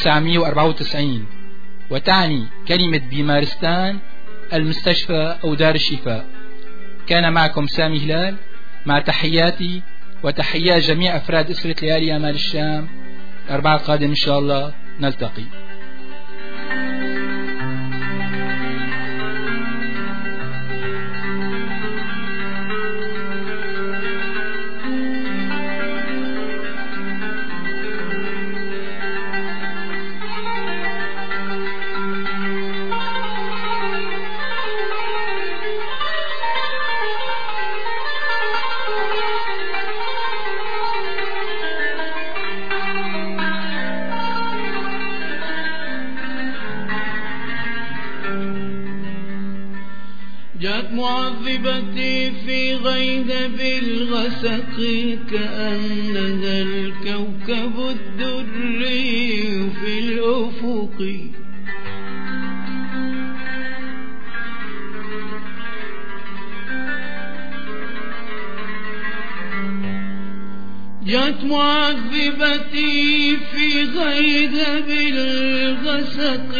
1994. وتعني كلمة بمارستان المستشفى أو دار الشفاء. كان معكم سامي هلال، مع تحياتي وتحيات جميع أفراد أسرة ليالي أمال الشام. الأربعاء القادم إن شاء الله نلتقي. جاءت معذبتي في غيدب الغسق كأنها الكوكب الدري في الأفق. جاءت معذبتي في غيدب الغسق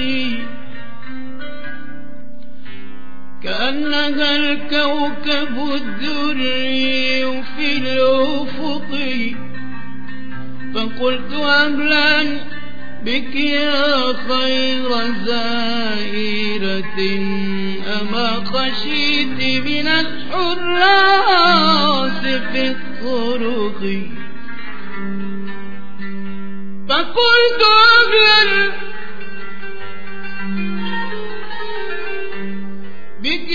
كأنها الكوكب الدري في الأفق. فقلت أهلا بك يا خير زائرة، أما خشيت من الحراس في الطرق. فقلت أهلا بك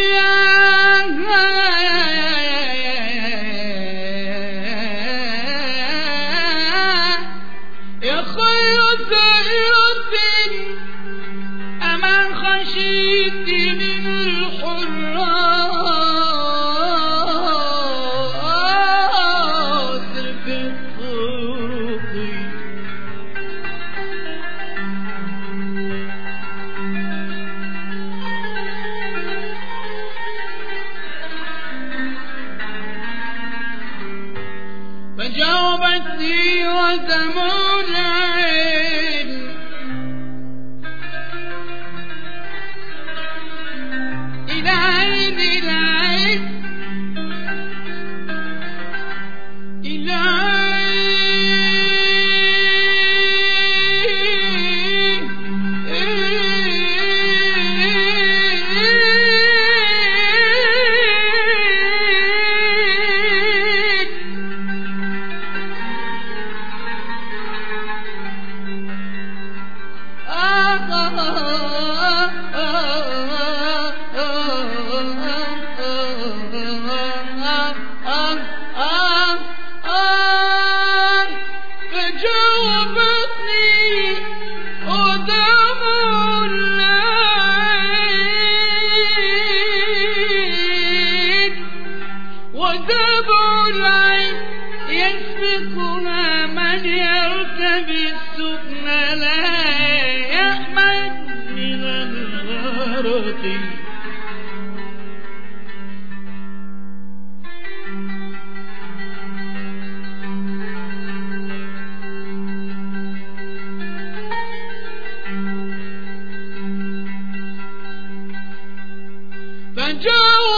يا خير زائرة، أمن خشيت من الحراس في الطرق. فجاوبتني ودمع العين إلى عين العين إلى عين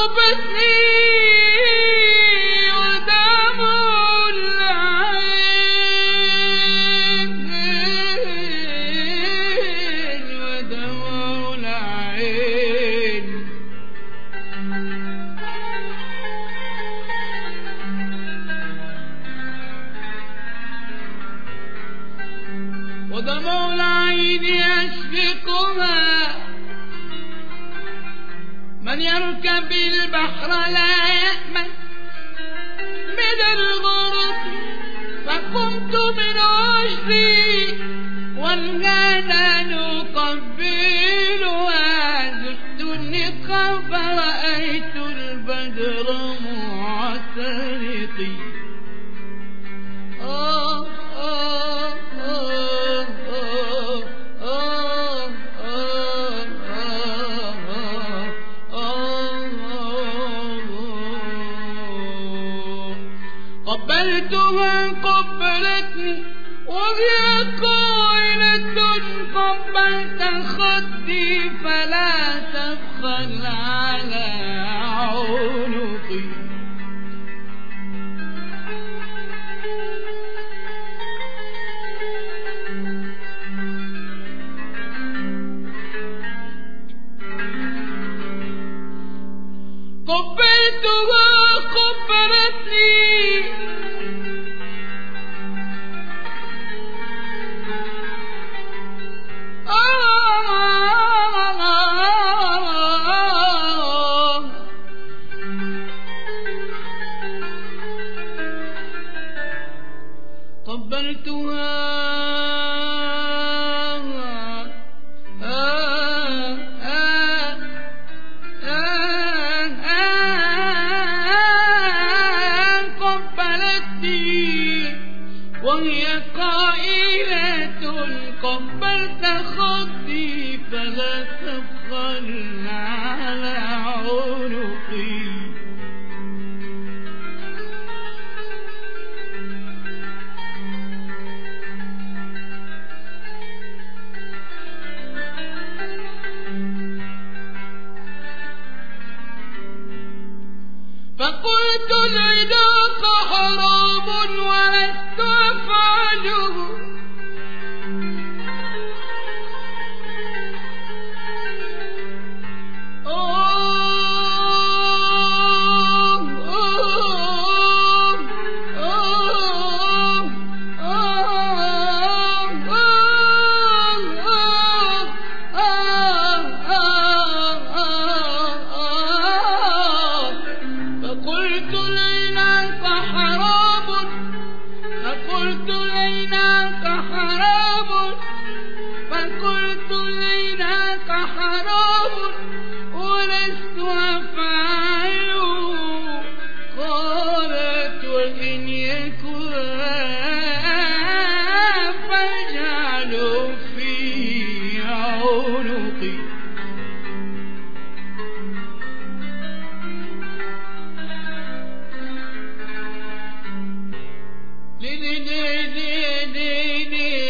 ودموع العين يسبقها من يركب البحر لا يأمن من الغرق فقمت من عجزي والغنى نقبلها زدت النقاب فرأيت البدر معترقي قبلتها قبلتني وهي قائلة قبلت خدي فلا تبخل على عنقي قبلتها قبلتني وهي قائلة قبلت خدي فلا تبخل على عنقي فقلت العداق حرام ولست أفعله فقلت ليناك حرام ولست أفعله قالت وإن يكن فاجعله في عنقي لي